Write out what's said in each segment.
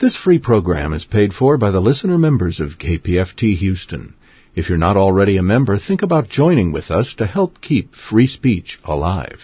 This free program is paid for by the listener members of KPFT Houston. If you're not already a member, think about joining with us to help keep free speech alive.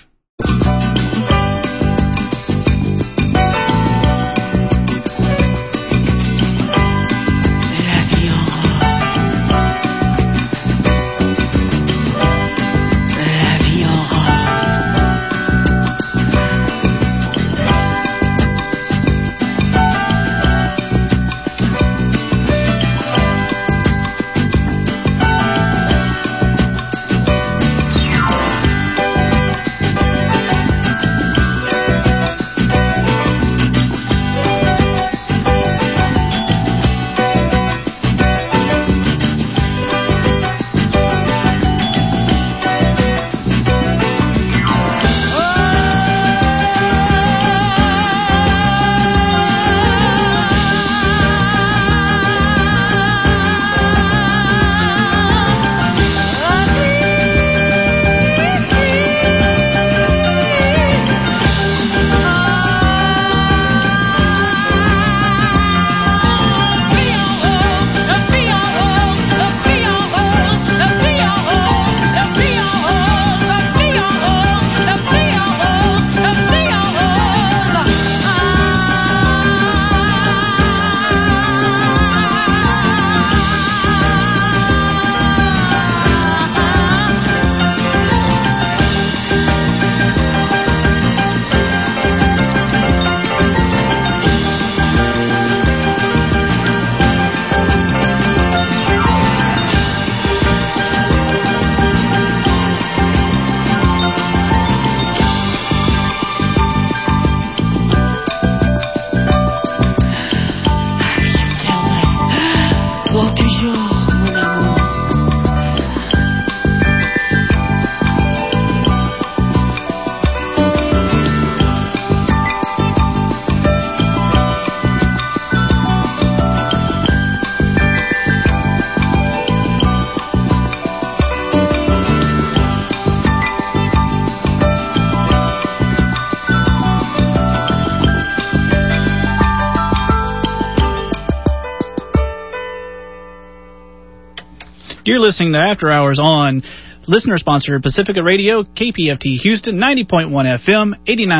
You're listening to After Hours on listener-sponsored Pacifica Radio, KPFT Houston, 90.1 FM,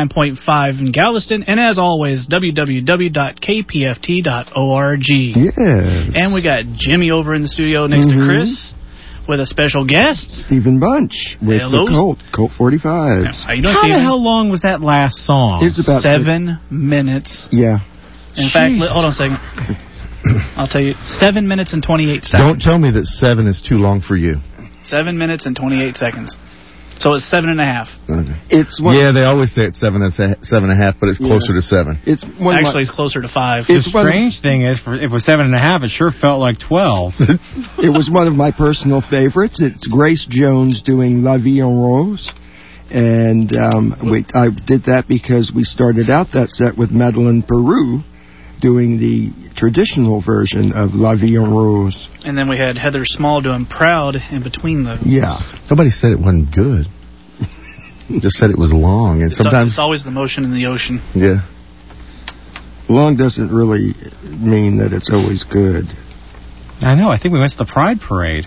89.5 in Galveston, and as always, www.kpft.org. Yeah. And we got Jimmy over in the studio next to Chris with a special guest, Stephen Bunch with the Colt 45s. How you doing, How Stephen? the hell long was that last song? It's about 7 minutes. Yeah. In fact, hold on a second. I'll tell you, 7 minutes and 28 seconds. Don't tell me that 7 is too long for you. 7 minutes and 28 seconds. So it's 7.5. Okay. They always say it's 7.5, but it's closer to 7. It's it's closer to 5. The strange thing is, if it was 7.5, it sure felt like 12. It was one of my personal favorites. It's Grace Jones doing La Vie en Rose. And I did that because we started out that set with Madeleine Peru doing the traditional version of La Vie en Rose. And then we had Heather Small doing Proud in between those. Yeah. Nobody said it wasn't good. Just said it was long. And sometimes it's always the motion in the ocean. Yeah. Long doesn't really mean that it's always good. I know. I think we went to the Pride Parade.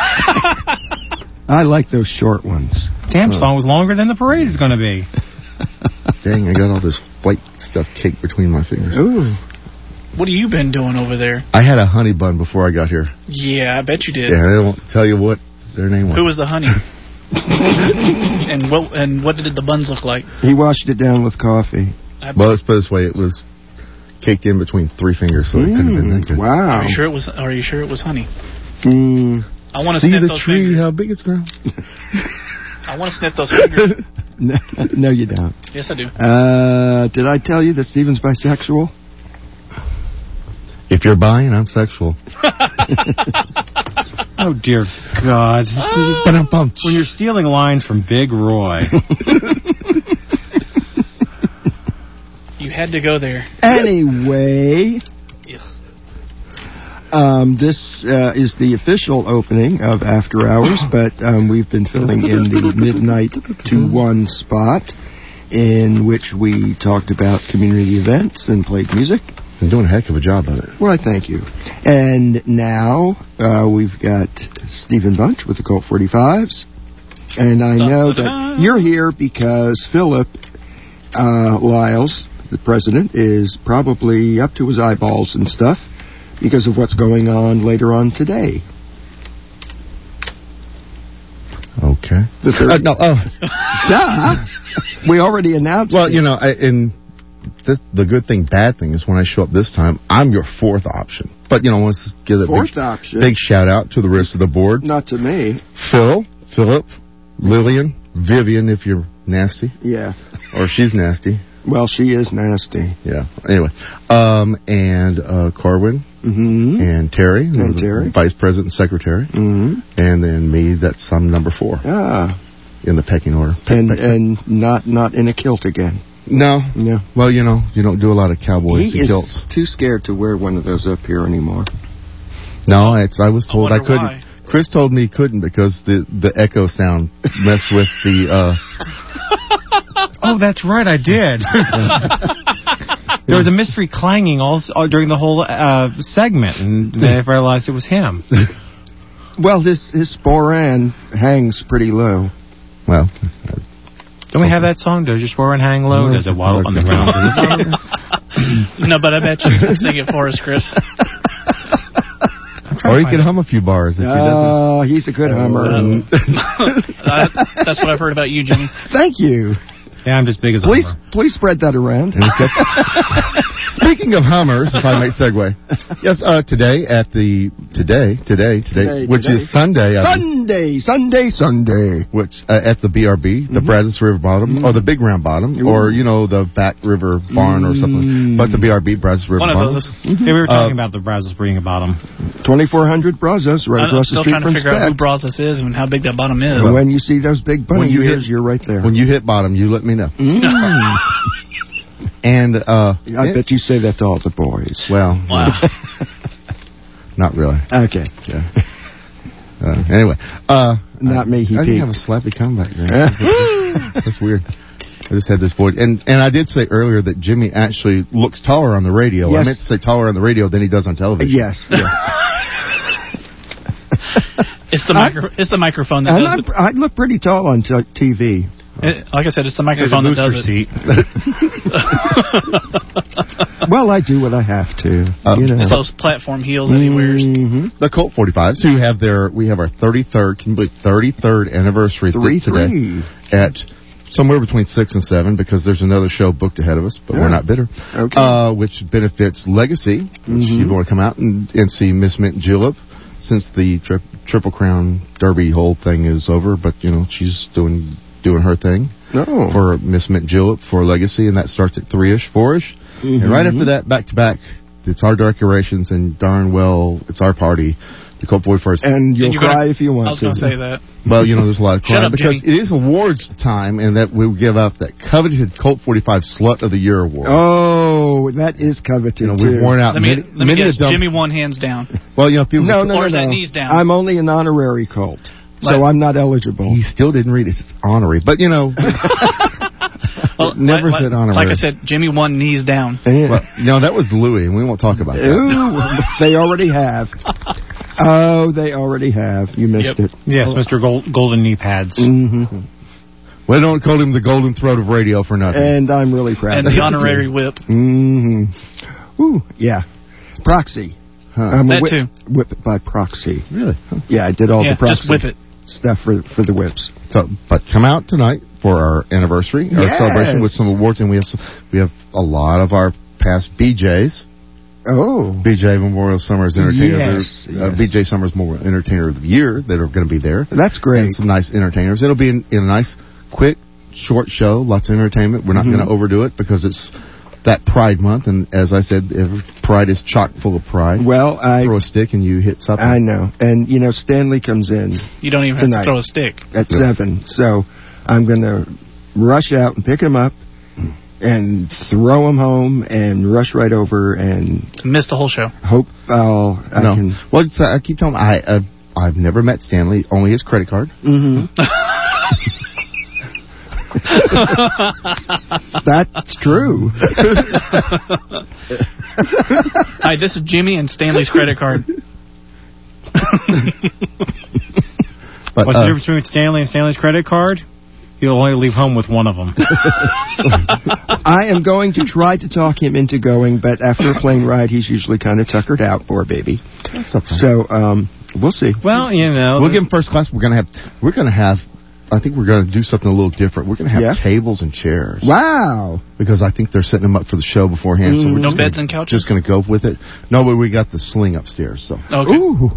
I like those short ones. Damn song was longer than the parade is going to be. Dang, I got all this white stuff caked between my fingers. Ooh. What have you been doing over there? I had a honey bun before I got here. Yeah, I bet you did. Yeah, I won't tell you what their name was. Who was the honey? and what did the buns look like? He washed it down with coffee. Well, let's put it this way. It was caked in between 3 fingers, so it couldn't have been that good. Wow. Are you sure it was honey? I want to see sniff the those tree, fingers. how big it's grown. I want to sniff those fingers. No, you don't. Yes, I do. Did I tell you that Stephen's bisexual? If you're buying, I'm sexual. Oh, dear God. When you're stealing lines from Big Roy. You had to go there. Anyway. Yes. This is the official opening of After Hours, but we've been filling in the midnight to 1 spot in which we talked about community events and played music. You're doing a heck of a job of it. Well, thank you. And now we've got Stephen Bunch with the Colt 45s. And I know that you're here because Philip Lyles, the president, is probably up to his eyeballs and stuff because of what's going on later on today. Okay. Duh. We already announced Well, it. you know, the good thing, bad thing is when I show up this time, I'm your fourth option. But, you know, let's give a big shout out to the rest of the board. Not to me. Philip, Lillian, Vivian, if you're nasty. Yeah. Or she's nasty. Well, she is nasty. Yeah. Anyway, and Corwin, and Terry, And Terry. Vice President and Secretary, and then me. That's number 4 in the pecking order. And not in a kilt again. No. No. Well, you know, you don't do a lot of cowboys He and is kilts. too scared to wear one of those up here anymore. No, I was told I couldn't. Why. Chris told me he couldn't because the echo sound messed with the. Oh, that's right, I did. There was a mystery clanging all during the whole segment, and then I realized it was him. Well, his sporan hangs pretty low. Well, Don't we have that song? Does your sporan hang low? Does it waddle on the ground? No, but I bet you can sing it for us, Chris. or he could hum a few bars if he doesn't. Oh, he's a good hummer. That's what I've heard about you, Jimmy. Thank you. Yeah, I'm just big as a Please, hummer. please spread that around. And he's got- Speaking of hummers, if I may segue, yes, today, which is Sunday, Sunday. which at the BRB, the Brazos River Bottom, or the Big Round Bottom, or you know the Back River Barn or something, but the BRB, Brazos River One of Bottom. those. Yeah, we were talking about the Brazos being a bottom. 2,400 Brazos right I'm across the still street trying to from figure out who Specs. Brazos is and how big that bottom is. When you see those big bunny When you ears, hit- you're right there. When you hit bottom, you let me know. And I bet you say that to all the boys. well, Wow. not really. Okay. Yeah. Anyway, Not me, he I didn't peeked. have a slappy comeback there. That's weird. I just had this void, and I did say earlier that Jimmy actually looks taller on the radio. Yes. I meant to say taller on the radio than he does on television. Yes. It's the microphone that does it. I look pretty tall on TV. Like I said, it's the There's a microphone that booster does seat. it. Well, I do what I have to. It's those platform heels that he wears. The Colt 45s, who have we have our 33rd, can you believe 33rd anniversary today at somewhere between 6 and 7 because there's another show booked ahead of us, but we're not bitter. Okay. Which benefits Legacy, which you want to come out and see Miss Mint Julep since the Triple Crown Derby whole thing is over, but you know she's doing her thing for Miss Mint Julep for Legacy, and that starts at 3-ish, 4-ish. And right after that, back to back, it's our decorations, and darn well, it's our party. The Colt 45ers. And you'll cry if you want to. I was going to say that. Well, you know, there's a lot of Shut crying up, because Jimmy. it is awards time, and that we'll give out that coveted Colt 45 Slut of the Year award. Oh, that is coveted, You know, too. we've worn out Let me many guess. adults. Jimmy won hands down. Well, you know, people. No. Or is that knees down? I'm only an honorary Colt, so Like- I'm not eligible. He still didn't read it. It's honorary, but you know, Well, never said honorary. Like I said, Jimmy won knees down. well, no, that was Louis, and we won't talk about that. Ooh, they already have. Oh, they already have. You missed it. Yes, Mr. Golden Knee Pads. Mm-hmm. We don't call him the golden throat of radio for nothing. And I'm really proud And of the it. honorary whip. Mm-hmm. Ooh, yeah. Proxy. Huh. I'm a That too. whip it by proxy. Really? Huh. Yeah, I did all the proxy just whip it. stuff for the whips. So, but come out tonight for our anniversary, our Yes. celebration with some awards, and we have a lot of our past BJs. Oh. BJ Memorial Summers Entertainer. Yes, yes. BJ Summers Memorial Entertainer of the Year that are going to be there. That's great. And some nice entertainers. It'll be in a nice, quick, short show. Lots of entertainment. We're not going to overdo it because it's that Pride Month, and as I said, Pride is chock full of pride. Well, Throw a stick and you hit something. I know. And, you know, Stanley comes in You don't even Tonight. have to throw a stick. at 7, so I'm going to rush out and pick him up and throw him home and rush right over and Missed the whole show. hope I No. can... Well, I keep telling him, I've never met Stanley, only his credit card. Mm-hmm. That's true. Hi, this is Jimmy and Stanley's credit card. What's the difference between Stanley and Stanley's credit card? You'll only leave home with one of them. I am going to try to talk him into going, but after a plane ride, he's usually kind of tuckered out, poor baby. That's okay. So, we'll see. Well, you know, we'll give him first class. We're gonna have. I think we're going to do something a little different. We're going to have tables and chairs. Wow. Because I think they're setting them up for the show beforehand. So we're no beds and couches? Just going to go with it. No, but we got the sling upstairs. So. Okay. Ooh.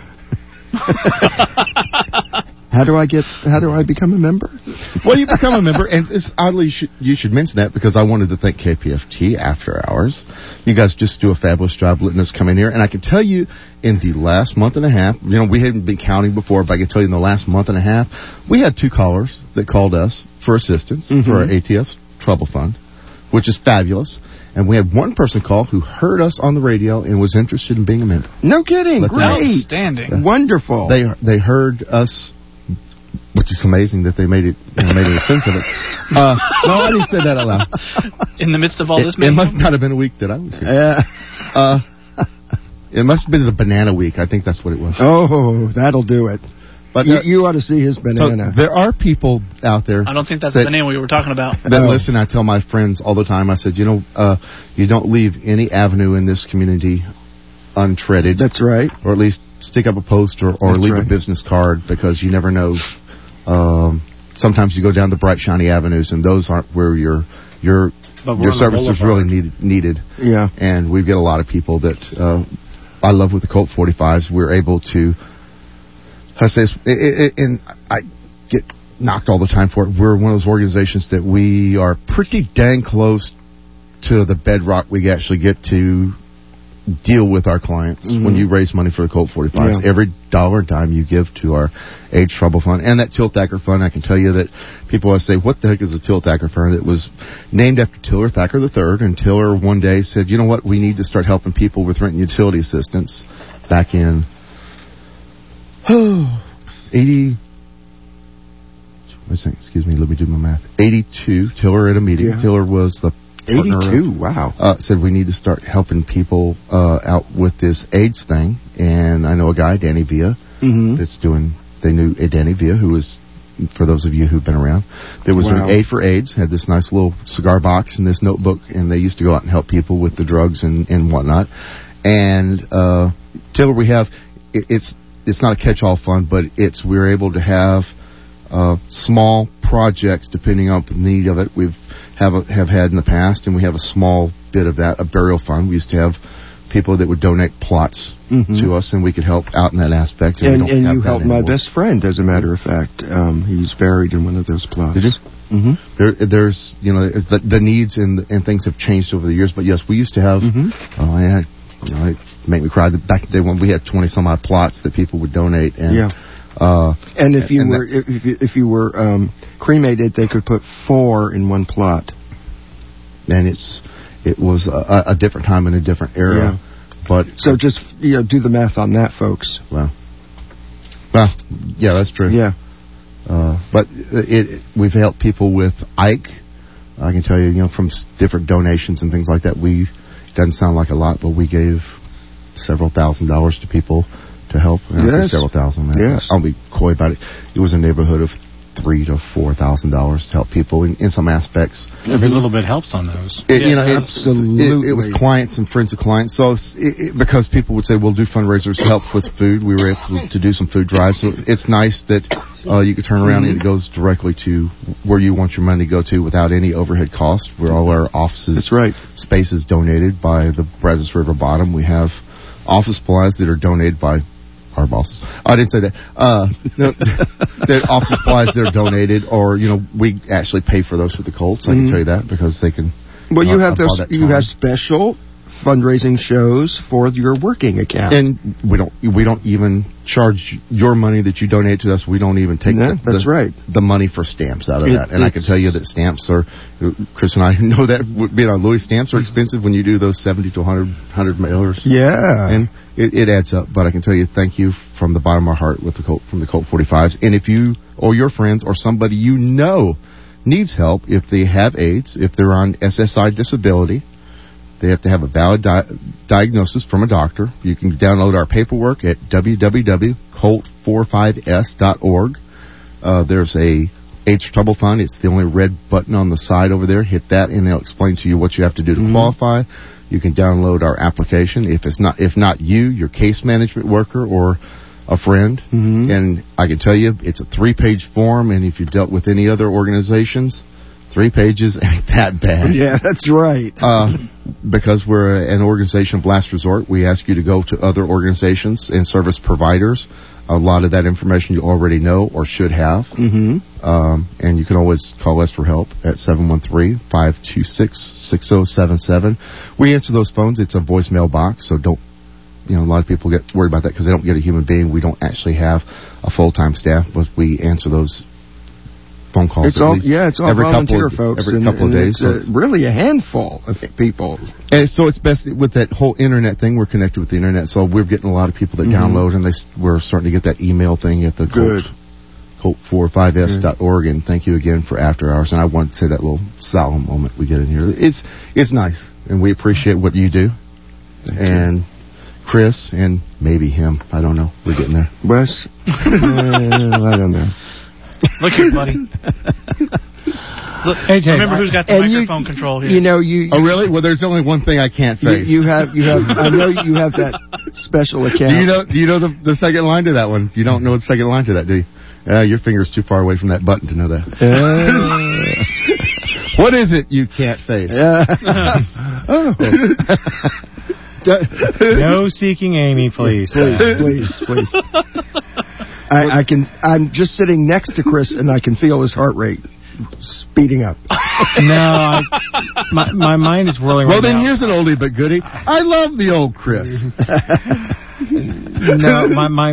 How do I become a member? Well, you become a member, and it's oddly you should mention that because I wanted to thank KPFT After Hours. You guys just do a fabulous job letting us come in here, and I can tell you in the last month and a half, we hadn't been counting before, but I can tell you in the last month and a half, we had 2 callers that called us for assistance for our ATF Trouble Fund, which is fabulous. And we had one person call who heard us on the radio and was interested in being a member. No kidding. Great. Outstanding. Wonderful. They heard us, which is amazing that they made any sense of it. No, I didn't say that out loud. In the midst of all this, it must not have been a week that I was here. It must have been the banana week. I think that's what it was. Oh, that'll do it. But you ought to see his banana. So there are people out there. I don't think that's the banana we were talking about. That listen, I tell my friends all the time. I said, you don't leave any avenue in this community untreaded. That's right. Or at least stick up a post or leave a business card because you never know. Sometimes you go down the bright, shiny avenues, and those aren't where your service is really needed. Yeah. And we get a lot of people that I love with the Colt 45s. We're able to. I say this, and I get knocked all the time for it. We're one of those organizations that we are pretty dang close to the bedrock we actually get to deal with our clients when you raise money for the Colt 45s. Yeah. Every dollar and dime you give to our AIDS Trouble Fund and that Tilt Thacker Fund, I can tell you that people always say, what the heck is a Tilt Thacker Fund? It was named after Tiller Thacker III, and Tiller one day said, you know what, we need to start helping people with rent and utility assistance back in 82, let me do my math. 82, Tiller at a meeting. Yeah. Tiller was the 82, wow. Said we need to start helping people out with this AIDS thing. And I know a guy, Danny Villa, they knew Danny Villa, who was, for those of you who've been around, there was an A for AIDS, had this nice little cigar box and this notebook, and they used to go out and help people with the drugs and whatnot. And Tiller, we have, it's not a catch-all fund, but we're able to have small projects depending on the need of it. We've have had in the past, and we have a small bit of that, a burial fund. We used to have people that would donate plots to us, and we could help out in that aspect. And you helped my best friend, as a matter of fact. He was buried in one of those plots. Did you? There's the needs and things have changed over the years, but yes, we used to have. It made me cry. Back in the day when we had 20 some odd plots that people would donate, and and if you were cremated, they could put 4 in one plot. And it was a different time in a different era. Yeah. But so just do the math on that, folks. Well, yeah, that's true. Yeah. But we've helped people with Ike. I can tell you, from different donations and things like that. Doesn't sound like a lot, but we gave several $1,000s to people to help. And I say several thousand. Yes. I'll be coy about it. It was a neighborhood of $3,000 to $4,000 to help people in some aspects. Every little bit helps on those. Absolutely. It was clients and friends of clients. So because people would say, we'll do fundraisers to help with food, we were able to do some food drives. So it's nice that you could turn around and it goes directly to where you want your money to go to without any overhead cost, where all our offices space is donated by the Brazos River Bottom. We have office supplies that are donated by our bosses. I didn't say that. The office supplies that are donated, or we actually pay for those with the Colts. I can tell you that because they can. Well, you have those. You have special fundraising shows for your working account, and we don't even charge your money that you donate to us. We don't even take the money for stamps out of that. And I can tell you that stamps are. Chris and I know that being on Louis, stamps are expensive when you do those 70 to 100 mailers. Yeah, and it adds up. But I can tell you, thank you from the bottom of our heart from the Colt 45s. And if you or your friends or somebody needs help, if they have AIDS, if they're on SSI disability, They have to have a valid diagnosis from a doctor. You can download our paperwork at www.colt45s.org. There's a H Trouble Fund. It's the only red button on the side over there. Hit that, and they'll explain to you what you have to do to qualify. You can download our application. If not you, your case management worker or a friend. And I can tell you, it's a 3-page form, and if you've dealt with any other organizations, 3 pages ain't that bad. Yeah, that's right. Because we're an organization of last resort, we ask you to go to other organizations and service providers. A lot of that information you already know or should have. And you can always call us for help at 713-526-6077. We answer those phones. It's a voicemail box, so don't, a lot of people get worried about that because they don't get a human being. We don't actually have a full-time staff, but we answer those phone calls. It's all volunteer folks. Every couple of days. It's really a handful of people. And so it's best with that whole internet thing. We're connected with the internet, so we're getting a lot of people that download, and we're starting to get that email thing at the Colt45s.org. And thank you again for After Hours. And I want to say that little solemn moment we get in here. It's nice, and we appreciate what you do. Thank you. Chris, and maybe him. I don't know. We're getting there. Wes? I don't know. Look here, buddy. Look, hey, Jay, remember who's got the microphone control here. Oh, really? Well, there's only one thing I can't face. You have. I know you have that special account. Do you know the second line to that one? You don't know the second line to that, do you? Your finger's too far away from that button to know that. What is it you can't face? No seeking Amy, please. Please. I'm just sitting next to Chris, and I can feel his heart rate speeding up. No, my mind is whirling. Well, then here's an oldie but goodie. I love the old Chris. No, my.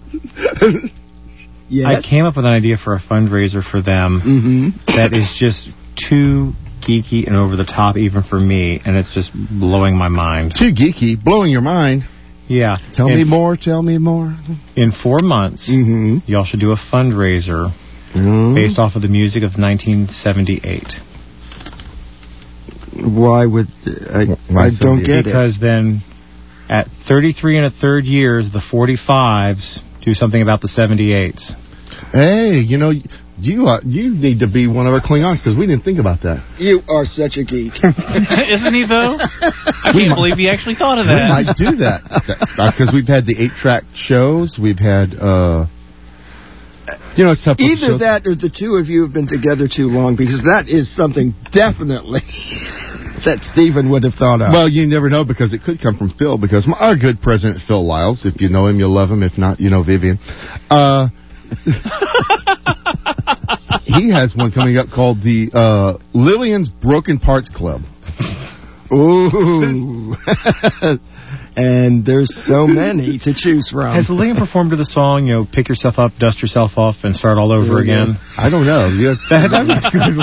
Yes? I came up with an idea for a fundraiser for them that is just too geeky and over the top even for me, and it's just blowing my mind. Too geeky, blowing your mind. Yeah. Tell me more. In 4 months, y'all should do a fundraiser based off of the music of 1978. Why would I don't get it? Because then at 33 1/3 years, the 45s do something about the 78s. Hey, you need to be one of our Klingons because we didn't think about that. You are such a geek. Isn't he, though? I can't believe he actually thought of that. We might do that. Because we've had the 8-track shows. We've had, it's tough. Either that or the two of you have been together too long, because that is something definitely that Stephen would have thought of. Well, you never know, because it could come from Phil, because our good President Phil Lyles, if you know him, you'll love him. If not, you know Vivian. He has one coming up called the Lillian's Broken Parts Club. Ooh. And there's so many to choose from. Has Lillian performed to the song, pick yourself up, dust yourself off, and start all over again? I don't know. Yeah, that was a good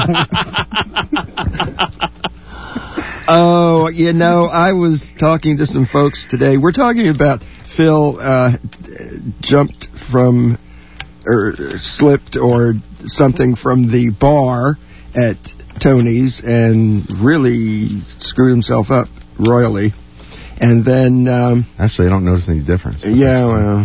one. Oh, I was talking to some folks today. We're talking about Phil jumped from or slipped or something from the bar at Tony's and really screwed himself up royally. And then... actually, I don't notice any difference. Yeah, well...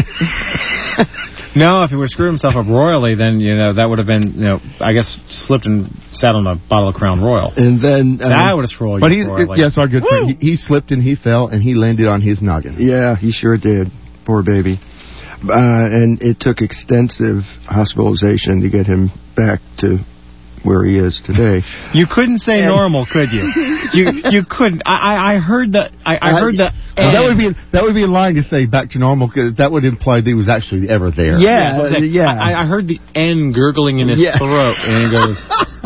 No, if he would screw himself up royally, then, that would have been, I guess, slipped and sat on a bottle of Crown Royal. And then... that would have screwed you royally. Yes, our good friend. He slipped and he fell and he landed on his noggin. Yeah, he sure did. Poor baby. And it took extensive hospitalization to get him back to where he is today. You couldn't say normal, could you? You couldn't. I heard that. I heard that. That would be a line to say back to normal, because that would imply that he was actually ever there. Yeah. I heard the N gurgling in his throat, and he goes,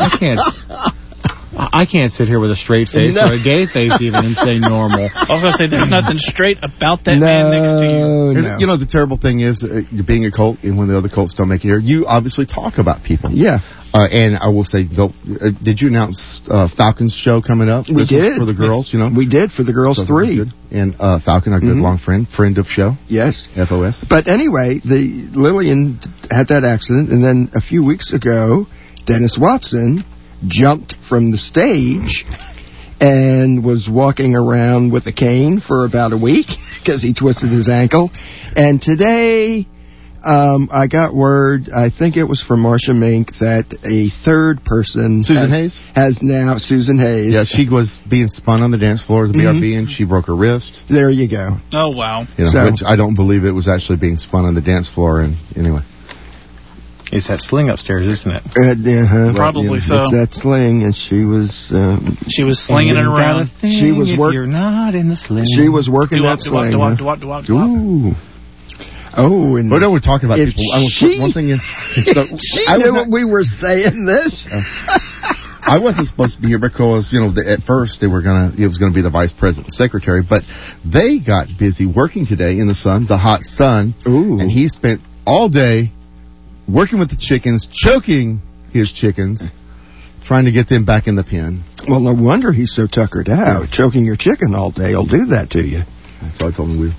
I can't sit here with a straight face or a gay face even and say normal. I was going to say, there's nothing straight about that man next to you. No. The terrible thing is, being a cult, and when the other cults don't make it here, you obviously talk about people. Yeah. And I will say, did you announce Falcon's show coming up? We did. For the girls, We did, for the girls 3. And Falcon, our good long friend of show. Yes. FOS. But anyway, Lillian had that accident, and then a few weeks ago, Dennis Watson jumped from the stage and was walking around with a cane for about a week because he twisted his ankle. And today, I got word, I think it was from Marcia Mink, that a third person... Susan Hayes? Susan Hayes. Yeah, she was being spun on the dance floor of the BRB, and she broke her wrist. There you go. Oh, wow. You know, which I don't believe it was actually being spun on the dance floor. And anyway. It's that sling upstairs, isn't it? Probably so. It's that sling, and she was... she was slinging it around. She was You're not in the sling. She was working that sling. Ooh. Oh, and no, we're talking about people. One thing is, she knew what we were saying. This. I wasn't supposed to be here because at first it was going to be the vice president and secretary, but they got busy working today in the sun, the hot sun. Ooh. And he spent all day working with the chickens, choking his chickens, trying to get them back in the pen. Well, no wonder he's so tuckered out. Choking your chicken all day will do that to you. So I told him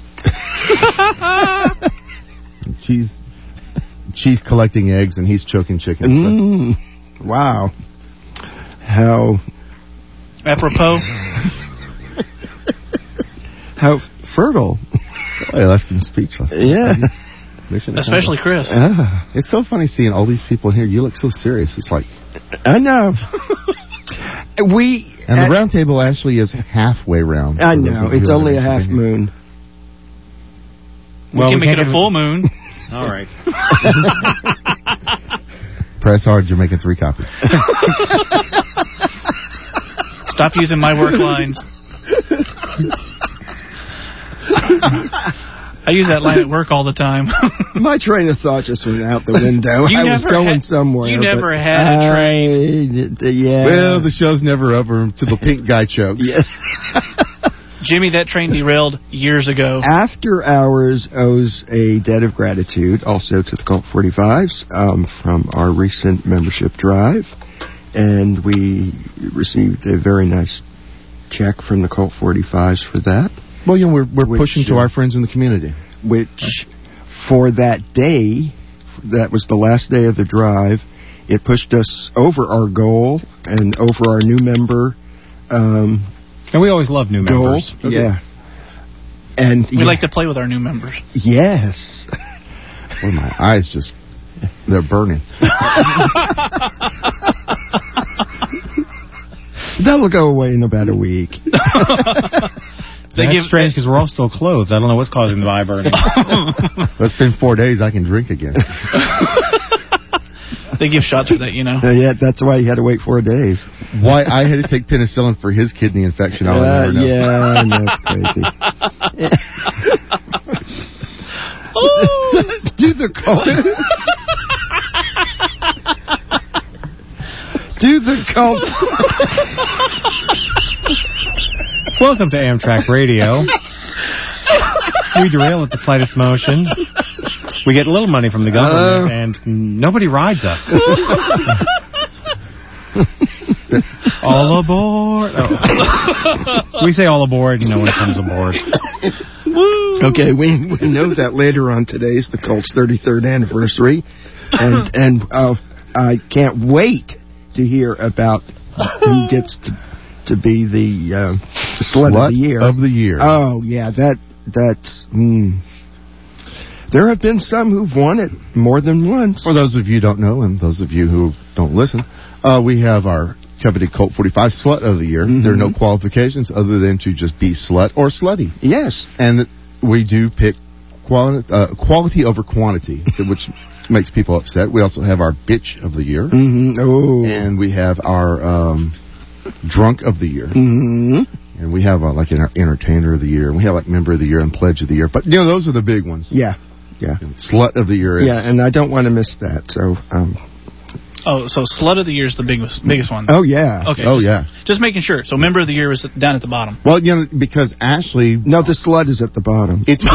She's collecting eggs and he's choking chickens. Wow. How apropos. How fertile. I left him speechless. Yeah. Especially Chris. It's so funny seeing all these people in here. You look so serious. It's like... I know. And the round table actually is halfway round. I know. It's only a half moon. We can make it a full moon. All right. Press hard. You're making 3 copies. Stop using my work lines. I use that line at work all the time. My train of thought just went out the window. I was going somewhere. You never had a train. Yeah. Well, the show's never over until the pink guy chokes. Yeah. Jimmy, that train derailed years ago. After Hours owes a debt of gratitude also to the Colt 45s from our recent membership drive. And we received a very nice check from the Colt 45s for that. Well, we're pushing to our friends in the community. Which, for that day, that was the last day of the drive, it pushed us over our goal and over our new member and we always love new members. Okay. Yeah. And we like to play with our new members. Yes. Well, my eyes they're burning. That'll go away in about a week. That's strange because we're all still clothed. I don't know what's causing the eye burning. It's been 4 days. I can drink again. They give shots for that, yeah, that's why you had to wait 4 days. Why I had to take penicillin for his kidney infection, I'll never know. Yeah, I know, it's crazy. Do the Colt. Do the Colt. Welcome to Amtrak Radio. We derail at the slightest motion. We get a little money from the government, and nobody rides us. All aboard. Oh. We say all aboard, and no one comes aboard. Okay, we know that later on today is the Colt's 33rd anniversary, and I can't wait to hear about who gets to be the slut of the year. Of the year. Oh yeah, that's. There have been some who've won it more than once. For those of you who don't know, and those of you who don't listen, we have our coveted Colt 45 Slut of the Year. There are no qualifications other than to just be slut or slutty. Yes. And we do pick quality over quantity, which makes people upset. We also have our Bitch of the Year. Oh. And we have our Drunk of the Year. And we have like an Entertainer of the Year. And we have like Member of the Year and Pledge of the Year. But, those are the big ones. Yeah. Yeah. And Slut of the Year is... Yeah, and I don't want to miss that, so... so Slut of the Year is the biggest one. Oh, yeah. Okay. Oh, yeah. Just making sure. So Member of the Year is down at the bottom. Well, because Ashley... No, the slut is at the bottom. It's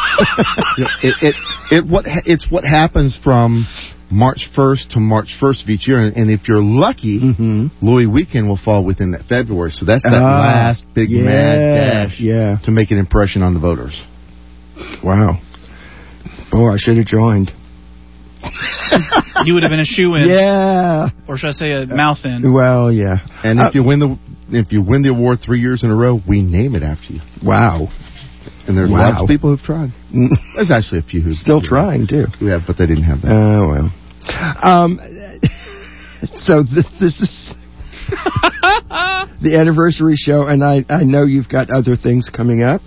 it's what happens from March 1st to March 1st of each year. And if you're lucky, Louis Weekend will fall within that February. So that's that last big mad dash to make an impression on the voters. Wow. Oh, I should have joined. you would have been a shoe-in. Yeah. Or should I say a mouth-in? Well, yeah. And if you win the award 3 years in a row, we name it after you. Wow. And there's lots of people who've tried. There's actually a few who still trying too. Yeah, but they didn't have that. Oh well. So this is the anniversary show, and I know you've got other things coming up.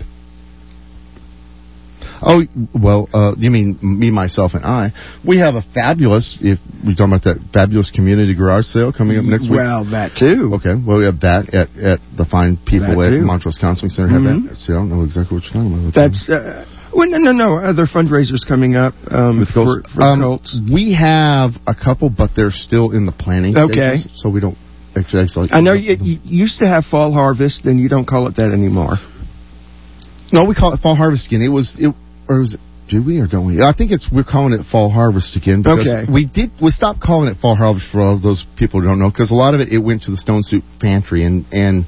Oh, well, you mean me, myself, and I. We have a fabulous, if we're talking about that fabulous community garage sale coming up next week. Well, that too. Okay, well, we have that at the fine people at Montrose Counseling Center have that. See, I don't know exactly what you're talking about. That's, no, other fundraisers coming up for Colts. We have a couple, but they're still in the planning stages, so we don't actually... I know you used to have Fall Harvest, and you don't call it that anymore. No, we call it Fall Harvest again. Or is it, do we or don't we? I think we're calling it Fall Harvest again because we stopped calling it Fall Harvest for all those people who don't know, because a lot of it went to the Stone Soup Pantry, and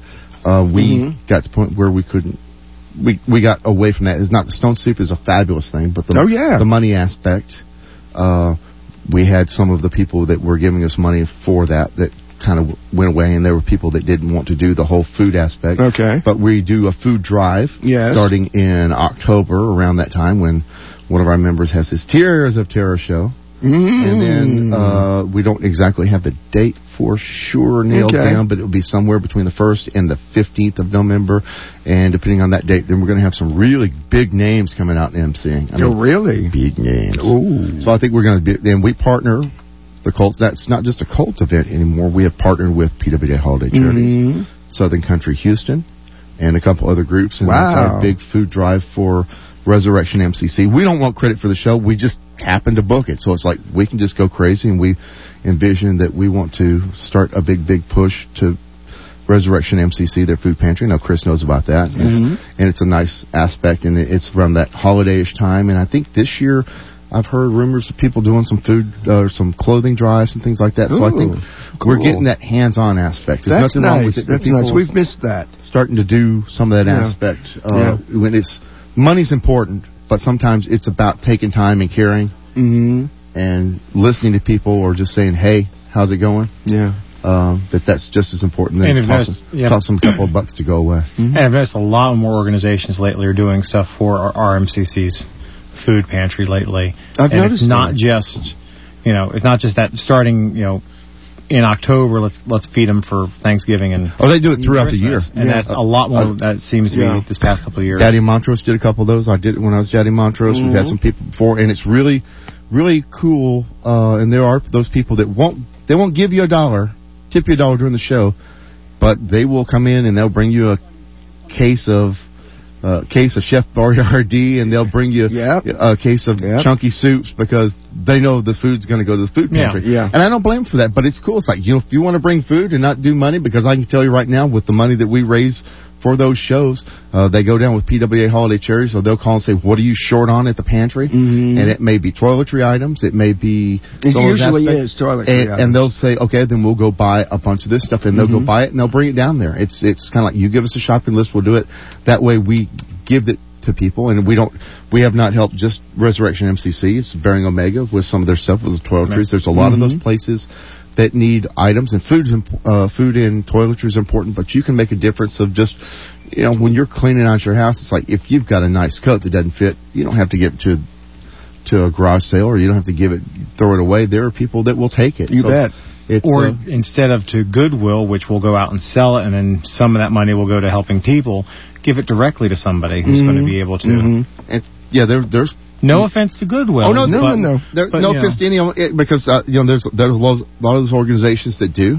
we got to the point where we couldn't. We got away from that. It's not, the Stone Soup is a fabulous thing, but the money aspect, we had some of the people that were giving us money for that kind of went away, and there were people that didn't want to do the whole food aspect. Okay. But we do a food drive starting in October, around that time when one of our members has his Tears of Terror show. And then we don't exactly have the date for sure nailed down, but it will be somewhere between the 1st and the 15th of November. And depending on that date, then we're going to have some really big names coming out and emceeing. Really? Big names. Ooh. So I think we're going to be, and we partner the Colts. That's not just a Colts event anymore. We have partnered with PWA Holiday Charities, Southern Country Houston, and a couple other groups. And that's our big food drive for Resurrection MCC. We don't want credit for the show. We just happen to book it. So it's like we can just go crazy, and we envision that we want to start a big push to Resurrection MCC, their food pantry. Now, Chris knows about that. And it's a nice aspect, and it's around that holiday-ish time. And I think this year I've heard rumors of people doing some food or some clothing drives and things like that. So I think we're getting that hands-on aspect. There's nothing wrong with it. That's nice. We've missed that. Starting to do some of that aspect. When it's money's important, but sometimes it's about taking time and caring and listening to people, or just saying, "Hey, how's it going?" Yeah. That's just as important than toss them a couple of bucks to go away. And I've noticed a lot more organizations lately are doing stuff for our RMCC's food pantry lately. I've noticed it's not just, it's not just that starting, in October, let's feed them for Thanksgiving and they do it throughout the year, and that's a lot more. That seems to be this past couple of years. Daddy Montrose did a couple of those. I did it when I was Daddy Montrose. We've had some people before, and it's really, really cool. And there are those people that won't give you tip you $1 during the show, but they will come in and they'll bring you a case of Chef Boyardee, and they'll bring you a case of chunky soups because they know the food's going to go to the food pantry. And I don't blame them for that, but it's cool. It's like, if you want to bring food and not do money, because I can tell you right now, with the money that we raise for those shows, they go down with PWA Holiday Charities, so they'll call and say, what are you short on at the pantry? And it may be toiletry items, it may be... It usually is toiletry items. And they'll say, okay, then we'll go buy a bunch of this stuff, and they'll go buy it, and they'll bring it down there. It's kind of like, you give us a shopping list, we'll do it. That way we give it to people, and we have not helped just Resurrection MCC. It's Bering Omega with some of their stuff with the toiletries. There's a lot of those places that need items, and food and toiletry is important, but you can make a difference of just, when you're cleaning out your house, it's like, if you've got a nice coat that doesn't fit, you don't have to give it to a garage sale, or you don't have to throw it away. There are people that will take it. You bet. Or instead of to Goodwill, which will go out and sell it, and then some of that money will go to helping people, give it directly to somebody who's going to be able to. And, there's no offense to Goodwill. Oh, no. No offense to any of them, because there's a lot of those organizations that do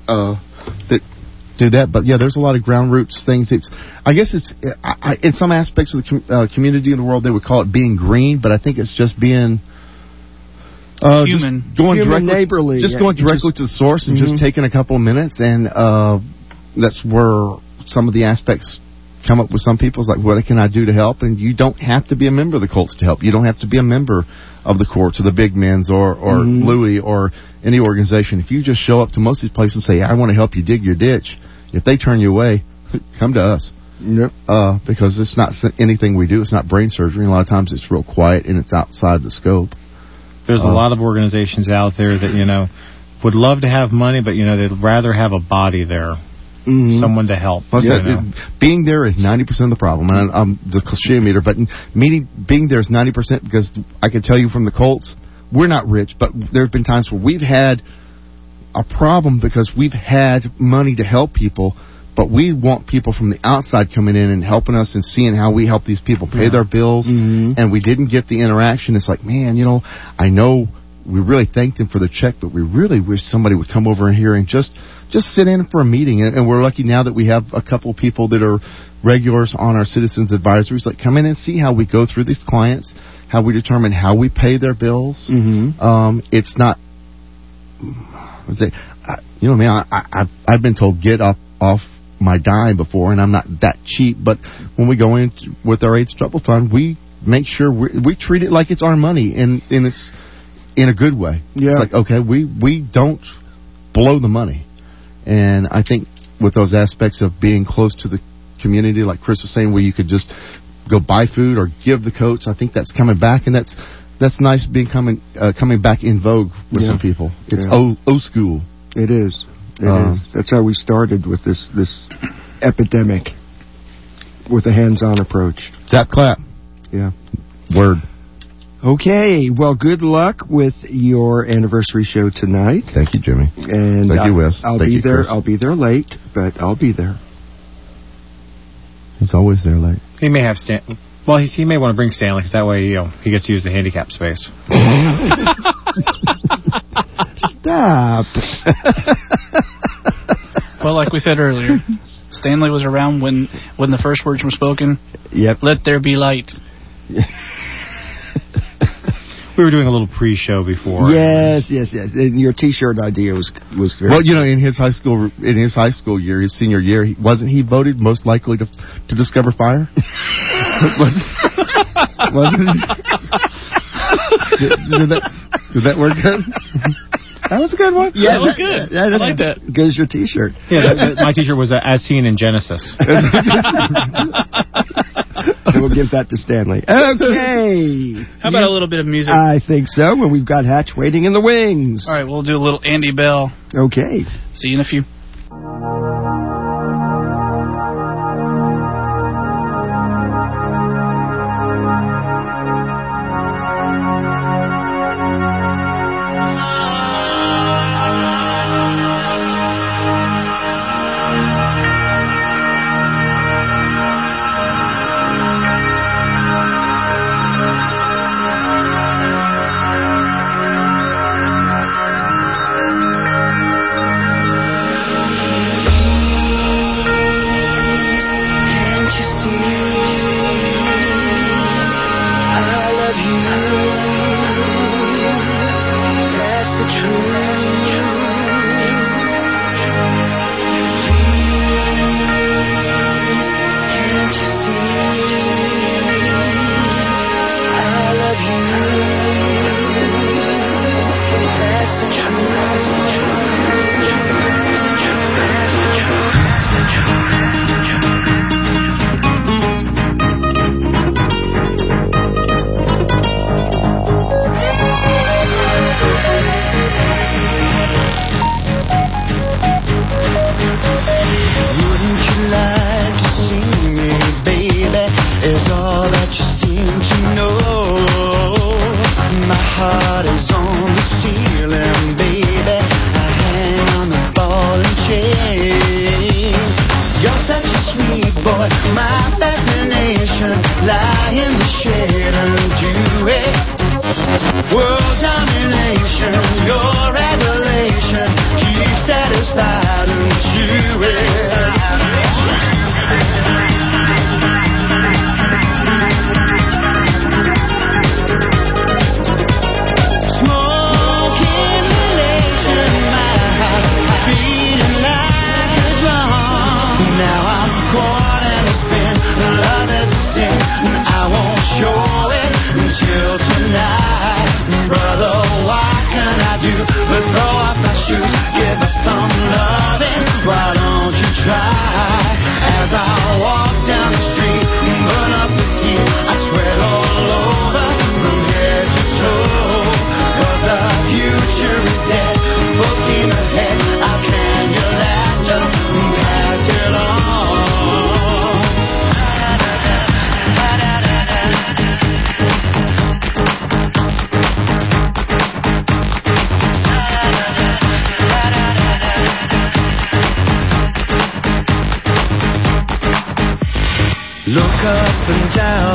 that. But there's a lot of ground roots things. I guess it's in some aspects of the community in the world they would call it being green, but I think it's just being human, neighborly, going directly to the source and just taking a couple of minutes, and that's where some of the aspects come up with some people. It's like, what can I do to help? And you don't have to be a member of the Colts to help. You don't have to be a member of the Courts or the Big Men's or Louis or any organization. If you just show up to most of these places and say, I want to help you dig your ditch, if they turn you away, come to us. Yep. Because it's not anything we do. It's not brain surgery. And a lot of times it's real quiet and it's outside the scope. There's a lot of organizations out there that, would love to have money, but, they'd rather have a body there. Mm-hmm. Someone to help. Being there is 90% of the problem. And I'm the cliche meter, but being there is 90% because I can tell you from the Colts, we're not rich, but there have been times where we've had a problem because we've had money to help people, but we want people from the outside coming in and helping us and seeing how we help these people pay their bills, and we didn't get the interaction. It's like, man, I know we really thanked them for the check, but we really wish somebody would come over here and just sit in for a meeting. And we're lucky now that we have a couple of people that are regulars on our citizens advisories. Like, come in and see how we go through these clients, how we determine how we pay their bills. It's not, I've been told get up off my dime before, and I'm not that cheap. But when we go in with our AIDS Trouble Fund, we make sure we treat it like it's our money, and it's in a good way. Yeah. It's like, okay, we don't blow the money. And I think with those aspects of being close to the community, like Chris was saying, where you could just go buy food or give the coats, I think that's coming back, and that's nice coming back in vogue with some people. It's old school. It is. It is. That's how we started with this epidemic, with a hands-on approach. Zap clap. Yeah. Word. Okay, well, good luck with your anniversary show tonight. Thank you, Jimmy. And thank you, Wes. I'll be there. Chris. I'll be there late, but I'll be there. He's always there late. He may have Stanley. Well, he may want to bring Stanley because that way he gets to use the handicap space. Stop. Well, like we said earlier, Stanley was around when the first words were spoken. Yep. Let there be light. We were doing a little pre-show before. Yes. And your T-shirt idea was very well. In his high school year, his senior year, wasn't he voted most likely to discover fire? Wasn't he? Did that work good? That was a good one. Yeah, it was good. I like that. Good as your T-shirt. Yeah, my T-shirt was as seen in Genesis. We'll give that to Stanley. Okay. How about a little bit of music? I think so. When we've got Hatch waiting in the wings. All right, we'll do a little Andy Bell. Okay. See you in a few.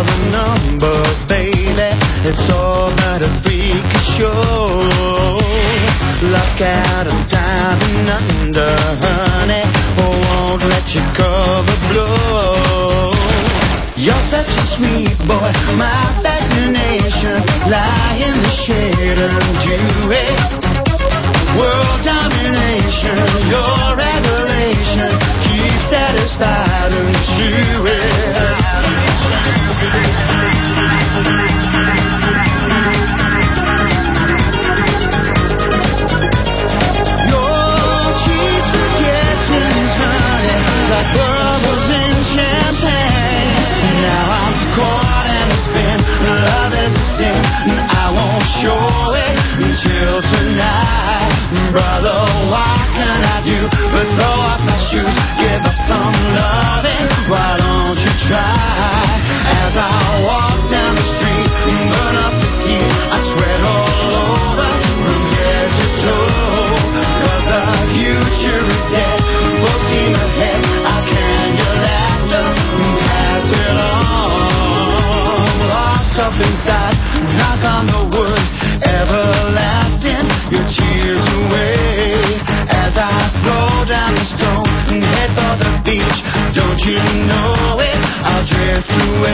a number, baby. It's all but a freak show. Luck out of time and under, honey. Won't let your cover blow. You're such a sweet boy, my fascination. Lie in the shade of jewelry. World domination, your revelation. Keep satisfied and true. Bubbles in champagne. Now I'm caught in a spin. Love is a sin. I won't show it until tonight. Brother, what can I do but throw off my shoes? Give us some loving. Why don't you try? As I walk down the street, burn up the ski. I sweat all over from head to toe. 'Cause the future is dead. Full steam ahead. Up inside, knock on the wood, everlasting, your tears away. As I throw down the stone and head for the beach, don't you know it, I'll drift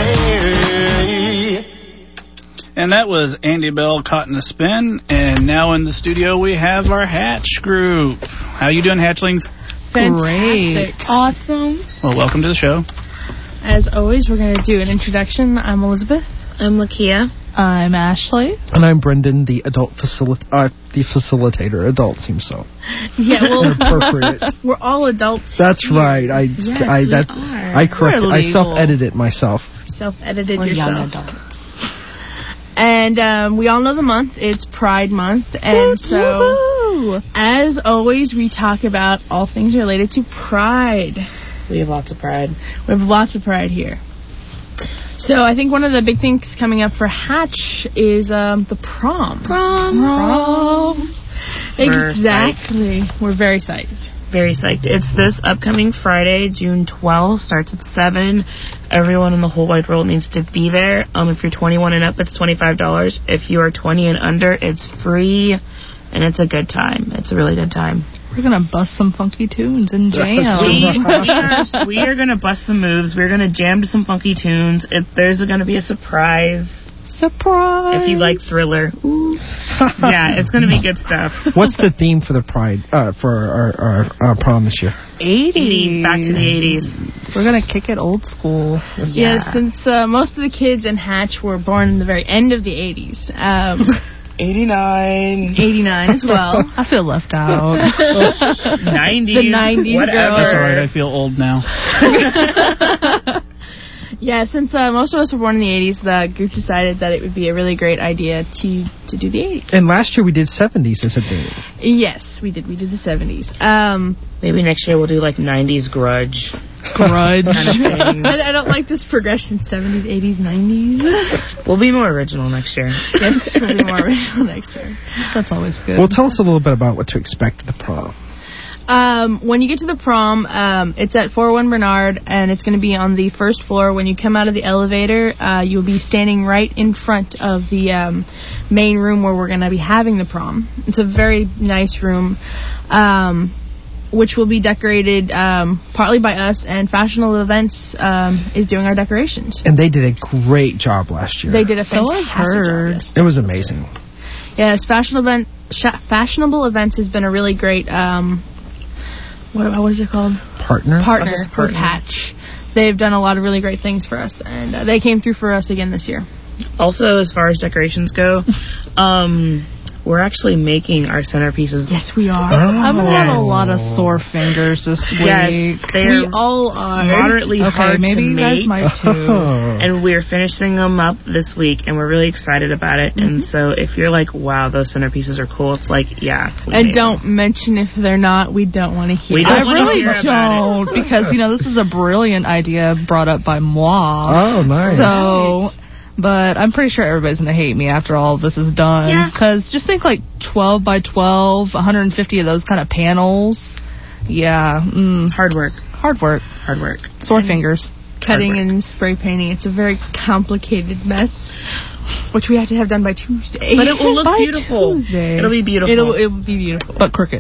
away. And that was Andy Bell caught in a spin. And now in the studio we have our Hatch group. How you doing, Hatchlings? Fantastic. Awesome. Well, welcome to the show. As always, we're going to do an introduction. I'm Elizabeth. I'm Lakia. I'm Ashley. And I'm Brendan, the adult facilitator. Adult seems so. Yeah, well, appropriate. We're all adults. That's here. right. I self-edit it myself. Self-edited yourself. Young adults. And we all know the month. It's Pride Month. And so, as always, we talk about all things related to Pride. We have lots of pride. We have lots of pride here. So I think one of the big things coming up for Hatch is the prom. Prom. Exactly. We're very psyched. Very psyched. It's this upcoming Friday, June 12th. Starts at 7. Everyone in the whole wide world needs to be there. If you're 21 and up, it's $25. If you are 20 and under, it's free. And it's a good time. It's a really good time. We're going to bust some funky tunes and jam. We are going to bust some moves. We're going to jam to some funky tunes. There's going to be a surprise. Surprise! If you like Thriller. Ooh. Yeah, it's going to be good stuff. What's the theme for the Pride, for our prom this year? 80s. Back to the 80s. We're going to kick it old school. Yeah, since most of the kids in Hatch were born in the very end of the 80s. 89 as well. I feel left out. 90s. The 90s whatever. girl. That's alright, I feel old now. Yeah, since most of us were born in the 80s, the group decided that it would be a really great idea to do the 80s. And last year we did 70s as a theme. Yes, we did. We did the 70s. Maybe next year we'll do like 90s grudge. Grudge. Kind of thing. I don't like this progression, 70s, 80s, 90s. We'll be more original next year. Yes, we'll be more original next year. That's always good. Well, tell us a little bit about what to expect at the prom. When you get to the prom, it's at 401 Bernard, and it's going to be on the first floor. When you come out of the elevator, you'll be standing right in front of the main room where we're going to be having the prom. It's a very nice room, which will be decorated partly by us, and Fashionable Events is doing our decorations. And they did a great job last year. They did a fantastic job. It was amazing. Yes, Fashionable Events has been a really great... What is it called? Partner with Hatch. They've done a lot of really great things for us, and they came through for us again this year. Also, as far as decorations go, we're actually making our centerpieces. Yes, we are. I've had a lot of sore fingers this week. Yes, we all are. Moderately hard maybe to you make. guys might too. And we're finishing them up this week, and we're really excited about it. And so if you're like, wow, those centerpieces are cool, it's like, yeah. And don't mention if they're not. We don't want to hear. I really don't, because, this is a brilliant idea brought up by moi. Oh, nice. So... But I'm pretty sure everybody's going to hate me after all of this is done. Because just think like 12 by 12, 150 of those kind of panels. Yeah. Hard work. Sore fingers. cutting and spray painting. It's a very complicated mess, which we have to have done by Tuesday. But it will look By beautiful. Tuesday. It'll be beautiful. It'll be beautiful. But crooked.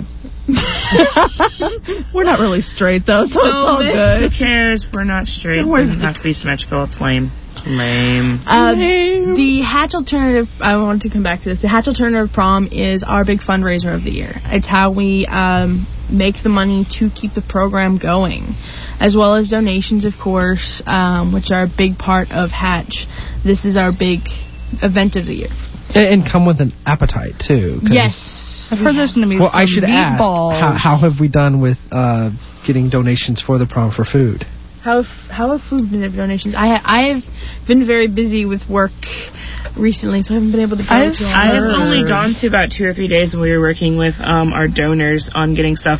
We're not really straight, though, so it's all Who good. cares? We're not straight. It doesn't have to be symmetrical. It's lame. Lame. The Hatch Alternative, I wanted to come back to this. The Hatch Alternative Prom is our big fundraiser of the year. It's how we make the money to keep the program going, as well as donations, of course, which are a big part of Hatch. This is our big event of the year. And come with an appetite, too. Yes. I've heard there's going to be Well, some I should meatballs. ask, how have we done with getting donations for the prom for food? How have food been donations? I have been very busy with work recently, so I haven't been able to go to I have only gone to about 2 or 3 days when we were working with our donors on getting stuff.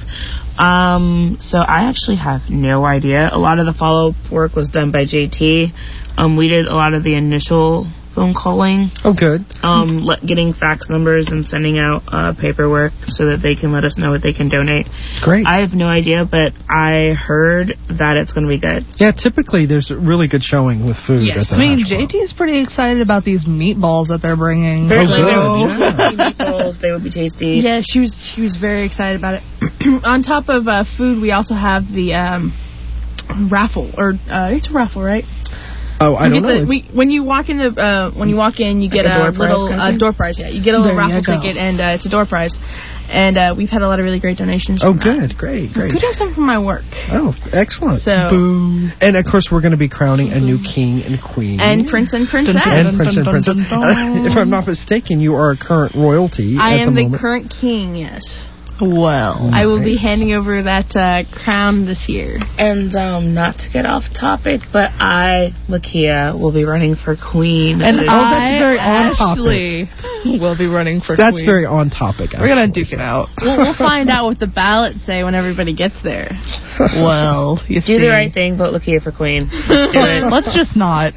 So I actually have no idea. A lot of the follow-up work was done by JT. We did a lot of the initial phone calling. Oh, good. Getting fax numbers and sending out paperwork so that they can let us know what they can donate. Great. I have no idea, but I heard that it's going to be good. Yeah, typically there's a really good showing with food. Yes, at I the mean, Hatch Prom. JT is pretty excited about these meatballs that they're bringing. Very good. Yeah. meatballs, they would be tasty. Yeah, she was very excited about it. On top of food, we also have the raffle, or it's a raffle, right? Oh, I don't know. When you walk in, you get a little door prize. Yeah, you get a little raffle ticket, and it's a door prize. And we've had a lot of really great donations. Oh, from good. that. Great. Kudos from my work. Oh, excellent. So, boom. And, of course, we're going to be crowning a new king and queen. And prince and princess. And prince and princess. If I'm not mistaken, you are a current royalty I at am the the moment. current king, yes. Well, I will be handing over that crown this year. And not to get off topic, but Lakia, will be running for queen. And that's very on topic. Will be running for That's queen. very on topic. We're going to duke it out. We'll find out what the ballots say when everybody gets there. Well, you do the right thing, vote Lakia for queen. Let's do it. Let's just not.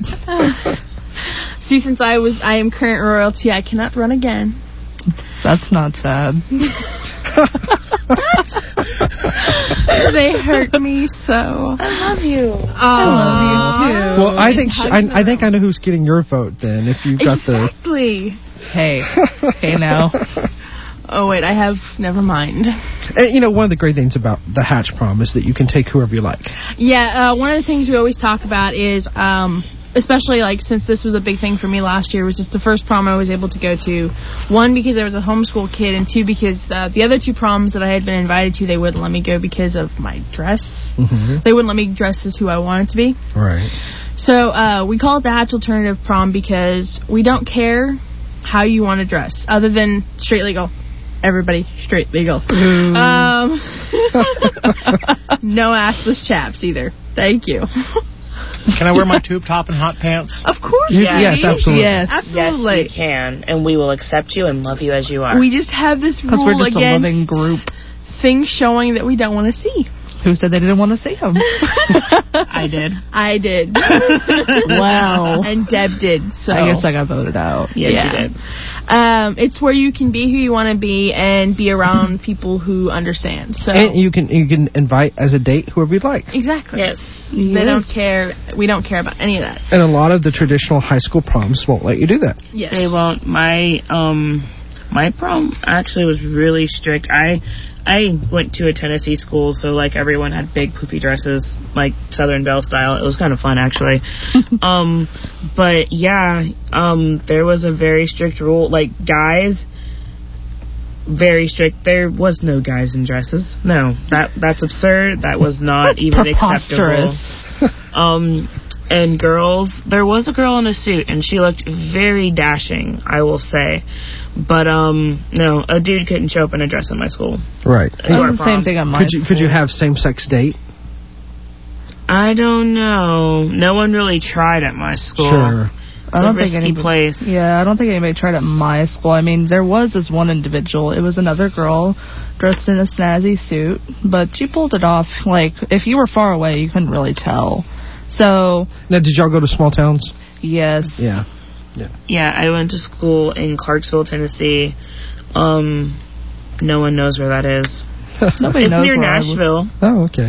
See, since I am current royalty, I cannot run again. That's not sad. They hurt me so. I love you. I love you too. Well, I think I know who's getting your vote then. If you've got exactly. Hey now. Oh wait, never mind. And, one of the great things about the Hatch Prom is that you can take whoever you like. Yeah, one of the things we always talk about is, especially since this was a big thing for me last year, was just the first prom I was able to go to. One, because I was a homeschool kid, and two, because the other two proms that I had been invited to, they wouldn't let me go because of my dress. Mm-hmm. They wouldn't let me dress as who I wanted to be. Right. So we call it the Hatch Alternative Prom because we don't care how you want to dress, other than straight legal. Everybody, straight legal. No assless chaps either. Thank you. Can I wear my tube top and hot pants? Of course. Yes, absolutely. Yes, absolutely. Yes, you can, and we will accept you and love you as you are. We just have this rule we're just against a loving group. Things showing that we don't want to see. Who said they didn't want to see them? I did. I did. Wow. And Deb did. So I guess I got voted out. Yes, you did. It's where you can be who you want to be and be around people who understand. So And you can invite as a date whoever you'd like. Exactly. Yes. They don't care. We don't care about any of that. And a lot of the traditional high school proms won't let you do that. Yes. They won't. My prom actually was really strict. I went to a Tennessee school, so everyone had big poofy dresses, like Southern Belle style. It was kind of fun, actually. But yeah, there was a very strict rule. Guys, very strict. There was no guys in dresses. No, that's absurd. That was not that's even preposterous. acceptable. And girls, there was a girl in a suit, and she looked very dashing, I will say. But, no, a dude couldn't show up in a dress in my school. Right. It was the same thing on my school. Could you have same-sex date? I don't know. No one really tried at my school. Sure. I don't think risky place. Yeah, I don't think anybody tried at my school. I mean, there was this one individual. It was another girl dressed in a snazzy suit, but she pulled it off. If you were far away, you couldn't really tell. So. Now, did y'all go to small towns? Yes. Yeah. Yeah, I went to school in Clarksville, Tennessee. No one knows where that is. Nobody knows it's near where Nashville. Oh, okay.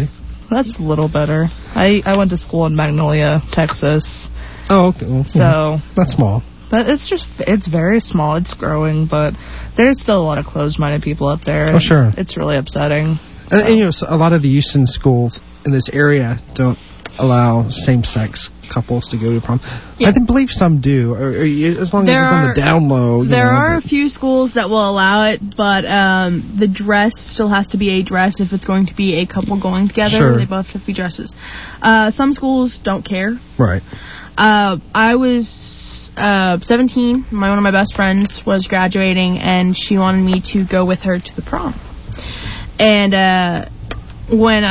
That's a little better. I went to school in Magnolia, Texas. Oh, okay. Well, So that's small. But it's very small. It's growing, but there's still a lot of closed-minded people up there. Oh, sure. It's really upsetting. So. And so a lot of the Houston schools in this area don't allow same-sex couples to go to prom. Yeah. I believe some do, or as long as it's on the down low. There are a few schools that will allow it, but the dress still has to be a dress if it's going to be a couple going together. Sure. They both have to be dresses. Some schools don't care. Right. I was 17. One of my best friends was graduating, and she wanted me to go with her to the prom. And when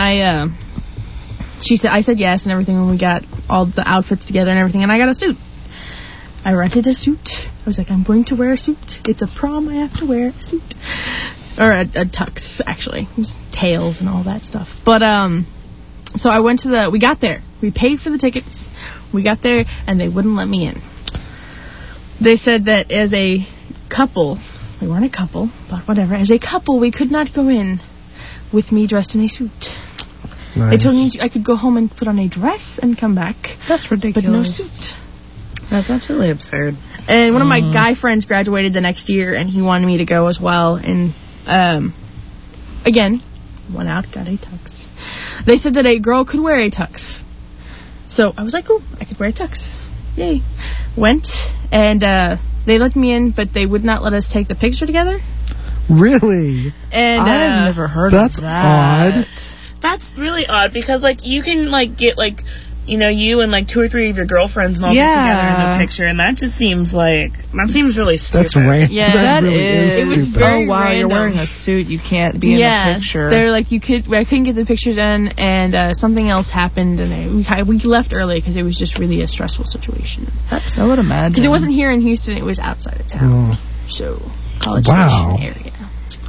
I said yes and everything, when we got all the outfits together and everything, and I got a suit. I rented a suit. I was like, I'm going to wear a suit. It's a prom, I have to wear a suit. Or a tux, actually. It was tails and all that stuff. But, so I went to we got there. We paid for the tickets. We got there, and they wouldn't let me in. They said that as a couple, we weren't a couple, but whatever, as a couple, we could not go in with me dressed in a suit. Nice. They told me I could go home and put on a dress and come back. That's ridiculous. But no suit. That's absolutely absurd. And one of my guy friends graduated the next year, and he wanted me to go as well. And, again, went out, got a tux. They said that a girl could wear a tux. So I was like, cool, I could wear a tux. Yay. Went, and they let me in, but they would not let us take the picture together. Really? And I've never heard of that. That's odd. That's really odd because, like, you can, like, get, like, you know, you and, like, 2 or 3 of your girlfriends and all get together in the picture, and that just seems like, that seems really stupid. That's random. Yeah, that really is. It was stupid. very Oh, wow, random. you're wearing a suit. You can't be in the picture. They're like, I couldn't get the picture done, and something else happened, and we left early because it was just really a stressful situation. I would imagine. Because it wasn't here in Houston, it was outside of town. So, College Wow. Station area.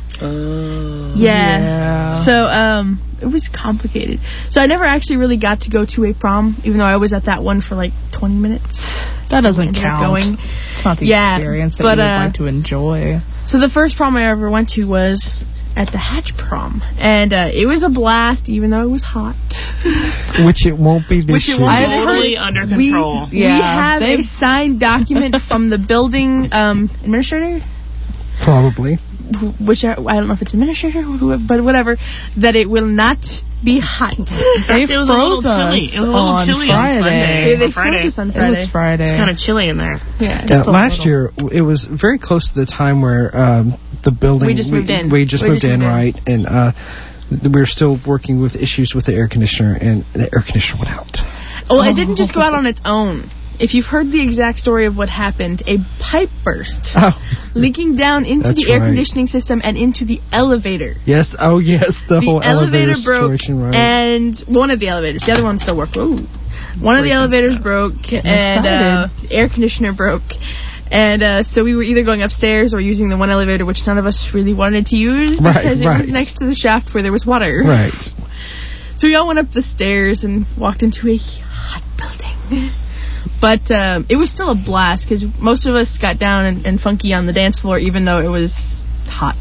Yeah. So, it was complicated. So I never actually really got to go to a prom, even though I was at that one for like 20 minutes. That doesn't Ended up count. going. It's not the experience that you would like to enjoy. So the first prom I ever went to was at the Hatch prom. And it was a blast, even though it was hot. Which it won't be this year. Totally under control. We have a signed document from the building administrator. Probably. Which I don't know if it's administrator or whoever, but whatever, that it will not be hot. They It was a little chilly. It was a little chilly on Sunday. They froze us on Friday. It was Friday. It's kind of chilly in there. Yeah. Last year, it was very close to the time where the building... We just moved in. We just moved in, right? And we were still working with issues with the air conditioner, and the air conditioner went out. Well, it didn't just go out on its own. If you've heard the exact story of what happened, a pipe burst, leaking down into the air conditioning system and into the elevator. Yes, the whole elevator broke, situation, right? and one of the elevators, the other one still worked. Ooh. One of the elevators broke, and the air conditioner broke. And so we were either going upstairs or using the one elevator, which none of us really wanted to use because it was next to the shaft where there was water. Right. So we all went up the stairs and walked into a hot building. But it was still a blast because most of us got down and funky on the dance floor, even though it was hot.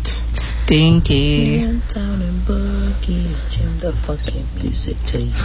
Stinky. Down and boogie, jam the fucking music to you.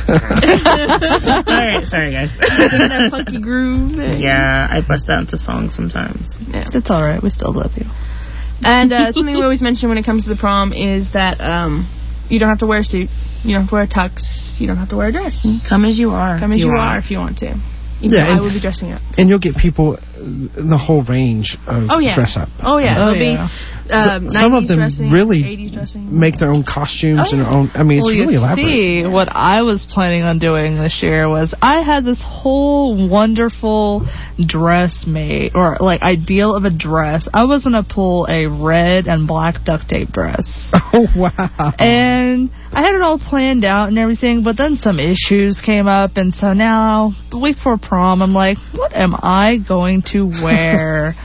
Alright, sorry guys. Singing that funky groove. Yeah, I bust out into songs sometimes. Yeah. It's alright, we still love you. And something we always mention when it comes to the prom is that you don't have to wear a suit, you don't have to wear a tux, you don't have to wear a dress. Come as you are. Come as you are if you want to. Even Yeah, I will be dressing up. And you'll get people in the whole range of dress up. Oh, yeah. It'll be some of them dressing, really 80s dressing. make their own costumes and their own... I mean, it's really elaborate. See, what I was planning on doing this year was I had this whole wonderful dress made, or like ideal of a dress. I was going to pull a red and black duct tape dress. Oh, wow. And I had it all planned out and everything, but then some issues came up, and so now, the week before prom, I'm like, what am I going to wear?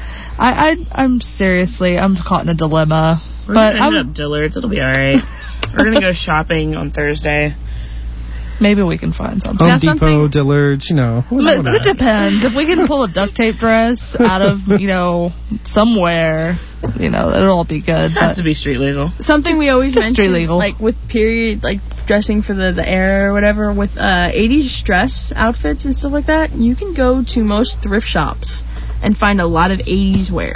I'm seriously, I'm caught in a dilemma. We're gonna end up Dillard's. It'll be alright. We're gonna go shopping on Thursday. Maybe we can find something. Home Depot, Dillard's, you know. It depends. If we can pull a duct tape dress out of, somewhere, it'll all be good. It has to be street legal. Something we always Just mention, street legal. like with period, like dressing for the era or whatever with 80s dress outfits and stuff like that, you can go to most thrift shops and find a lot of 80s wear.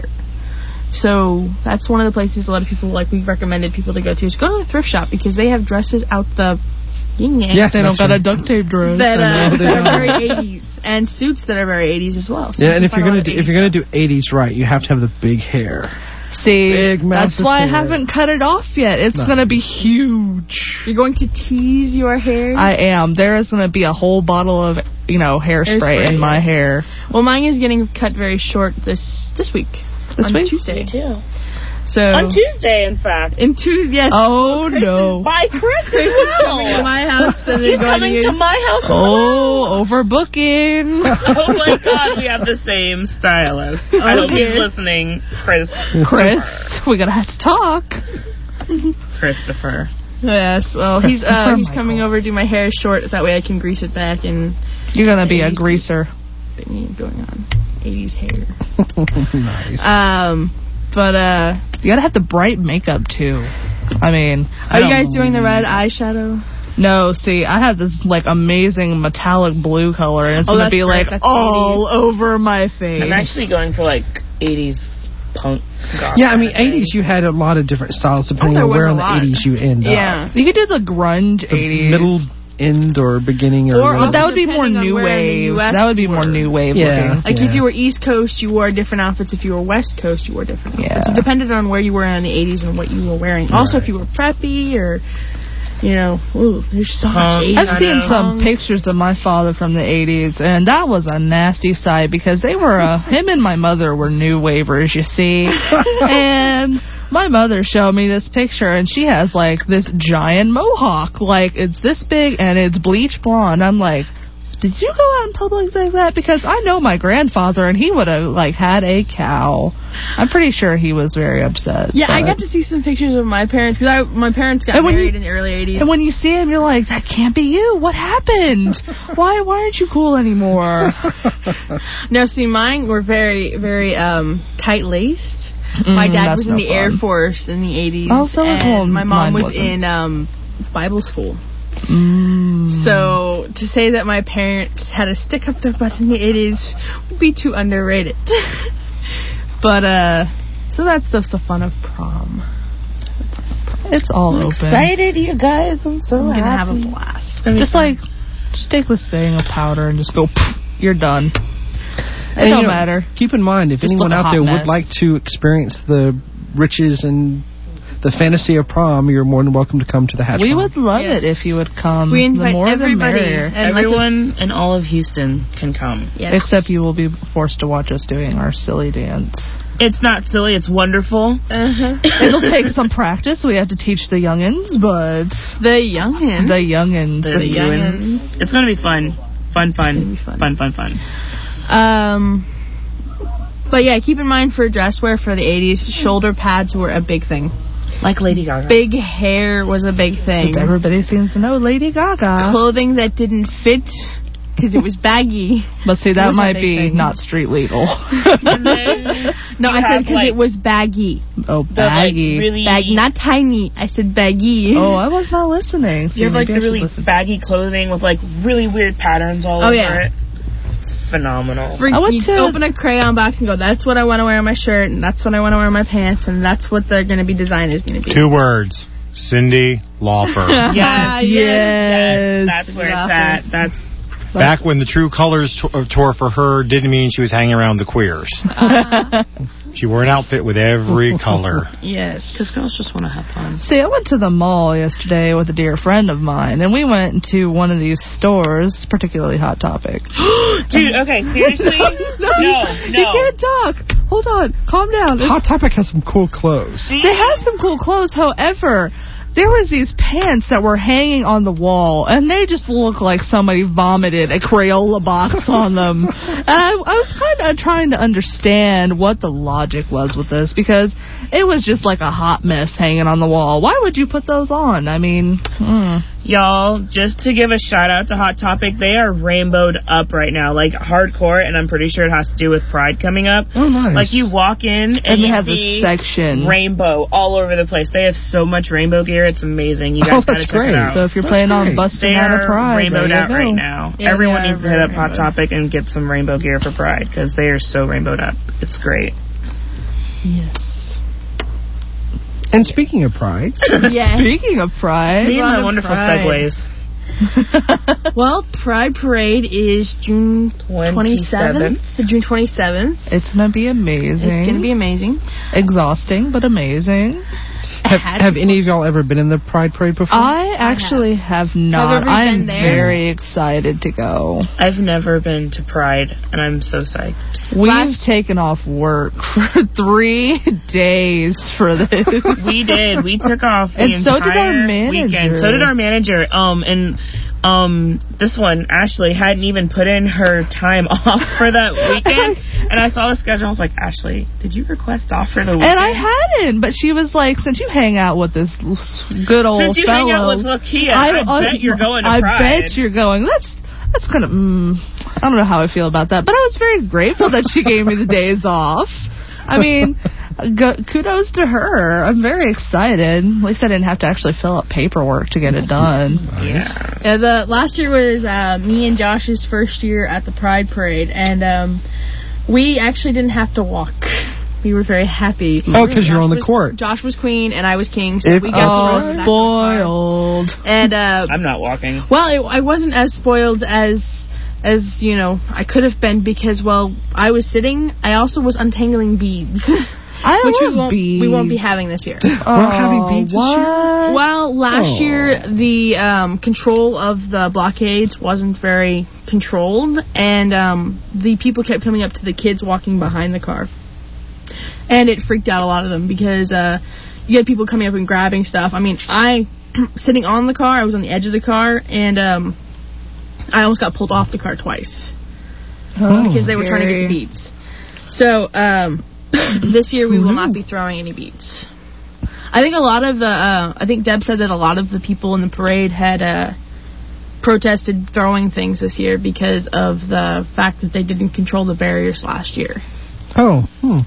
So that's one of the places a lot of people, like, we've recommended people to go to, is go to the thrift shop because they have dresses out the yeah, they don't got a duct tape dress that are very 80s, and suits that are very 80s as well. So yeah, and if you're gonna do 80s right, you have to have the big hair. See, big, that's why hair. I haven't cut it off yet. It's gonna be huge. You're going to tease your hair? I am. There is gonna be a whole bottle of hairspray in my hair. Well, mine is getting cut very short this week. This week? Tuesday. Me too. So on Tuesday, in fact. Yes. Oh, no. By Chris coming to my house and he's coming to my house. Oh, overbooking. Oh my God, we have the same stylist. I hope he's listening, Chris, we're gonna have to talk. Christopher. Yes. Well, he's coming over to do my hair short. That way I can grease it back and. You're gonna be a greaser. Thingy going on. 80s hair. Nice. But you gotta have the bright makeup too. I mean, are you guys doing the red eyeshadow? No, see, I have this like amazing metallic blue color, and it's gonna be like all 80s. Over my face. I'm actually going for like 80s punk. Yeah, I mean 80s. You had a lot of different styles depending on where in the 80s you end up. Yeah, you could do the grunge 80s, middle. End or beginning or but that would be more new wave. That would be more new wave looking. Like if you were East Coast, you wore different outfits. If you were West Coast, you wore different outfits. It depended on where you were in the 80s and what you were wearing. Right. Also, if you were preppy or, there's so much 80s. I've seen some pictures of my father from the 80s, and that was a nasty sight because they were, him and my mother were new wavers, you see. And my mother showed me this picture, and she has, like, this giant mohawk. Like, it's this big, and it's bleach blonde. I'm like, did you go out in public like that? Because I know my grandfather, and he would have, like, had a cow. I'm pretty sure he was very upset. Yeah, I got to see some pictures of my parents, because my parents got married in the early 80s. And when you see him, you're like, that can't be you. What happened? Why aren't you cool anymore? No, see, mine were very, very tight-laced. My dad was in the Air Force in the 80s. Oh, so and my mom was in Bible school. So to say that my parents had a stick up their butts in the 80s would be too underrated. But, so that's the fun of prom. It's all open. Excited, you guys. I'm going to have a blast. Just take this thing of powder and just go, poof, you're done. It don't matter. Keep in mind, if anyone out there would like to experience the riches and the fantasy of prom, you're more than welcome to come to the Hatch. We would love it if you would come. We invite the more everybody. The merrier. Everyone in all of Houston can come. Yes. Except you will be forced to watch us doing our silly dance. It's not silly, it's wonderful. It'll take some practice. We have to teach the youngins, but... The youngins. It's going to be fun. Fun. But yeah, keep in mind for dress wear for the 80s, shoulder pads were a big thing. Like Lady Gaga. Big hair was a big thing. Since everybody seems to know Lady Gaga. Clothing that didn't fit because it was baggy. But see, that might be not street legal. No, I said because it was baggy. Oh, baggy. Baggy, not tiny. I said baggy. Oh, I was not listening. You have like the really baggy clothing with like really weird patterns all over it. It's phenomenal. You open a crayon box and go, that's what I want to wear on my shirt, and that's what I want to wear on my pants, and that's what they're going to be designed is going to be. 2 words. Cyndi Lauper. Yes. That's where it's at. That's back when the True Colors tour for her didn't mean she was hanging around the queers. She wore an outfit with every color. Yes. Because girls just want to have fun. See, I went to the mall yesterday with a dear friend of mine, and we went to one of these stores, particularly Hot Topic. Dude, okay, seriously? No. You can't talk. Hold on. Calm down. Hot Topic has some cool clothes. They have some cool clothes, however... There was these pants that were hanging on the wall, and they just look like somebody vomited a Crayola box on them. And I was kind of trying to understand what the logic was with this, because it was just like a hot mess hanging on the wall. Why would you put those on? I mean... Y'all, just to give a shout out to Hot Topic, they are rainbowed up right now, like hardcore, and I'm pretty sure it has to do with Pride coming up. Oh, nice. Like you walk in and they you have see a section. rainbow all over the place. They have so much rainbow gear, it's amazing. You guys gotta check it out. So if you're planning on busting out a Pride, rainbowed there you out go. right now. Yeah, Everyone they needs to are hit up very Hot Topic and get some rainbow gear for Pride, because they are so rainbowed up. It's great. Yes. And speaking of Pride, Yeah. Speaking of Pride, Me and my of wonderful Pride. segues. Well, Pride Parade is June 27th. June 27th. it's gonna be amazing. It's going to be amazing. exhausting, but amazing. have any of y'all ever been in the Pride Parade before? I actually have not. ever I am been there? very excited to go. I've never been to Pride, and I'm so psyched. We've taken off work for 3 days for this. We did. We took off the And so did our entire manager. weekend. So did our manager. This one, Ashley, hadn't even put in her time off for that weekend. And I saw the schedule. I was like, Ashley, did you request off for the weekend? And I hadn't, but she was like, since you hang out with this good old Since you fellow, hang out with Lakia, I bet you're going to I Pride. bet you're going. That's kind of, I don't know how I feel about that, but I was very grateful that she gave me the days off. I mean, kudos to her. I'm very excited. At least I didn't have to actually fill out paperwork to get it done. Yeah, the last year was me and Josh's first year at the Pride Parade, and we actually didn't have to walk. We were very happy. Oh, because you're on the court. Josh was queen and I was king, so we got to run back spoiled. And I'm not walking. well, I wasn't as spoiled as you know I could have been, because while I was sitting, I also was untangling beads. Which we won't be having this year. We're not having beads this year? Well, last year the control of the blockades wasn't very controlled, and the people kept coming up to the kids walking behind the car, and it freaked out a lot of them because you had people coming up and grabbing stuff. I mean, I sitting on the car, I was on the edge of the car, and I almost got pulled off the car twice because they were trying to get the beads. So this year we will not be throwing any beads. I think a lot of the I think Deb said that a lot of the people in the parade had protested throwing things this year because of the fact that they didn't control the barriers last year. Oh.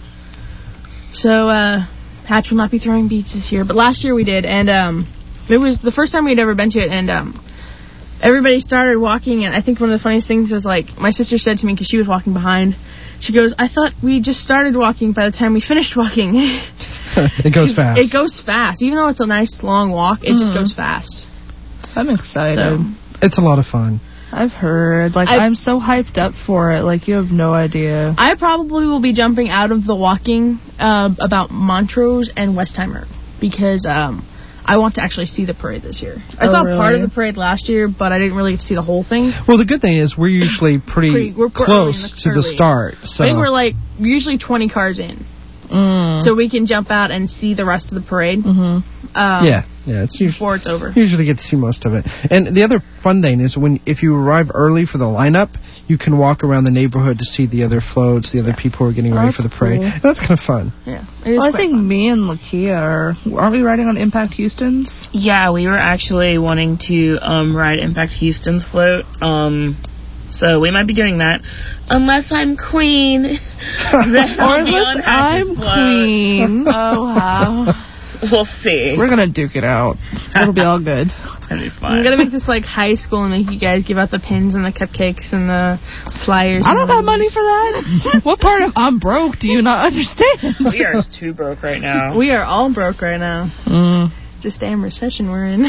So Hatch will not be throwing beads this year, but last year we did, and it was the first time we'd ever been to it, and everybody started walking, and I think one of the funniest things was, like, my sister said to me, because she was walking behind, she goes, I thought we just started walking by the time we finished walking. It goes fast. It goes fast. Even though it's a nice long walk, it just goes fast. I'm excited. It's a lot of fun. I've heard. I'm so hyped up for it. Like, you have no idea. I probably will be jumping out of the walking about Montrose and Westheimer, because I want to actually see the parade this year. I saw part of the parade last year, but I didn't really get to see the whole thing. Well, the good thing is we're usually pretty close to the start. So I think we're usually 20 cars in. So we can jump out and see the rest of the parade. It's usually, before it's over. Usually get to see most of it. And the other fun thing is if you arrive early for the lineup, you can walk around the neighborhood to see the other floats, the other people who are getting ready for the parade. Cool. And that's kind of fun. Yeah. I think me and Lakia aren't we riding on Impact Houston's? Yeah, we were actually wanting to ride Impact Houston's float. So we might be doing that. Unless I'm queen. Then or unless I'm queen. Oh, wow. We'll see. We're going to duke it out. It'll be all good. It's going to be fun. I'm going to make this like high school and make you guys give out the pins and the cupcakes and the flyers. I don't have money for that. What part of I'm broke do you not understand? We are too broke right now. We are all broke right now. This damn recession we're in.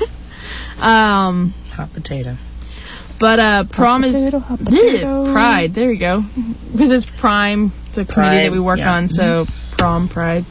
Hot potato. But prom is Pride. There you go. Because it's Prime, the committee that we work on. So prom, Pride.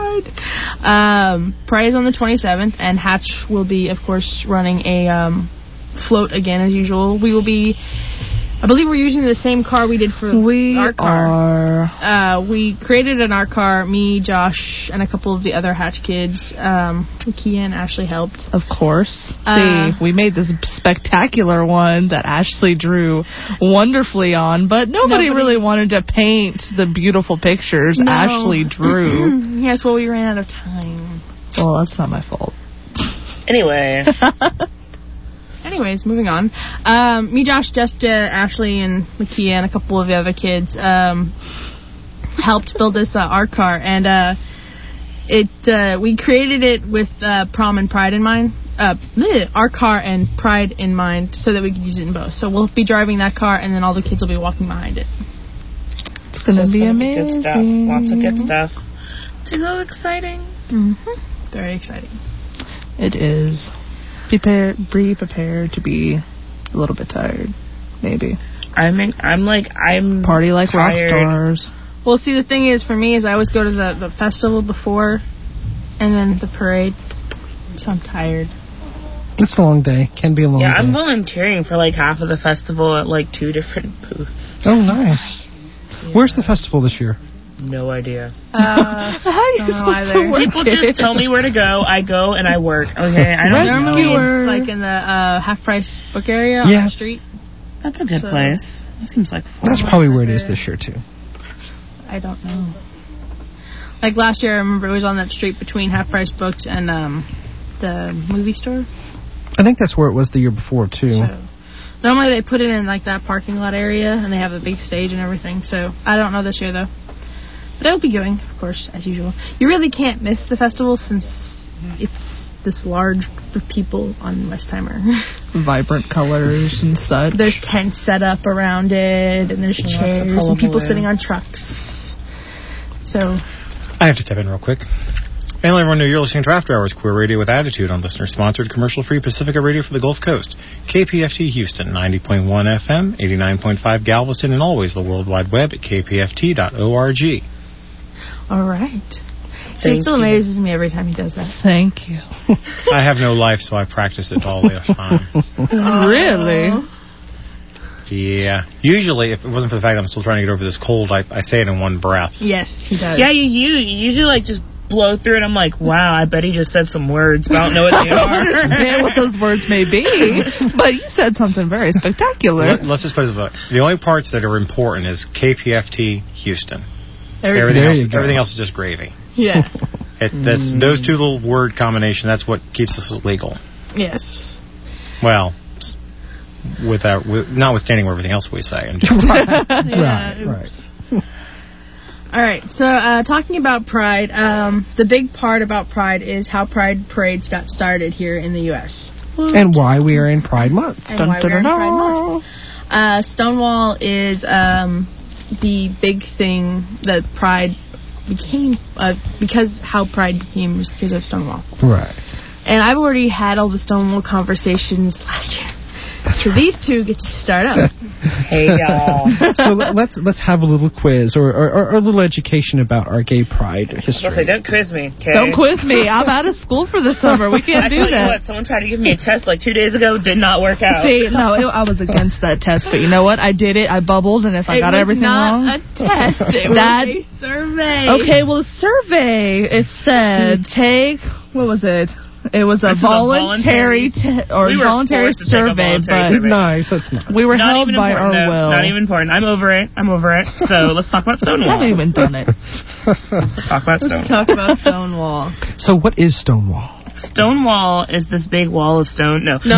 Pride is on the 27th, and Hatch will be, of course, running a float again as usual. We will be, I believe we're using the same car we did for our car. We created an art car, me, Josh, and a couple of the other Hatch kids. Lakia and Ashley helped. Of course. We made this spectacular one that Ashley drew wonderfully on, but nobody really wanted to paint the beautiful pictures Ashley drew. Yes, well, we ran out of time. Well, that's not my fault. Anyway. anyways, moving on. Me, Josh, Jessica, Ashley, and Makia, and a couple of the other kids helped build this art car, and we created it with prom and pride in mind. Art car and pride in mind, so that we could use it in both. So we'll be driving that car, and then all the kids will be walking behind it. It's gonna be amazing. Good stuff. Lots of good stuff. So exciting. Mm-hmm. Very exciting. It is. Be prepared to be a little bit tired, maybe. I'm party like tired. rock stars. Well, see, the thing is, for me, is I always go to the festival before, and then the parade. So I'm tired. It's a long day. Can be a long day. Yeah, I'm volunteering for like half of the festival at like 2 different booths. Oh, nice. Yeah. Where's the festival this year? No idea. How are you supposed to work? People just tell me where to go. I go and I work. Okay, I don't normally know. it's like in the half price book area on the street. That's a good place. That seems like fun. That's probably where it is this year too. I don't know. Like last year, I remember it was on that street between Half Price Books and the movie store. I think that's where it was the year before too. So, normally they put it in like that parking lot area, and they have a big stage and everything. So I don't know this year though, but I'll be going, of course, as usual. You really can't miss the festival since it's this large group of people on Westheimer. Vibrant colors and such. There's tents set up around it, and there's chairs and people sitting on trucks. So I have to step in real quick. And let everyone know you're listening to After Hours Queer Radio with Attitude on listener-sponsored, commercial-free Pacifica Radio for the Gulf Coast. KPFT Houston, 90.1 FM, 89.5 Galveston, and always the World Wide Web at kpft.org. All right. See, it still amazes me every time he does that. Thank you. I have no life, so I practice it all the time. Really? Yeah. Usually, if it wasn't for the fact that I'm still trying to get over this cold, I say it in one breath. Yes, he does. Yeah, you usually like just blow through it. I'm like, wow, I bet he just said some words, but I don't know what they are. I don't understand what those words may be, but you said something very spectacular. Let's just put it this way. The only parts that are important is KPFT Houston. Everything else is just gravy. Yeah. That's those two little word combination. That's what keeps us legal. Yes. Well, notwithstanding everything else we say. Right. All right. So talking about Pride, the big part about Pride is how Pride parades got started here in the U.S. And why we are in Pride Month. Stonewall is the big thing that Pride became, because how Pride became was because of Stonewall. Right. And I've already had all the Stonewall conversations last year. So these two get to start up. Hey, y'all. So let's have a little quiz or a little education about our gay pride history. Say, don't quiz me, okay? Don't quiz me. I'm out of school for the summer. We can't do that. Someone tried to give me a test like 2 days ago. Did not work out. See, no, I was against that test. But you know what? I did it. I bubbled, and if I got everything wrong... It was not a test. It was a survey. Okay, well, a survey. It said, what was it? It was a voluntary voluntary survey, but nice. That's nice. We were held by our will. Not even important. I'm over it. So let's talk about Stonewall. I haven't even done it. Let's talk about Stonewall. So what is Stonewall? Stonewall is this big wall of stone. No. That's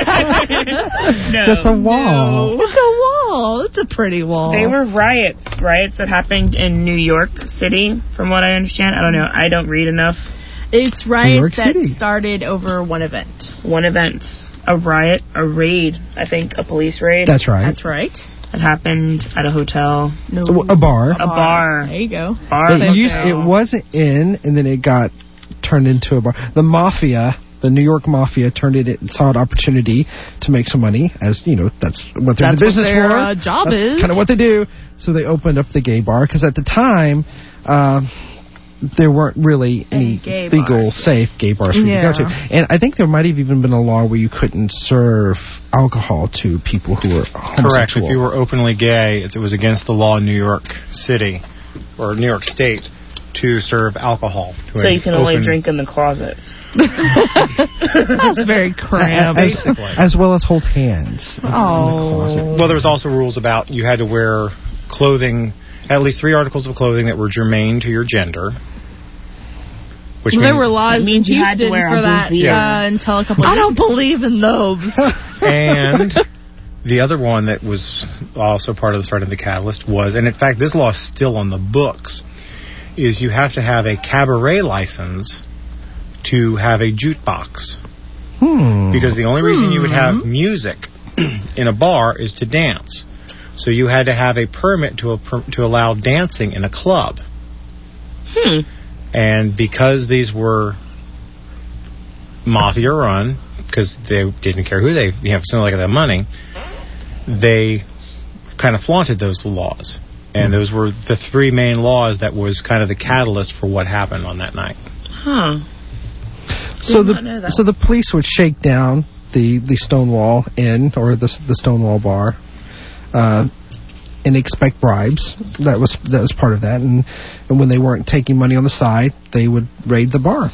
a wall. No. It's a wall. It's a pretty wall. They were riots that happened in New York City, from what I understand. I don't know. I don't read enough. It's riots that started over one event. A riot, a raid, I think, a police raid. That's right. It happened at a hotel. No. A bar. A bar. There you go. It wasn't in, and then it got turned into a bar. The mafia, the New York mafia, saw an opportunity to make some money, as, you know, that's what they're in the business for. That's job is. That's kind of what they do. So they opened up the gay bar, because at the time... there weren't really any legal, safe gay bars for you to go to. And I think there might have even been a law where you couldn't serve alcohol to people who were homosexual. Correct. If you were openly gay, it was against the law in New York City, or New York State, to serve alcohol. So you can only drink in the closet. That's very cramped. As well as hold hands in the closet. Well, there was also rules about you had to wear clothing... At least 3 articles of clothing that were germane to your gender. There were laws in means you had to Houston wear for a that brassiere. until a couple of I don't believe in those. And the other one that was also part of the start of the catalyst was, and in fact this law is still on the books, is you have to have a cabaret license to have a jukebox. Because the only reason you would have music in a bar is to dance. So you had to have a permit to allow dancing in a club. And because these were mafia run, because they didn't care who they, something like that money, they kind of flaunted those laws. And those were the three main laws that was kind of the catalyst for what happened on that night. So the police would shake down the Stonewall Inn or the Stonewall Bar, and expect bribes. That was part of that. And when they weren't taking money on the side, they would raid the bar.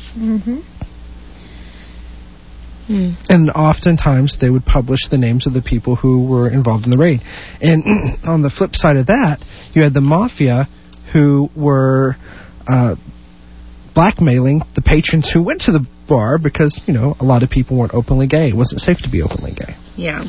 And oftentimes they would publish the names of the people who were involved in the raid. And on the flip side of that, you had the mafia who were blackmailing the patrons who went to the bar because, a lot of people weren't openly gay. It wasn't safe to be openly gay. Yeah.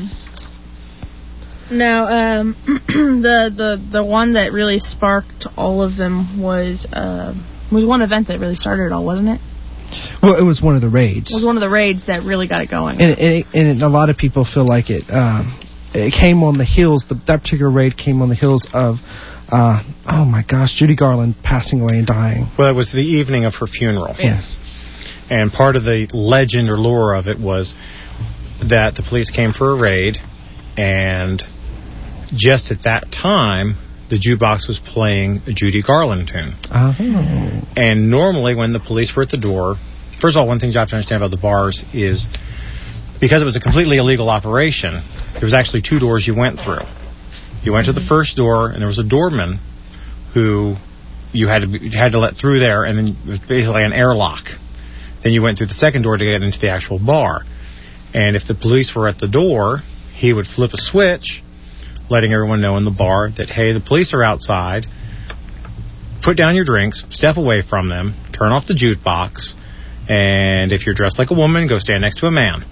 Now, the one that really sparked all of them was one event that really started it all, wasn't it? Well, it was one of the raids. It was one of the raids that really got it going. And a lot of people feel like it came on the heels, that particular raid came on the heels of, oh my gosh, Judy Garland passing away and dying. Well, it was the evening of her funeral. Yes. And part of the legend or lore of it was that the police came for a raid, and just at that time, the jukebox was playing a Judy Garland tune. And normally when the police were at the door, first of all, one thing you have to understand about the bars is because it was a completely illegal operation, there was actually two doors you went through. You went to the first door, and there was a doorman who you had to let through there, and then it was basically an airlock. Then you went through the second door to get into the actual bar. And if the police were at the door, he would flip a switch, letting everyone know in the bar that, hey, the police are outside. Put down your drinks, step away from them, turn off the jukebox, and if you're dressed like a woman, go stand next to a man.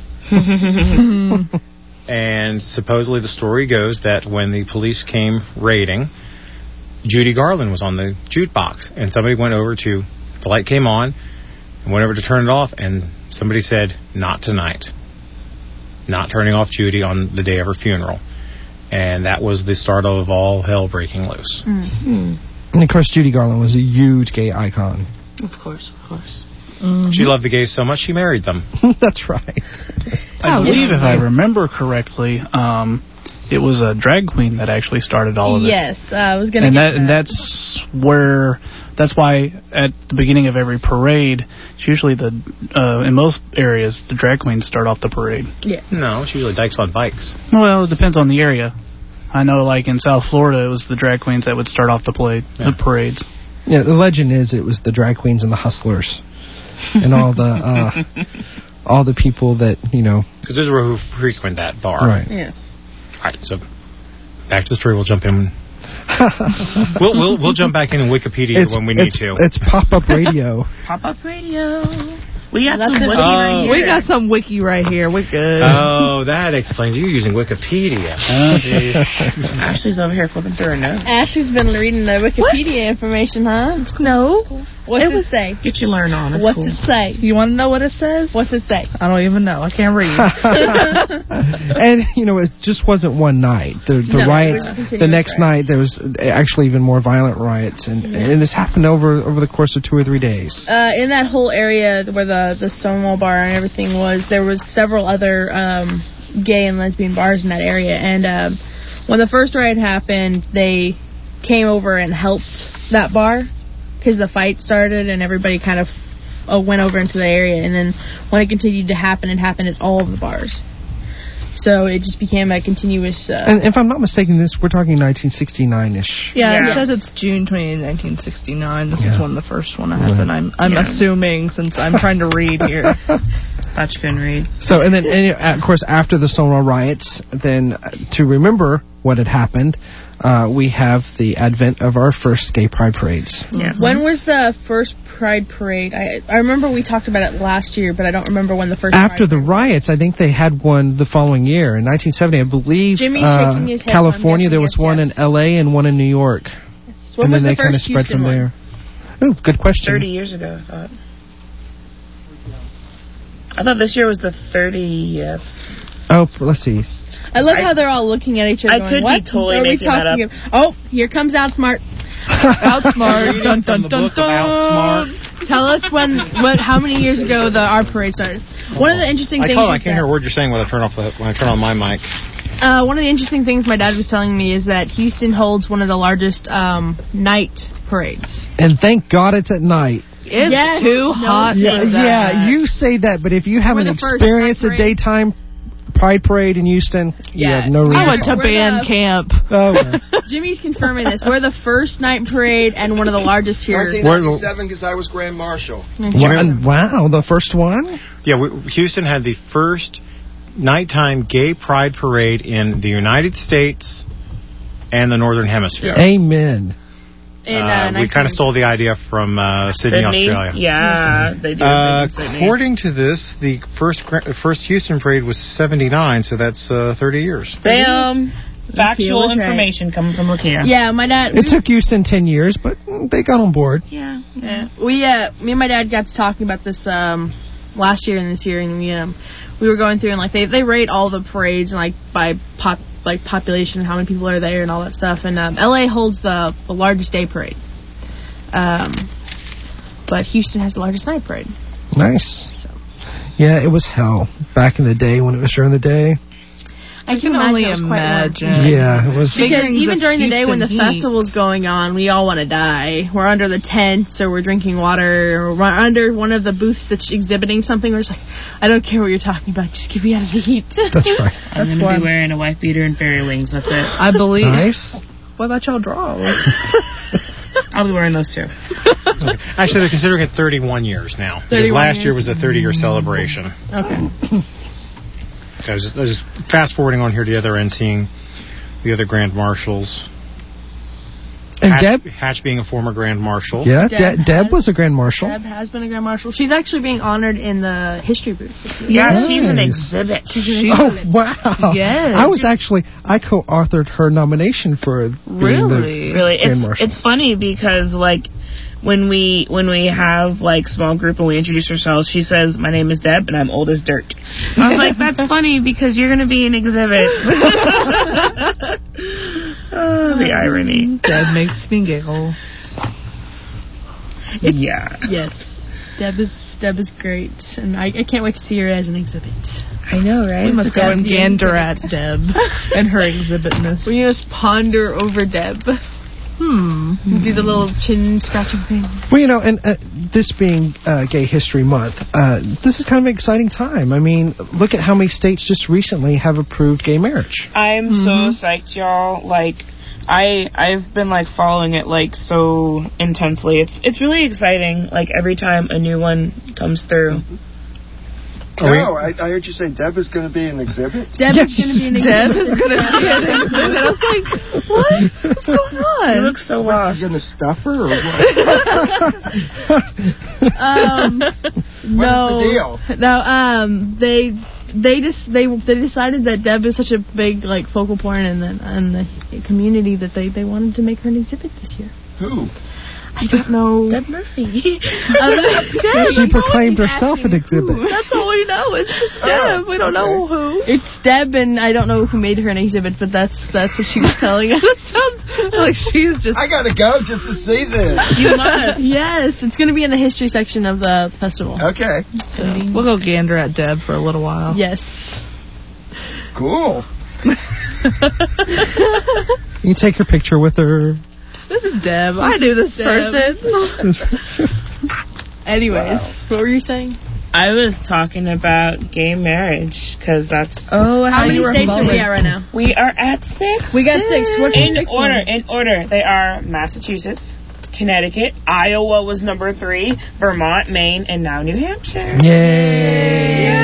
And supposedly the story goes that when the police came raiding, Judy Garland was on the jukebox, and somebody went over to, the light came on, and went over to turn it off, and somebody said, not tonight. Not turning off Judy on the day of her funeral. And that was the start of all hell breaking loose. And of course, Judy Garland was a huge gay icon. Of course. She loved the gays so much she married them. That's right. I believe, if I remember correctly, it was a drag queen that actually started all of it. Yes, I was going to. And that's why at the beginning of every parade, it's usually in most areas the drag queens start off the parade. Yeah. No, it's usually dykes on bikes. Well, it depends on the area. I know, like in South Florida, it was the drag queens that would start off the parades. Yeah, the legend is it was the drag queens and the hustlers, and all the people that because those are who frequent that bar. Right. Yes. All right. So back to the story. We'll jump in. We'll jump back in Wikipedia when we need to. It's pop-up radio. Pop-up radio. We got some wiki right here. We got some wiki right here. We're good. Oh, that explains. You're using Wikipedia. Ashley's over here flipping through her notes. Ashley's been reading the Wikipedia information, huh? No. What's it say? Get you learn on. What's it say? You want to know what it says? What's it say? I don't even know. I can't read. And, it just wasn't one night. The riots, the next night, there was actually even more violent riots. And this happened over the course of 2 or 3 days. In that whole area where the Stonewall Bar and everything was, there was several other gay and lesbian bars in that area. And when the first riot happened, they came over and helped that bar because the fight started and everybody kind of went over into the area. And then when it continued to happen, it happened at all of the bars. So it just became a continuous... and if I'm not mistaken, we're talking 1969-ish. Yeah, it says it's June 20, 1969. This is when the first one happened. I'm assuming, since I'm trying to read here. Thought you couldn't read. So, and of course, after the Stonewall riots, then to remember what had happened, we have the advent of our first gay pride parades. Yes. When was the first Pride Parade? I remember we talked about it last year, but I don't remember when the first. After Pride the riots, I think they had one the following year in 1970. I believe Jimmy's shaking his head, California. so I'm There was guessing one yes. in L.A. and one in New York. When and was then the they kind of first spread Houston from one? there. Oh, good question. 30 years ago, I thought this year was the 30th. Oh, let's see. I love how they're all looking at each other. I going, could be what totally are we making that talking up. about? Oh, here comes Outsmart. Outsmart. Dun, dun, dun, dun. Tell us how many years ago our parade started. One of the interesting things. I can't hear a word you're saying when I turn on my mic. One of the interesting things my dad was telling me is that Houston holds one of the largest night parades. And thank God it's at night. It's too hot. Yeah, you say that, but if you haven't experienced a daytime pride parade in Houston, you have no reason. I went to band camp. Oh, well. Jimmy's confirming this. We're the first night parade and one of the largest here. 1997, because I was Grand Marshal. Wow, the first one? Yeah, Houston had the first nighttime gay pride parade in the United States and the Northern Hemisphere. Amen. We kind of stole the idea from Sydney, Australia. Yeah, they do. According to this, the first Houston parade was 79, so that's 30 years. Bam! Factual information coming from Lakia. Yeah, my dad. It took Houston 10 years, but they got on board. Yeah. Me and my dad got to talking about this last year and this year, and we were going through and they rate all the parades and by population, how many people are there and all that stuff. And LA holds the largest day parade, but Houston has the largest night parade. Nice. So. Yeah, it was hell back in the day when it was during the day. I can only imagine. Yeah, it was. Because even during the day when the heat. festival's going on, we all want to die. We're under the tents, or we're drinking water, or we're under one of the booths that's exhibiting something. We're just like, I don't care what you're talking about. Just get me out of the heat. That's right. I'm going to be wearing a wife beater and fairy wings. That's it. I believe. Nice. What about y'all draws? I'll be wearing those too. Okay. Actually, they're considering it 31 years now. Because last year was the 30-year celebration. Okay. So I was just fast-forwarding on here to the other end, seeing the other Grand Marshals. And Deb? Hatch being a former Grand Marshal. Yeah, Deb was a Grand Marshal. Deb has been a Grand Marshal. She's actually being honored in the history booth this year. Yeah, she's an exhibit. Oh, wow. Yes. I co-authored her nomination for being the Grand Marshal. It's funny because, when we have small group and we introduce ourselves, she says, "My name is Deb and I'm old as dirt." I was like, "That's funny because you're going to be an exhibit." The irony. Deb makes me giggle. Yes. Deb is great, and I can't wait to see her as an exhibit. I know, right? We must go and gander at Deb and her exhibitness. We just ponder over Deb. Do the little chin scratching thing. Well, and this being Gay History Month, this is kind of an exciting time. I mean, look at how many states just recently have approved gay marriage. I'm so psyched, y'all. I've been following it so intensely. It's really exciting. Every time a new one comes through. I heard you say Deb is going to be an exhibit. Deb is going to be an exhibit. I was like, what? What's going on? You look so lost. You're going to stuff her or what? No. What is the deal? No, they decided that Deb is such a big focal point in the community that they wanted to make her an exhibit this year. Who? I don't know. Deb Murphy. She proclaimed herself an exhibit. That's all we know. It's just Deb. We don't know who. It's Deb, and I don't know who made her an exhibit, but that's what she was telling us. It sounds like she's just... I got to go just to see this. You must. Yes, it's going to be in the history section of the festival. Okay. So we'll go gander at Deb for a little while. Yes. Cool. You can take your picture with her. This is Deb. I knew this person. Anyways, what were you saying? I was talking about gay marriage because that's. Oh, how many states are we at right now? We are at 6. We got 6. What's in order? In order, they are Massachusetts, Connecticut, Iowa was number 3, Vermont, Maine, and now New Hampshire. Yay!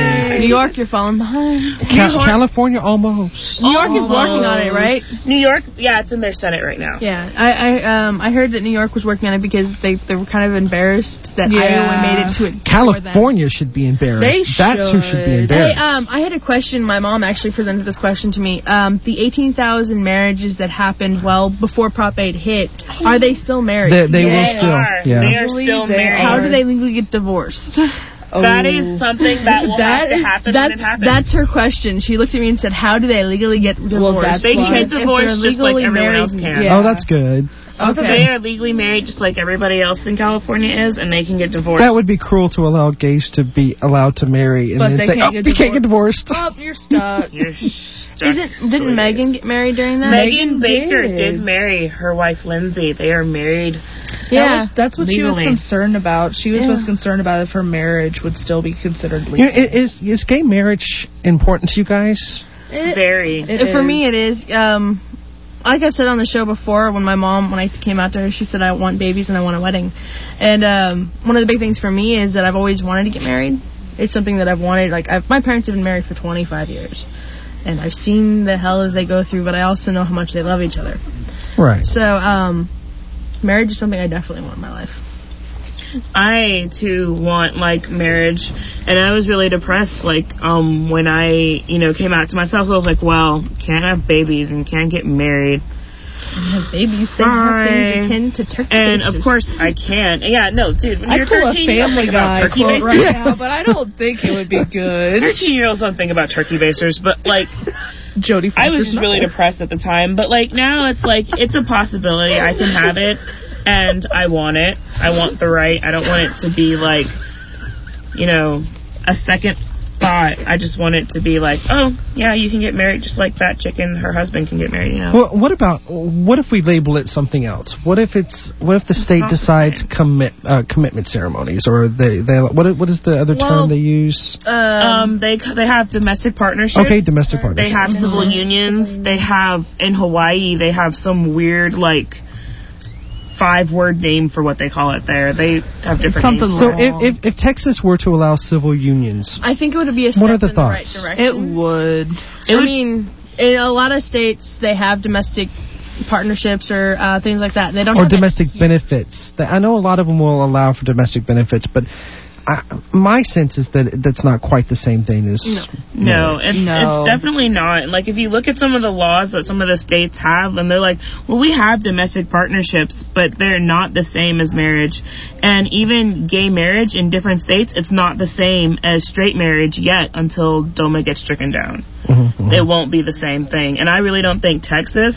New York, you're falling behind. California, almost. New York is working on it, right? New York, yeah, it's in their Senate right now. Yeah, I heard that New York was working on it because they were kind of embarrassed that Iowa made it to it. California should be embarrassed. That's who should be embarrassed. Hey, I had a question. My mom actually presented this question to me. The 18,000 marriages that happened before Prop 8 hit, are they still married? They will still. Yeah. They are still married. How do they legally get divorced? That is something that will have to happen when it happens. That's her question. She looked at me and said, how do they legally get divorced? They can get divorced just like everyone else can. Yeah. Oh, that's good. Okay. They are legally married just like everybody else in California is, and they can get divorced. That would be cruel to allow gays to be allowed to marry and then say, you can't get divorced. Oh, you're stuck. You're stuck. Didn't Megan get married during that? Megan Baker did marry her wife, Lindsay. They are married. Yeah, that's what legally. She was concerned about. She was concerned about if her marriage would still be considered legal. Is gay marriage important to you guys? Very. For me, it is. Like I've said on the show before, when I came out to her, she said, I want babies and I want a wedding. And one of the big things for me is that I've always wanted to get married. It's something that I've wanted. My parents have been married for 25 years. And I've seen the hell that they go through, but I also know how much they love each other. Right. So, marriage is something I definitely want in my life. I, too, want, marriage. And I was really depressed, when I, came out to myself. So I was like, well, can't have babies and can't get married. Have babies, they have things akin to turkey and, basters. of course, I can't. Yeah, no, dude, when you're 13, you don't think about turkey basters. Right now, but I don't think it would be good. 13-year-olds don't think about turkey basters, but, Jodie Foster, I was just really depressed at the time. But, now it's it's a possibility. I can have it. And I want it. I want the right. I don't want it to be a second thought. I just want it to be oh, yeah, you can get married just like that chick and her husband can get married, Well, what if we label it something else? What if the state decides commitment ceremonies, or what is the other term they use? They have domestic partnerships. Okay, domestic partnerships. They have civil unions. They have, in Hawaii, they have some weird, 5-word name for what they call it there. They have different names. So if Texas were to allow civil unions, I think it would be a step what are the in thoughts? the right direction. It would. I mean, in a lot of states, they have domestic partnerships or things like that. They don't. Or domestic benefits. I know a lot of them will allow for domestic benefits, but my sense is that that's not quite the same thing as... No, it's definitely not. If you look at some of the laws that some of the states have, and they're well, we have domestic partnerships, but they're not the same as marriage. And even gay marriage in different states, it's not the same as straight marriage yet until DOMA gets stricken down. It won't be the same thing. And I really don't think Texas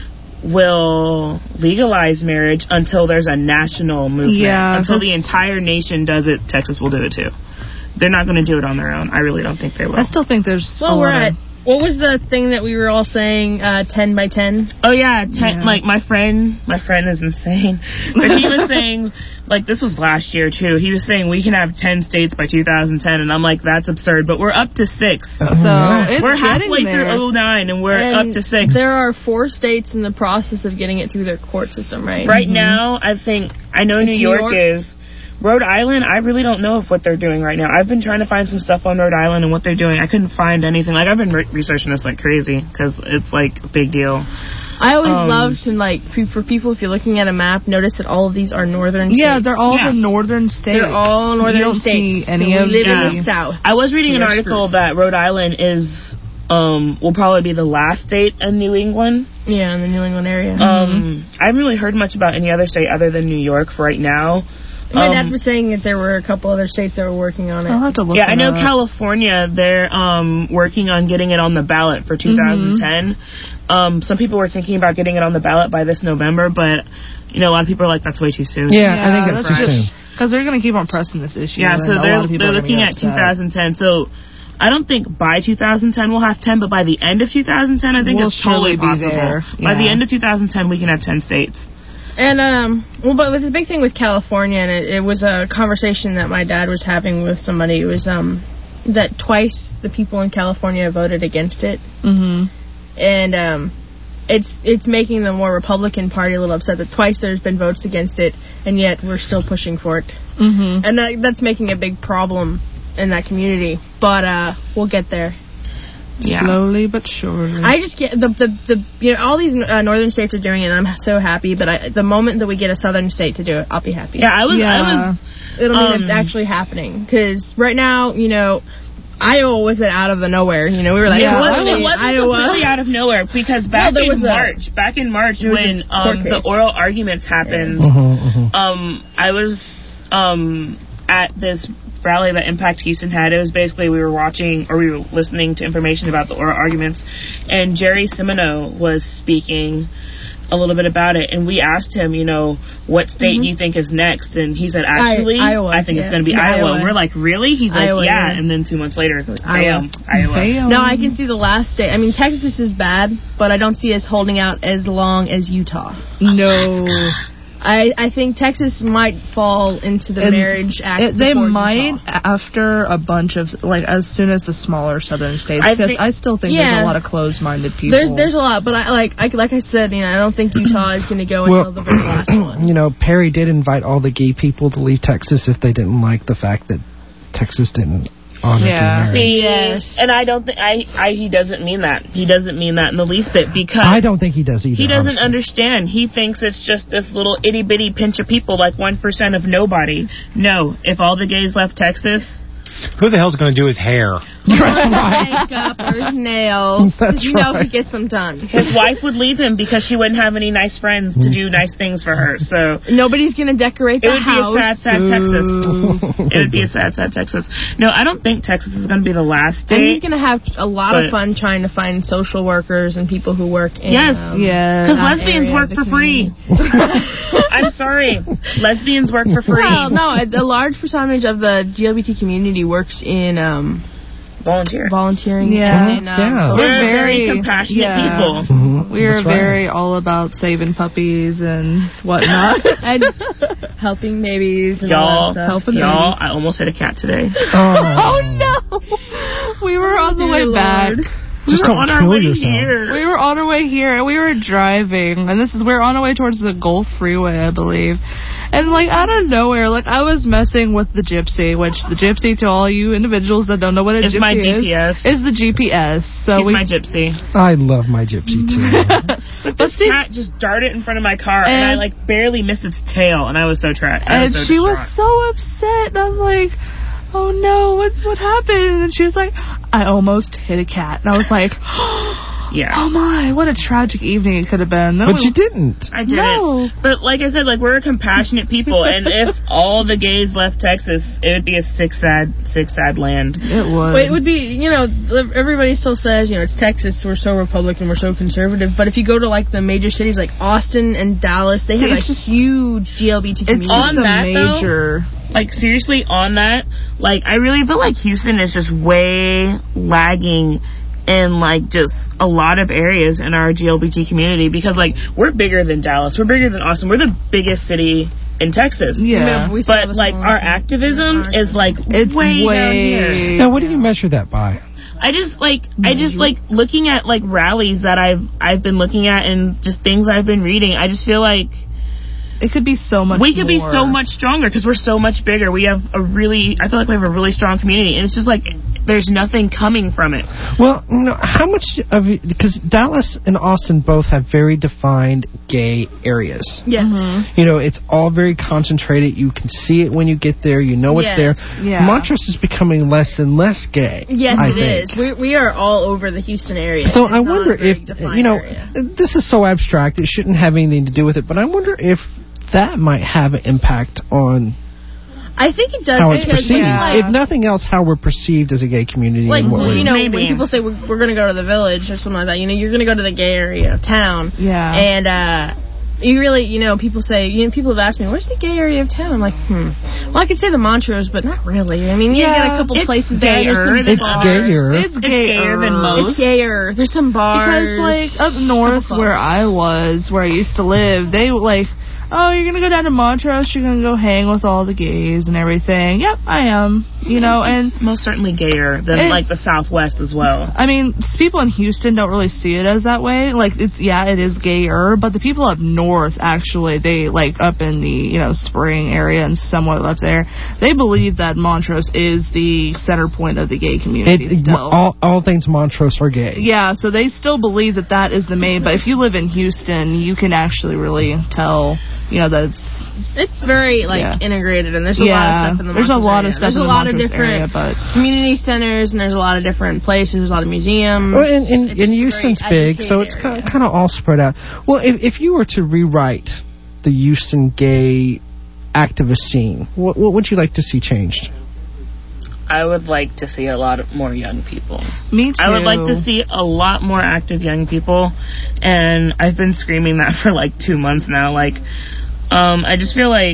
will legalize marriage until there's a national movement. Yeah, until the entire nation does it, Texas will do it too. They're not going to do it on their own. I really don't think they will. I still think there's what was the thing that we were all saying, 10 by 10? Oh, yeah, 10, my friend is insane. But he was saying, this was last year, too. He was saying we can have 10 states by 2010, and I'm that's absurd. But we're up to 6. So we're halfway through 09, and we're up to 6. There are 4 states in the process of getting it through their court system, right? Right now, I know New York is. Rhode Island, I really don't know what they're doing right now. I've been trying to find some stuff on Rhode Island and what they're doing. I couldn't find anything. I've been researching this crazy because it's a big deal. I always loved to for people, if you're looking at a map, notice that all of these are northern states. Yeah, they're all the northern states. They're all northern states. See any of we live in the south. I was reading an article that Rhode Island is will probably be the last state in New England. Yeah, in the New England area. I haven't really heard much about any other state other than New York for right now. My dad was saying that there were a couple other states that were working on it. I'll have to look I know California, they're working on getting it on the ballot for 2010. Some people were thinking about getting it on the ballot by this November, but a lot of people are that's way too soon. Yeah, I think that's too soon. Because they're going to keep on pressing this issue. Yeah, so they're looking at 2010. So I don't think by 2010 we'll have 10, but by the end of 2010, I think it's totally possible. By the end of 2010, we can have 10 states. And, but the big thing with California, and it was a conversation that my dad was having with somebody, was that twice the people in California voted against it. And it's making the more Republican Party a little upset that twice there's been votes against it, and yet we're still pushing for it. And that's making a big problem in that community. But we'll get there. Yeah. Slowly but surely. I just get the all these northern states are doing it, and I'm so happy. But the moment that we get a southern state to do it, I'll be happy. Yeah, I was. It'll mean it's actually happening. Because right now, Iowa was out of the nowhere. We were like, it wasn't completely out of nowhere, because back in March when the oral arguments happened, I was at this rally that Impact Houston had. It was basically we were listening to information about the oral arguments, and Jerry Semino was speaking a little bit about it, and we asked him, what state do you think is next? And he said, actually, Iowa, I think it's going to be Iowa. And we're like, really? He's Iowa, like, yeah. And then 2 months later, Iowa. No, I can see the last state. I mean, Texas is bad, but I don't see us holding out as long as Utah. No. I think Texas might fall into the marriage act. They might after a bunch of, as soon as the smaller southern states. Because I still think there's a lot of closed-minded people. There's a lot, but like I said, I don't think Utah is going to go until the very last one. Perry did invite all the gay people to leave Texas if they didn't like the fact that Texas didn't honor their marriage. See, yes. And I don't think he doesn't mean that. He doesn't mean that in the least bit, because I don't think he does either. He doesn't understand. He thinks it's just this little itty bitty pinch of people, like 1% of nobody. No, if all the gays left Texas, who the hell's going to do his hair? Makeup or his nails. He gets them done. His wife would leave him because she wouldn't have any nice friends to do nice things for her. So nobody's going to decorate the house. It would be a sad Texas. It would be a sad Texas. No, I don't think Texas is going to be the last state. And he's going to have a lot of fun trying to find social workers and people who work in because lesbians work for free. I'm sorry. Lesbians work for free. Well, no, a large percentage of the LGBT community works in volunteering. Yeah. We're very compassionate people. Mm-hmm. We're very all about saving puppies and whatnot. And helping babies and all that stuff. Y'all, I almost hit a cat today. Oh no! We were on the way back. Just don't kill yourself. We were on our way here, and we were driving, and we're on our way towards the Gulf Freeway, I believe. And, out of nowhere, I was messing with the Gypsy, which the Gypsy, to all you individuals that don't know what a Gypsy my GPS. Is the GPS. So She's my Gypsy. I love my Gypsy, too. But this cat just darted in front of my car, and I, barely missed its tail, and I was so trapped. And she was so upset, and I'm like, oh no, what happened? And she was like, I almost hit a cat. And I was like, yeah. Oh my, what a tragic evening it could have been. But you didn't. I didn't. No. But like I said, we're compassionate people, and if all the gays left Texas, it would be a sick, sad land. It would. But it would be, everybody still says, it's Texas, we're so Republican, we're so conservative. But if you go to the major cities like Austin and Dallas, they have a huge GLBT community. It's on that major. Seriously, on that, I really feel like Houston is just way lagging in, just a lot of areas in our GLBT community, because, we're bigger than Dallas. We're bigger than Austin. We're the biggest city in Texas. Yeah. But, our activism is, it's way down here. Now, what do you measure that by? I just looking at, rallies that I've been looking at and just things I've been reading. I just feel like it could be so much we could be so much stronger because we're so much bigger. I feel like we have a really strong community, and it's just there's nothing coming from it. Well, how much of it, because Dallas and Austin both have very defined gay areas. Yeah. Mm-hmm. It's all very concentrated. You can see it when you get there. You know it's there. Yeah. Montrose is becoming less and less gay. Yes, it is. We are all over the Houston area. So I wonder if, this is so abstract, it shouldn't have anything to do with it, but I wonder if that might have an impact on I think it does. How it's perceived. If nothing else, how we're perceived as a gay community. When people say we're going to go to the Village or something like that, you're going to go to the gay area of town. Yeah. And you really, people say, people have asked me, where's the gay area of town? I'm like, well, I could say the Montrose, but not really. I mean, you got a couple places there. It's gayer. It's gayer than most. It's gayer. There's some bars. Because, up north where I used to live, they oh, you're going to go down to Montrose, you're going to go hang with all the gays and everything. Yep, I am. you know, and most certainly gayer than like the Southwest as well. I mean, people in Houston don't really see it as that way. Like, it is gayer, but the people up north, actually, they, like, up in the, you know, Spring area and somewhat up there, they believe that Montrose is the center point of the gay community still. All things Montrose are gay. Yeah, so they still believe that is the main, but if you live in Houston, you can actually really tell, you know, that it's very, like, integrated, and there's a lot of stuff in the Montrose area. There's a lot of different community centers, and there's a lot of different places, there's a lot of museums. Well, and Houston's big, so it's kind of all spread out. Well, if you were to rewrite the Houston gay activist scene, what would you like to see changed? I would like to see a lot more young people. Me too. I would like to see a lot more active young people, and I've been screaming that for like 2 months now. Like, I just feel like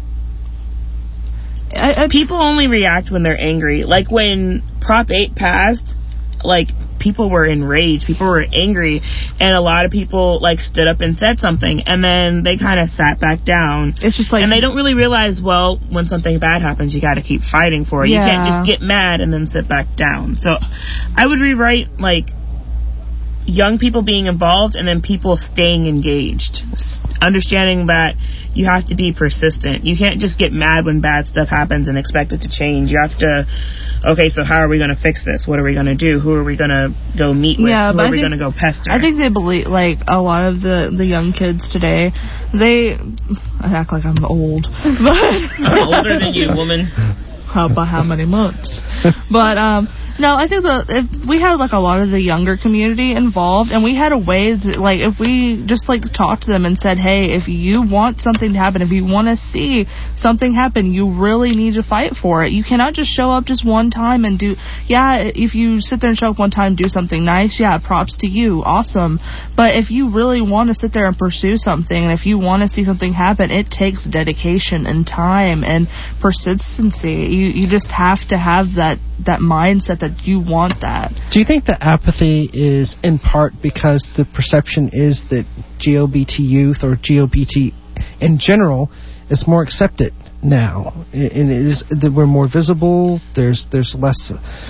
people only react when they're angry. Like when Prop 8 passed, like people were enraged, people were angry, and a lot of people like stood up and said something, and then they kind of sat back down. It's just like, and they don't really realize, well, when something bad happens, you got to keep fighting for it. Yeah. You can't just get mad and then sit back down. So I would rewrite like young people being involved and then people staying engaged, understanding that you have to be persistent. You can't just get mad when bad stuff happens and expect it to change. You have to, okay, so how are we going to fix this? What are we going to do? Who are we going to go meet with? Yeah, Who are we going to go pester? I think they believe, like, a lot of the young kids today, I act like I'm old, but I'm older than you, woman. By how many months? But, no, I think if we had, like, a lot of the younger community involved, and we had a way to, like, if we just, like, talked to them and said, hey, if you want something to happen, if you want to see something happen, you really need to fight for it. You cannot just show up just one time and do, if you sit there and show up one time, do something nice, props to you, awesome. But if you really want to sit there and pursue something, and if you want to see something happen, it takes dedication and time and persistency. You just have to have that mindset that you want that. Do you think the apathy is in part because the perception is that GLBT youth or GLBT in general is more accepted now, and it is that we're more visible? There's less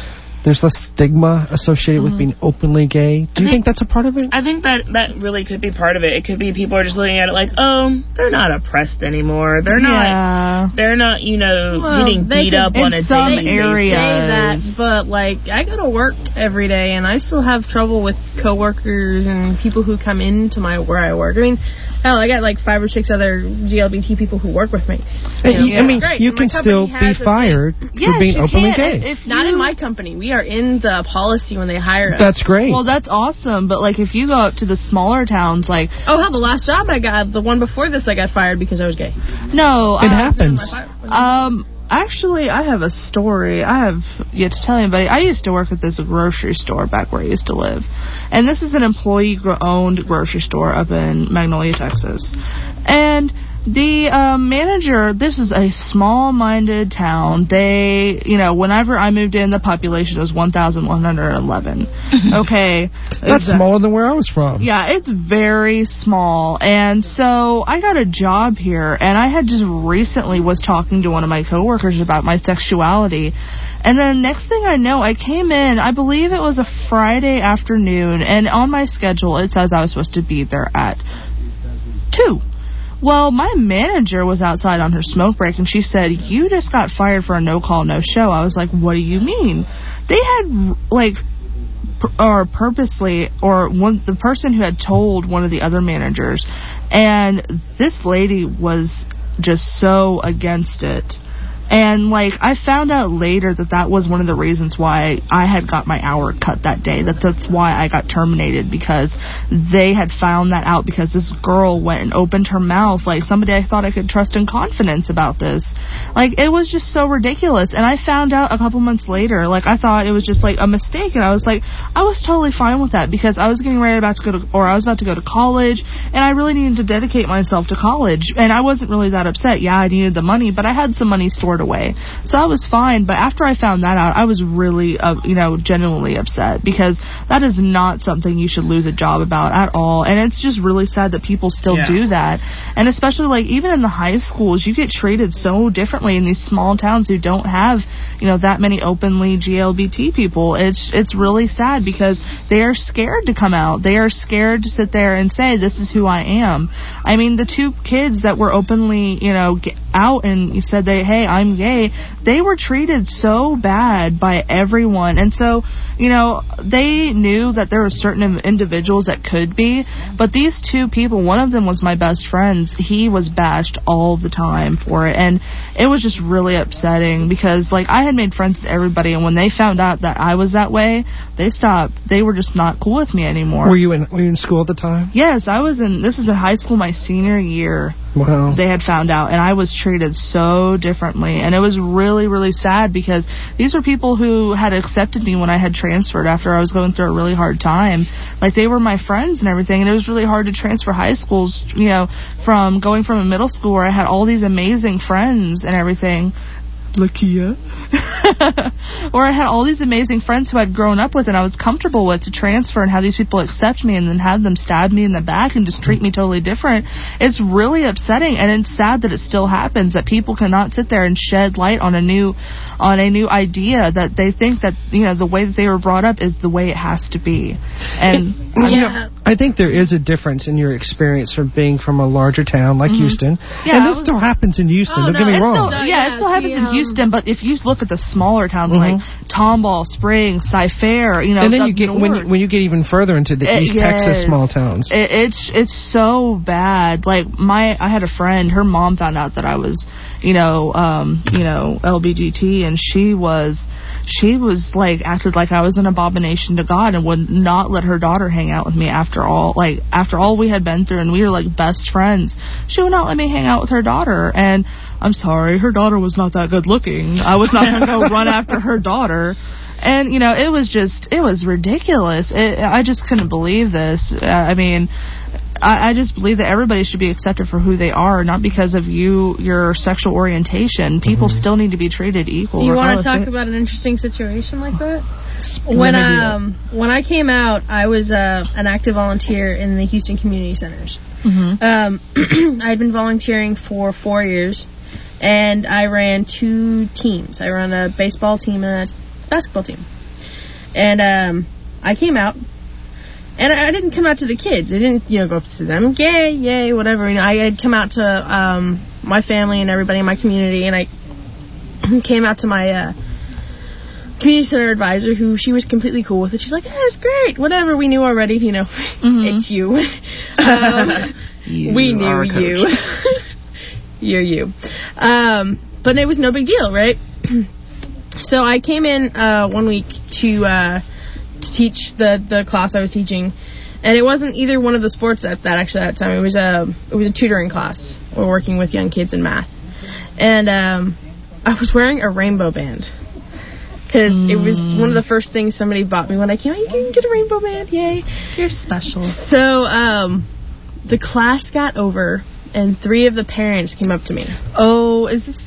stigma associated with being openly gay. Do you think that's a part of it? I think that really could be part of it. It could be people are just looking at it like, oh, they're not oppressed anymore. They're not, getting beat up on a daily basis. Say that, but like, I go to work every day, and I still have trouble with coworkers and people who come into where I work. I mean, hell, I got like 5 or 6 other GLBT people who work with me. You can still be fired for being openly gay. Not in my company. We are in the policy when they hire us. That's great. Well, that's awesome. But like, if you go up to the smaller towns, like, oh hell, the last job I got, the one before this, I got fired because I was gay. No, it happens. Actually, I have a story. I have yet to tell anybody. I used to work at this grocery store back where I used to live. And this is an employee-owned grocery store up in Magnolia, Texas. And the manager, this is a small-minded town. They, whenever I moved in, the population was 1,111. Okay. That's smaller than where I was from. Yeah, it's very small. And so I got a job here, and I had just recently was talking to one of my coworkers about my sexuality. And then next thing I know, I came in, I believe it was a Friday afternoon, and on my schedule it says I was supposed to be there at 2. Well, my manager was outside on her smoke break, and she said, you just got fired for a no-call, no-show. I was like, what do you mean? They had, purposely, the person who had told one of the other managers, and this lady was just so against it. And, I found out later that was one of the reasons why I had got my hour cut that day. That's why I got terminated, because they had found that out because this girl went and opened her mouth like somebody I thought I could trust in confidence about this. It was just so ridiculous. And I found out a couple months later. I thought it was just, a mistake. And I was I was totally fine with that because I was getting ready I was about to go to college, and I really needed to dedicate myself to college. And I wasn't really that upset. Yeah, I needed the money, but I had some money stored squared away. So I was fine, but after I found that out, I was really, genuinely upset, because that is not something you should lose a job about at all. And it's just really sad that people still do that. And especially, like, even in the high schools, you get treated so differently in these small towns who don't have, that many openly GLBT people. It's really sad, because they are scared to come out. They are scared to sit there and say, this is who I am. I mean, the two kids that were openly, out and said hey, I'm gay, they were treated so bad by everyone. And so, they knew that there were certain individuals that could be, but these two people, one of them was my best friend, he was bashed all the time for it. And it was just really upsetting, because, like, I had made friends with everybody, and when they found out that I was that way, they stopped. They were just not cool with me anymore. Were you in school at the time? Yes, this is in high school, my senior year. Wow. They had found out, and I was treated so differently. And it was really, really sad, because these were people who had accepted me when I had transferred after I was going through a really hard time. Like, they were my friends and everything, and it was really hard to transfer high schools, from going from a middle school where I had all these amazing friends and everything. Lakia. Or I had all these amazing friends who I'd grown up with and I was comfortable with, to transfer and have these people accept me and then have them stab me in the back and just treat me totally different. It's really upsetting, and it's sad that it still happens, that people cannot sit there and shed light on a new idea, that they think that, the way that they were brought up is the way it has to be. And I think there is a difference in your experience from being from a larger town like Houston. Yeah, and this still happens in Houston, don't get me wrong. It still happens in Houston, but if you look at the smaller towns like Tomball, Springs, Cy-Fair, and then you get when you get even further into the East Texas small towns, it's so bad. Like, I had a friend, her mom found out that I was LBGT, and she was like, acted like I was an abomination to God, and would not let her daughter hang out with me after all we had been through, and we were like best friends. She would not let me hang out with her daughter, and I'm sorry, her daughter was not that good looking. I was not going to go run after her daughter. And, it was ridiculous. I just couldn't believe this. I just believe that everybody should be accepted for who they are, not because of your sexual orientation. People still need to be treated equal. You want to talk about an interesting situation like that? When I came out, I was an active volunteer in the Houston Community Centers. I'd been volunteering for 4 years, and I ran 2 teams. I ran a baseball team and a basketball team. And I came out. And I didn't come out to the kids. I didn't, go up to them, gay, yay, whatever. I had come out to my family and everybody in my community, and I came out to my community center advisor, who she was completely cool with it. She's like, it's great, whatever. We knew already, it's you. We knew you. You're you. But it was no big deal, right? So I came in one week to teach the class I was teaching, and it wasn't either one of the sports at that time. It was a tutoring class. We're working with young kids in math, and I was wearing a rainbow band because it was one of the first things somebody bought me when I came out. You can get a rainbow band, yay! You're special. So the class got over, and 3 of the parents came up to me. Oh, is this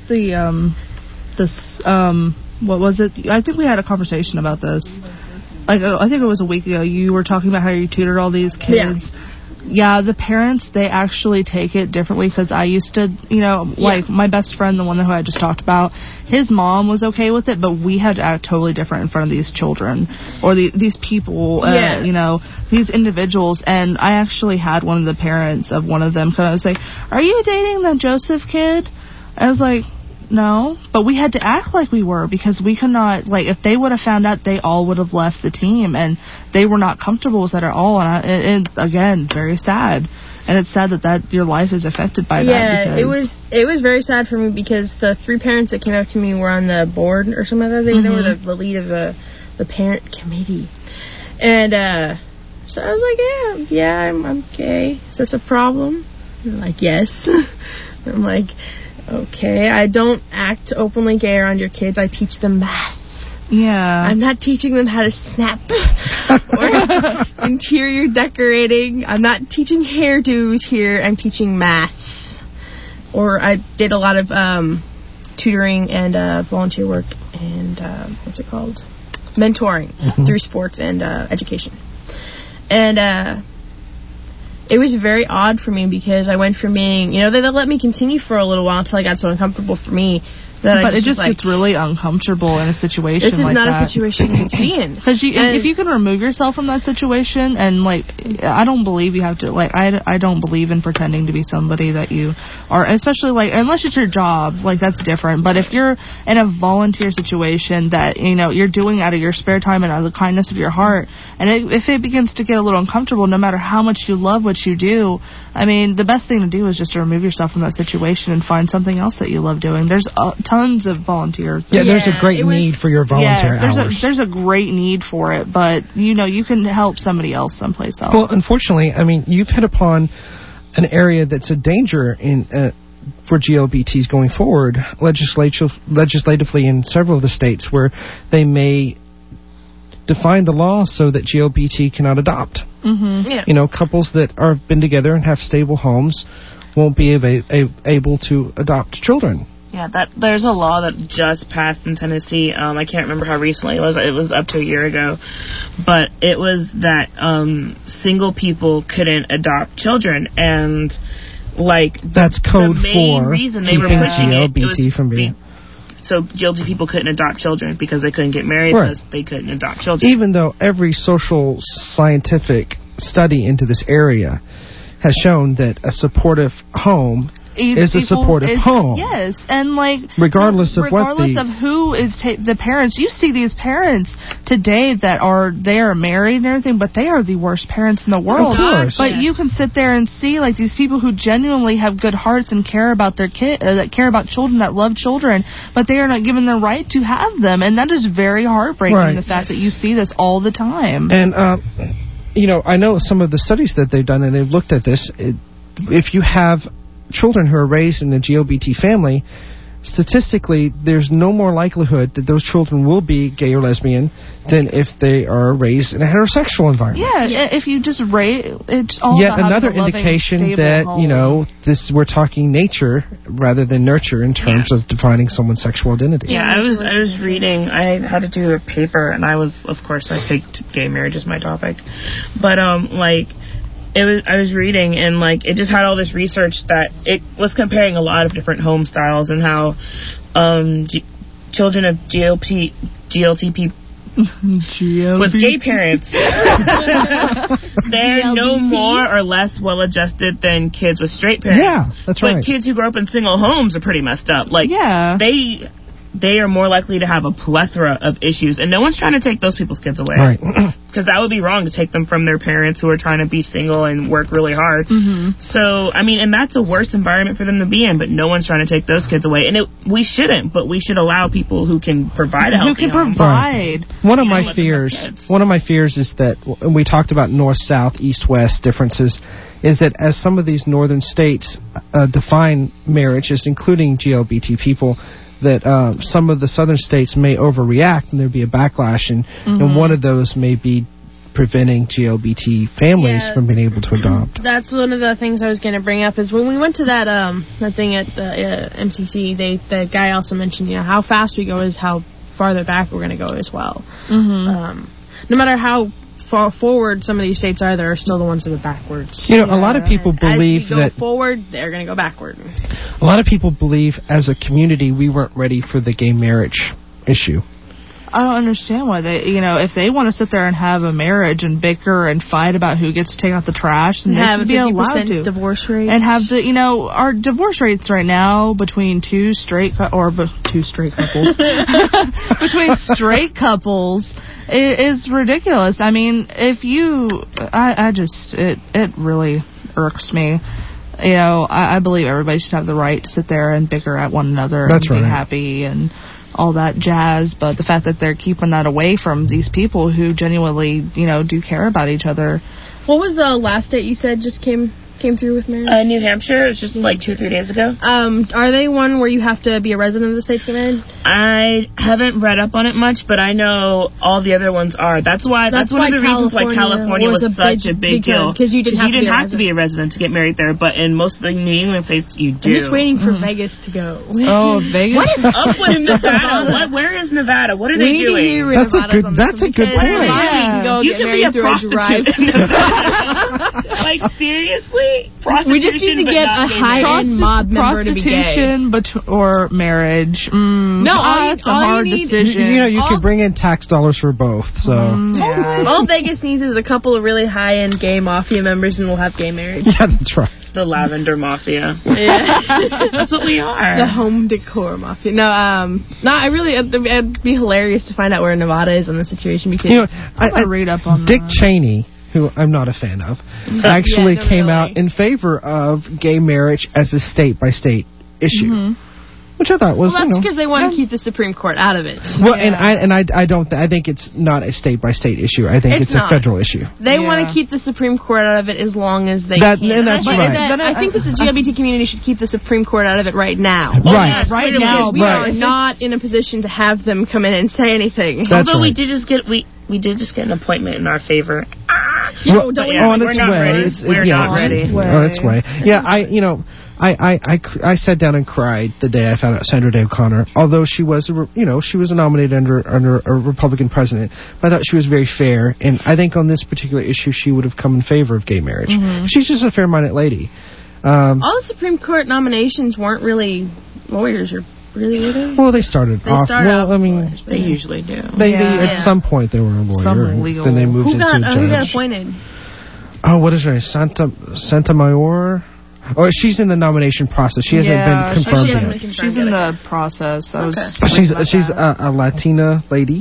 what was it? I think we had a conversation about this. I think it was a week ago. You were talking about how you tutored all these kids. Yeah, the parents, they actually take it differently, because I used to, like my best friend, the one who I just talked about, his mom was okay with it, but we had to act totally different in front of these children or these people, these individuals. And I actually had one of the parents of one of them come out and say, "Are you dating the Joseph kid?" I was like, no, but we had to act like we were, because we could not, if they would have found out, they all would have left the team, and they were not comfortable with that at all. And again, very sad. And it's sad that your life is affected by that. Yeah, it was very sad for me, because the 3 parents that came up to me were on the board or something like that. They were the lead of the parent committee. And so I was like, yeah, I'm gay. Is this a problem? And they're like, yes. I'm like, okay, I don't act openly gay around your kids. I teach them math. Yeah. I'm not teaching them how to snap or interior decorating. I'm not teaching hairdos here. I'm teaching math. Or I did a lot of tutoring and volunteer work and what's it called? Mentoring through sports and education. And it was very odd for me because I went from being, they let me continue for a little while until I got so uncomfortable for me. But it just gets really uncomfortable in a situation like that. This is not a situation to be in. Because if you can remove yourself from that situation, and, I don't believe you have to, I don't believe in pretending to be somebody that you are, especially, unless it's your job, that's different. But if you're in a volunteer situation that, you're doing out of your spare time and out of the kindness of your heart, and if it begins to get a little uncomfortable, no matter how much you love what you do, the best thing to do is just to remove yourself from that situation and find something else that you love doing. There's tons of volunteers. Yeah, there's a great need for your volunteer hours. There's a great need for it, but you can help somebody else someplace else. Well, unfortunately, you've hit upon an area that's a danger for GLBTs going forward, legislatively in several of the states where they may define the law so that GLBT cannot adopt. Yeah. Couples that have been together and have stable homes won't be able to adopt children. Yeah, there's a law that just passed in Tennessee. I can't remember how recently it was. It was up to a year ago. But it was that single people couldn't adopt children. And, that's code the main for reason they were pushing GLBT from being... So GLBT people couldn't adopt children because they couldn't get married because they couldn't adopt children. Even though every social scientific study into this area has shown that a supportive home is a supportive home. Yes, and regardless of who is the parents, you see these parents today that they are married and everything, but they are the worst parents in the world. Of course. But you can sit there and see these people who genuinely have good hearts and care about their kid, that care about children, that love children, but they are not given the right to have them, and that is very heartbreaking. The fact that you see this all the time. And I know some of the studies that they've done, and they've looked at this. If you have children who are raised in a GLBT family, statistically, there's no more likelihood that those children will be gay or lesbian than if they are raised in a heterosexual environment. Yeah, if you just it's all yet about another indication that home. we're talking nature rather than nurture in terms of defining someone's sexual identity. Yeah, I was reading. I had to do a paper, and I picked gay marriage as my topic, but I was reading, and it just had all this research that it was comparing a lot of different home styles and how children of GLTP with gay parents, they're no more or less well-adjusted than kids with straight parents. Yeah, that's right. But kids who grow up in single homes are pretty messed up. They are more likely to have a plethora of issues, and no one's trying to take those people's kids away. Right. Because that would be wrong to take them from their parents who are trying to be single and work really hard. Mm-hmm. So, and that's a worse environment for them to be in, but no one's trying to take those kids away. And we shouldn't, but we should allow people who can provide a healthy home. Provide. Right. One of my fears is that, and we talked about north-south, east-west differences, is that as some of these northern states define marriages, including GLBT people, that some of the southern states may overreact and there'd be a backlash, and one of those may be preventing GLBT families from being able to adopt. That's one of the things I was going to bring up is when we went to that thing at the MCC, the guy also mentioned how fast we go is how farther back we're going to go as well. No matter how far forward some of these states are, there are still the ones that are backwards. A lot of people believe that... As we go forward, they're going to go backward. A lot of people believe, as a community, we weren't ready for the gay marriage issue. I don't understand why they, if they want to sit there and have a marriage and bicker and fight about who gets to take out the trash, then they should be allowed to. Divorce rates. And have our divorce rates right now between two straight couples, between straight couples is ridiculous. If you, it really irks me. I believe everybody should have the right to sit there and bicker at one another and be happy and all that jazz, but the fact that they're keeping that away from these people who genuinely, do care about each other. What was the last date you said just came came through with marriage? New Hampshire. It was just like 2 or 3 days ago. Are they one where you have to be a resident of the state to get married? I haven't read up on it much, but I know all the other ones are. That's one of the reasons why California was such a big deal. Because you didn't have to be a resident to get married there, but in most of the New England states, you do. I'm just waiting for Vegas to go. Oh, Vegas? What is up with Nevada? Where is Nevada? What are they doing? That's a good point. You can be a prostitute in Nevada. Like, seriously? Prostitution, we just need to get a high-end mob member to be gay. Prostitution or marriage. No, that's a hard decision. You can bring in tax dollars for both. So all Vegas needs is a couple of really high-end gay mafia members, and we'll have gay marriage. Yeah, that's right. The Lavender Mafia. Yeah. That's what we are. The home decor mafia. It'd be hilarious to find out where Nevada is on the situation, because I read up on Dick Cheney, who I'm not a fan of, actually came out in favor of gay marriage as a state-by-state issue. Which I thought was, that's because they want to keep the Supreme Court out of it. Well, I think it's not a state-by-state issue. I think it's a federal issue. They want to keep the Supreme Court out of it as long as they can. And that's right. I think that the LGBT community should keep the Supreme Court out of it right now. Right. Right now. We are not in a position to have them come in and say anything. Although we did just get an appointment in our favor. On its way. We're not ready. On its way. Yeah, I sat down and cried the day I found out Sandra Day O'Connor. Although she was, nominated under a Republican president, but I thought she was very fair. And I think on this particular issue, she would have come in favor of gay marriage. She's just a fair-minded lady. All the Supreme Court nominations weren't really lawyers, or really were they? Well, they started off. They usually do. At some point they were a lawyer. Some legal. Then they moved into a judge. Who got appointed? Oh, what is her name? Santa Mayor? Oh, she's in the nomination process. She hasn't been confirmed yet. She's in the process. She's a Latina lady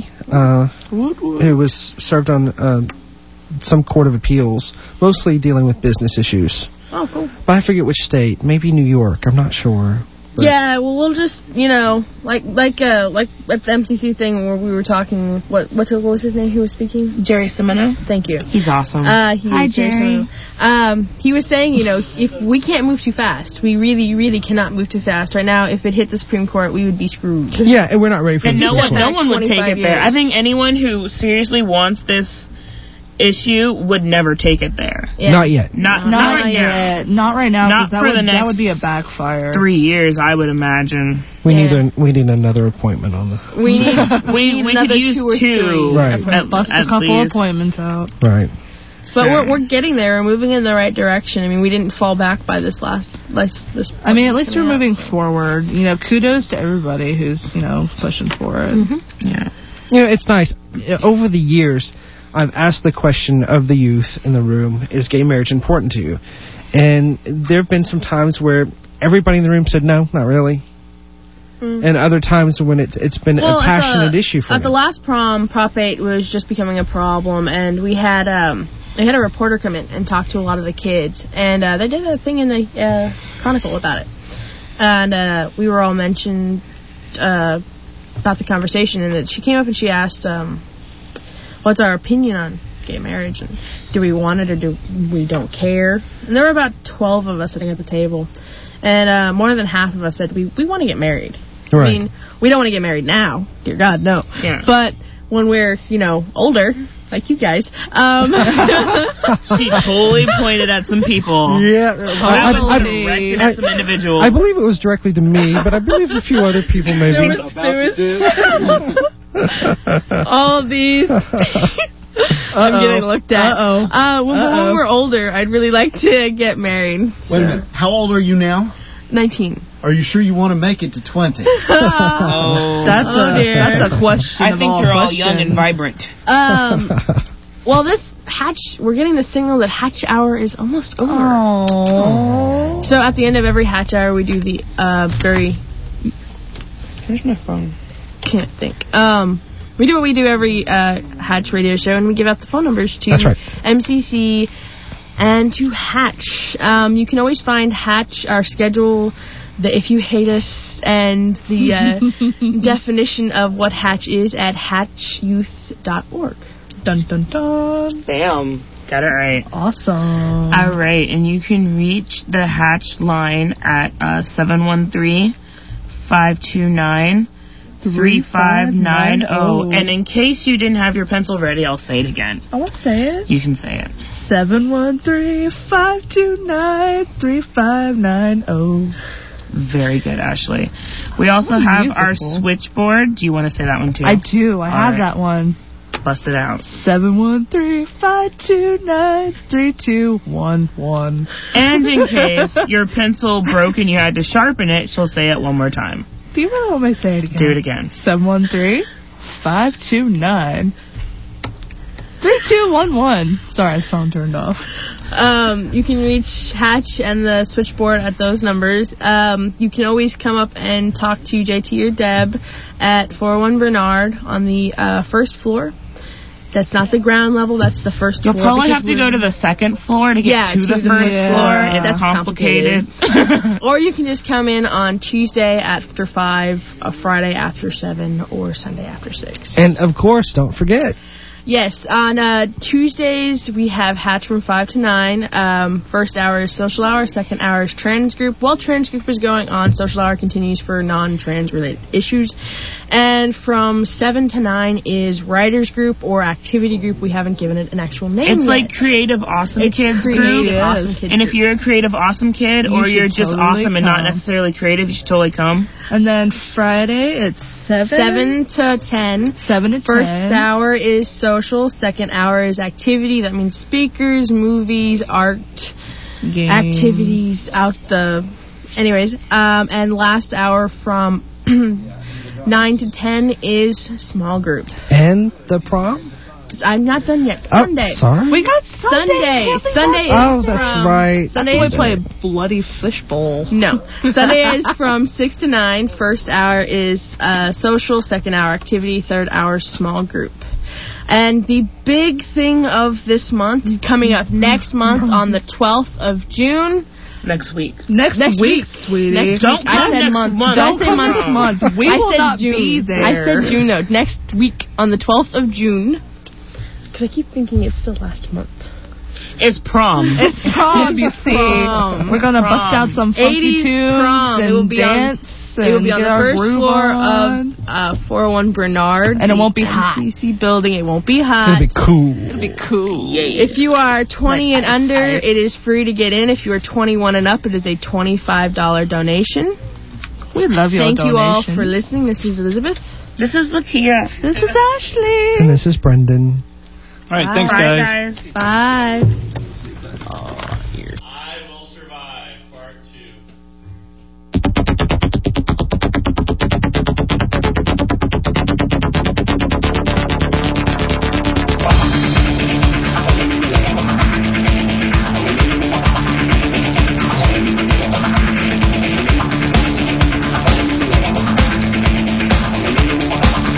who was served on some court of appeals, mostly dealing with business issues. Oh, cool. But I forget which state. Maybe New York. I'm not sure. Yeah, well, we'll just, like at the MCC thing where we were talking, what was his name who was speaking? Jerry Semino. Thank you. He's awesome. Hi, Jerry. He was saying, if we can't move too fast, we really, really cannot move too fast. Right now, if it hit the Supreme Court, we would be screwed. Yeah, and we're not ready for it. And no one would take it there. I think anyone who seriously wants this issue would never take it there. Yeah. Not yet. Not yet. Not right now. Not for the next that would be a backfire. 3 years, I would imagine. We need another appointment on the. We could use 2. Right. Bust a couple appointments out. Right. But we're getting there. We're moving in the right direction. I mean, we didn't fall back by this last. I mean, at least we're moving forward. Kudos to everybody who's pushing for it. Yeah. It's nice. Over the years, I've asked the question of the youth in the room, is gay marriage important to you? And there have been some times where everybody in the room said, no, not really. And other times when it's been a passionate issue for me. At the last prom, Prop 8 was just becoming a problem, and we had a reporter come in and talk to a lot of the kids, and they did a thing in the Chronicle about it. And we were all mentioned about the conversation, and she came up and she asked, what's our opinion on gay marriage, and do we want it or do we don't care? And there were about 12 of us sitting at the table, and more than half of us said we want to get married. Right. I mean, we don't want to get married now, dear God, no. Yeah. But when we're older, like you guys, she totally pointed at some people. Yeah, directed at some individuals. I believe it was directly to me, but I believe a few other people maybe. All these. I'm getting looked at. When we're older, I'd really like to get married. Wait a minute. How old are you now? 19. Are you sure you want to make it to 20? That's a question. I think you're all young and vibrant. Well, this we're getting the signal that Hatch Hour is almost over. Aww. So at the end of every Hatch Hour, we do the Where's my phone? Can't think. We do what we do every Hatch radio show, and we give out the phone numbers to MCC and to Hatch. You can always find Hatch, our schedule, the If You Hate Us, and the definition of what Hatch is at hatchyouth.org. Dun, dun, dun. Bam. Got it right. Awesome. All right, and you can reach the Hatch line at 713-529-3590. And in case you didn't have your pencil ready, I'll say it again. I want to say it. You can say it. 713-529-3590. Very good, Ashley. We also have our switchboard. Do you want to say that one too? I do. I have that one. Bust it out. 713-529-3211. And in case your pencil broke and you had to sharpen it, she'll say it one more time. Do you really want me to say it again? Do it again. 713-529-3211. Sorry, the phone turned off. You can reach Hatch and the switchboard at those numbers. You can always come up and talk to JT or Deb at 401 Bernard on the first floor. That's not the ground level, that's the first floor. You'll probably have to go to the second floor to get to the first floor. It's that's complicated. Or you can just come in on Tuesday after 5, Friday after 7, or Sunday after 6. And, of course, don't forget. Yes, on Tuesdays we have Hatch from 5 to 9. First hour is social hour, second hour is trans group. While trans group is going on, social hour continues for non-trans related issues. And from 7 to 9 is writers group or activity group. We haven't given it an actual name It's yet. like Creative Awesome Kids group. Awesome Kids And group. if you're a Creative Awesome Kid You or you're should just totally awesome and not come. necessarily creative, you should totally come. And then Friday, it's 7 to 10. 7 to 10. First hour is social. Second hour is activity. That means speakers, movies, art, Games. activities out the... Anyways, and last hour from 9 to 10 is small group. And the prom? I'm not done yet. Oh, Sunday. sorry? We got Sunday. Sunday is Oh, that's from... right. Sunday That's is why we play Bloody Fishbowl. No. Sunday is from 6 to 9. First hour is social. Second hour activity. Third hour small group. And the big thing of this month, coming up next month on the 12th of June... Next week. Next week, sweetie. Next Don't week. I come said next month. month. Don't say month. We I will said not June. be there. I said June. No, next week on the 12th of June. Because I keep thinking it's still last month. It's prom. It's prom, you see. Prom. We're going to bust out some funky 80s tunes prom. It will and be dance. It will be on get the our first groove floor on. of 401 Bernard. And it won't be hot. MCC building. It won't be hot. It'll be cool. It'll be cool. If you are 20 Like and under, ice. it is free to get in. If you are 21 and up, it is a $25 donation. We love your Thank you all donations. for listening. This is Elizabeth. This is Lakia. This is Ashley. And this is Brendan. All right, thanks, Bye, guys. guys. Bye. I Will Survive, Part 2.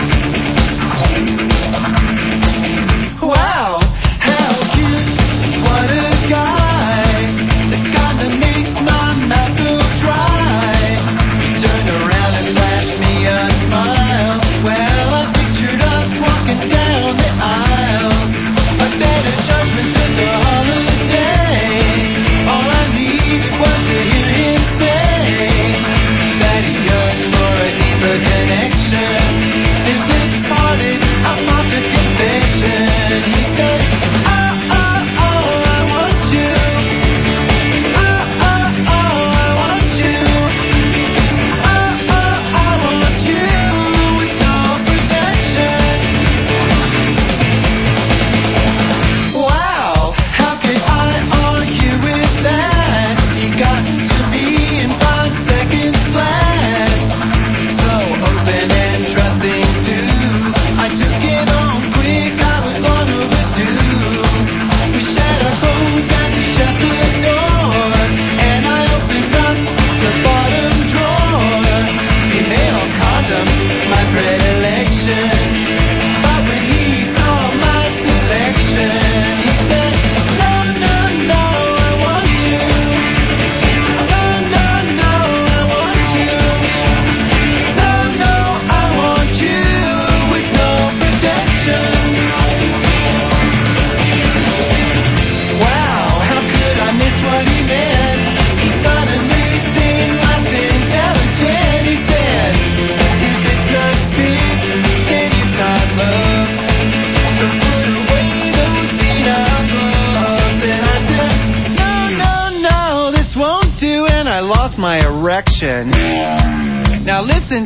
Wow, how cute was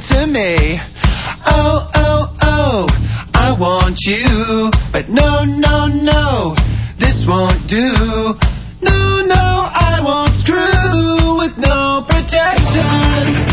to me. Oh, oh, oh, I want you. But no, no, no, this won't do. No, no, I won't screw with no protection.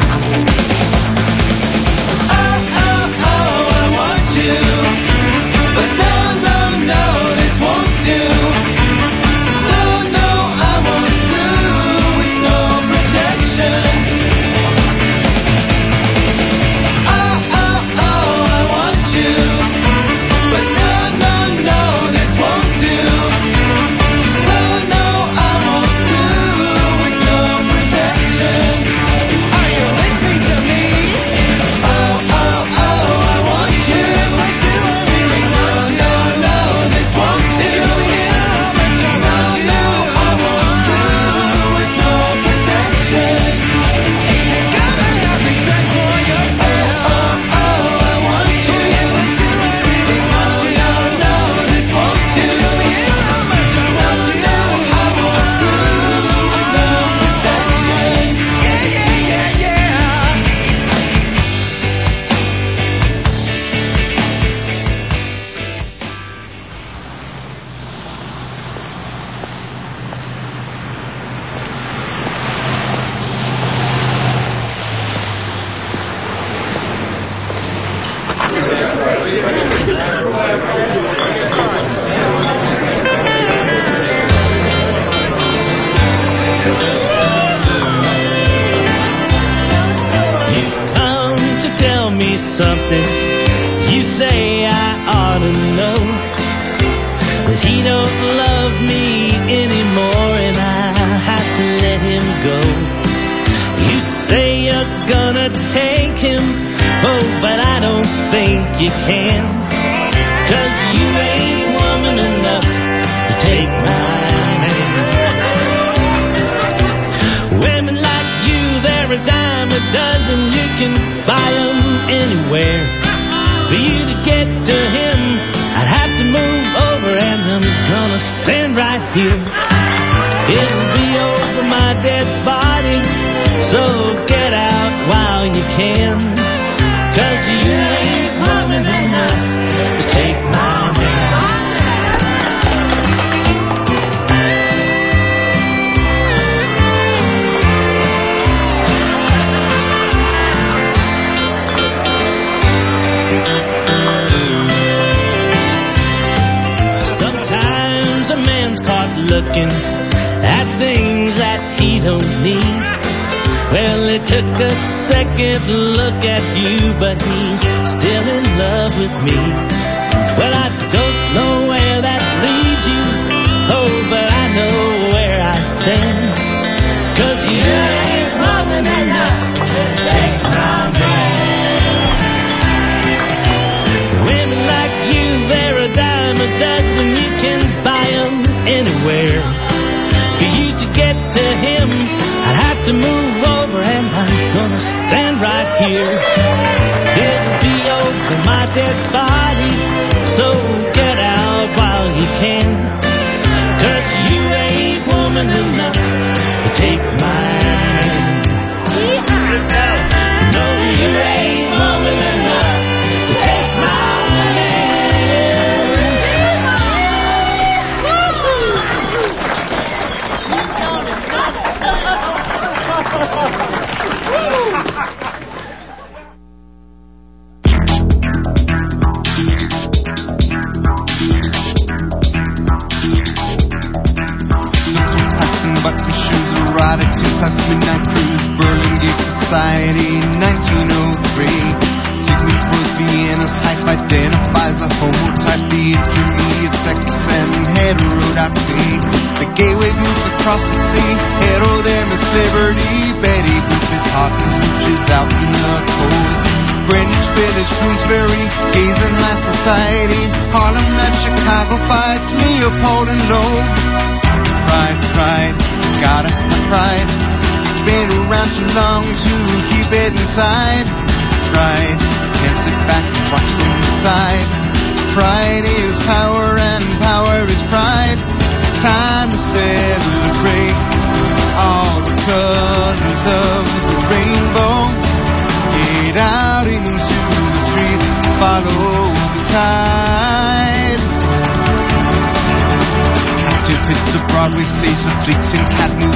Looking at things that he don't need. Well, it took a second look at you, but he's still in love with me. Well, I don't know where that leads you, oh, but I know where I stand. 'Cause you ain't woman enough to take my man. Women like you, they're a dime a dozen, you can buy them anywhere. For you to get to him, I'd have to move over, and I'm gonna stand right here. It'll be over my dead body, so get out while you can. 'Cause you ain't woman enough to take mine. No, you ain't woman enough to take mine. Midnight Cruise, Burlingame Society, 1903. Sigmund Freud's Vienna's hype identifies a homotype, the intermediate sex and heterodoxy. The gay wave moves across the sea, hetero there, Miss Liberty. Betty Boop is hot and Hooch out in the cold. Greenwich Village, Bloomsbury, gays in high society. Harlem Night, Chicago fights, Leopold and Loeb. Pride, pride, gotta have pride. Been around too long to keep it inside. Pride, can't sit back and watch from the side. Pride is power and power is pride. It's time to celebrate all the colors of the rainbow. Yeah.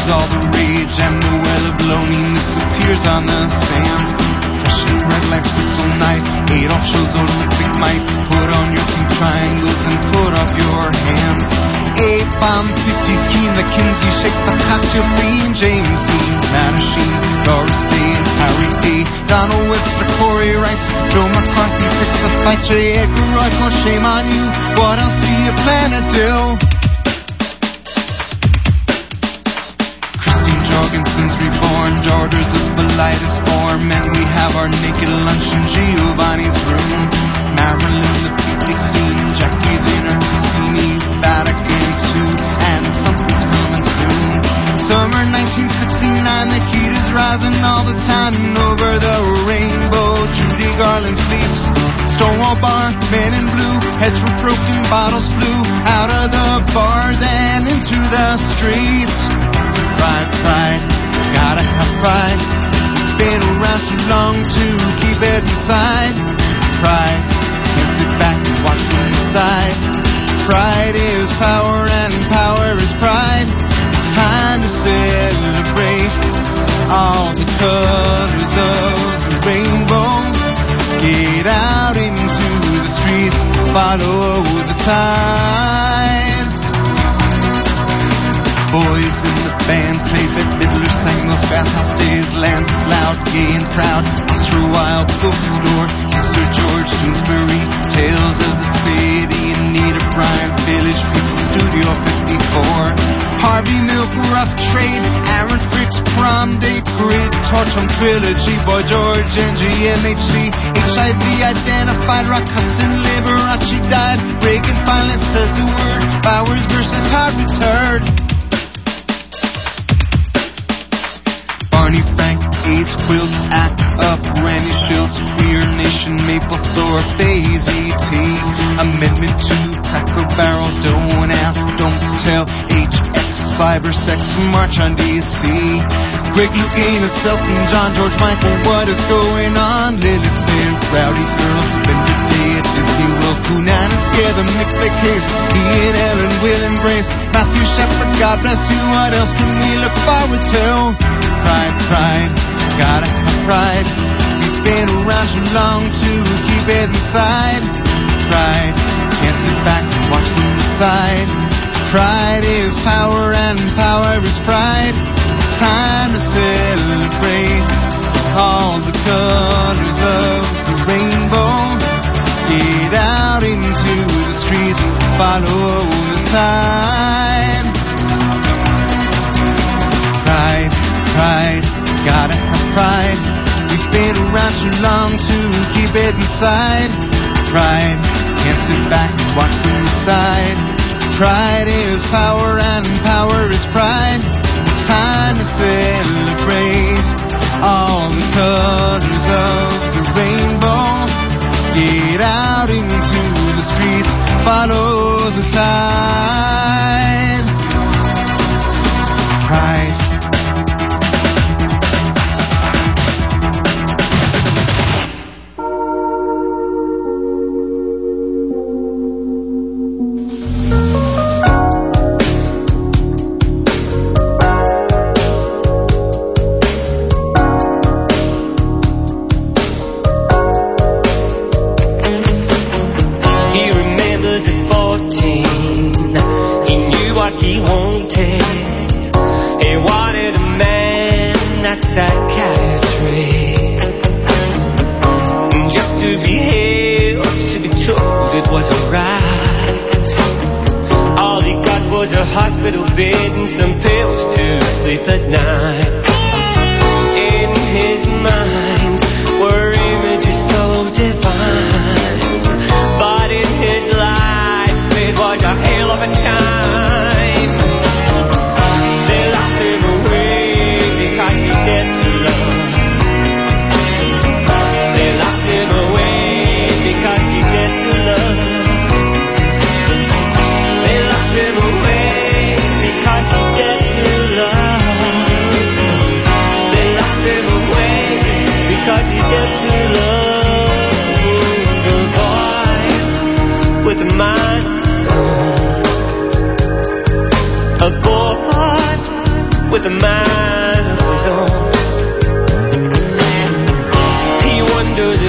is all the rage, and the well of loneliness appears on the sands. Fresh and red like crystal night, Adolf shows Olympic might. Put on your pink triangles and put up your hands. A-bomb 50s keen, the Kinsey shakes the cocktail scene. James Dean, Matter Sheen, Doris Day and Harry Day. Donald Webster, Corey writes, Joe McCarthy picks a fight. J. Edgar Roy, no shame on you. What else do you plan to do? Christine Jorgensen's reborn, daughters of Bilitis form, and we have our naked lunch in Giovanni's room. Marilyn, the picnic scene, Jackie's in her Cassini, Vatican II, and something's coming soon. Summer 1969, the heat is rising all the time, and over the rainbow, Judy Garland sleeps. Stonewall Bar, men in blue, heads were broken, bottles flew out of the bars and into the streets. Pride, pride, gotta have pride. Been around too long to keep it inside. Pride, can't sit back and watch from the side. Pride is power and power is pride. It's time to celebrate all the colors of the rainbow. Get out into the streets, follow the tide. Boys in the band played Bette Midler, sang those bathhouse days. Lance loud, gay and proud. Oscar Wilde bookstore, Sister George Doonesbury, Tales of the City, Anita Bryant, Village People, Studio 54. Harvey Milk, Rough Trade, Aaron Frick's Prom Date, Grid, Torch on Trilogy, Boy George, NGMHC, HIV identified, Rock Hudson, Liberace died, Reagan finally says the word, Bowers versus Harvard's heard. Barney Frank, AIDS Quilts, Act Up, Randy Schultz, Queer Nation, Maplethorpe, AZT, Amendment 2, Cracker Barrel, Don't Ask, Don't Tell, HX, Cybersex, March on DC, Greg Lougain, Elton John, George Michael, what is going on? Lilith Fair, Rowdy Girls, spend a day at Disney World, Coonan and Scare them, Nick the Case, Ian, Ellen, Will and Grace, Matthew Shepard, God bless you, what else can we look forward to? Pride, pride, gotta have pride. We've been around too long to keep it inside. Pride, can't sit back and watch from the side. Pride is power and power is pride. It's time to celebrate all the colors of the rainbow. Get out into the streets, follow the tide. Pride, pride, gotta have pride. We've been around too long to keep it inside. Pride, can't sit back and watch from the side. Pride is power and power is pride. It's time to celebrate all the colors of the rainbow. Get out into the streets, follow the tide. Pride.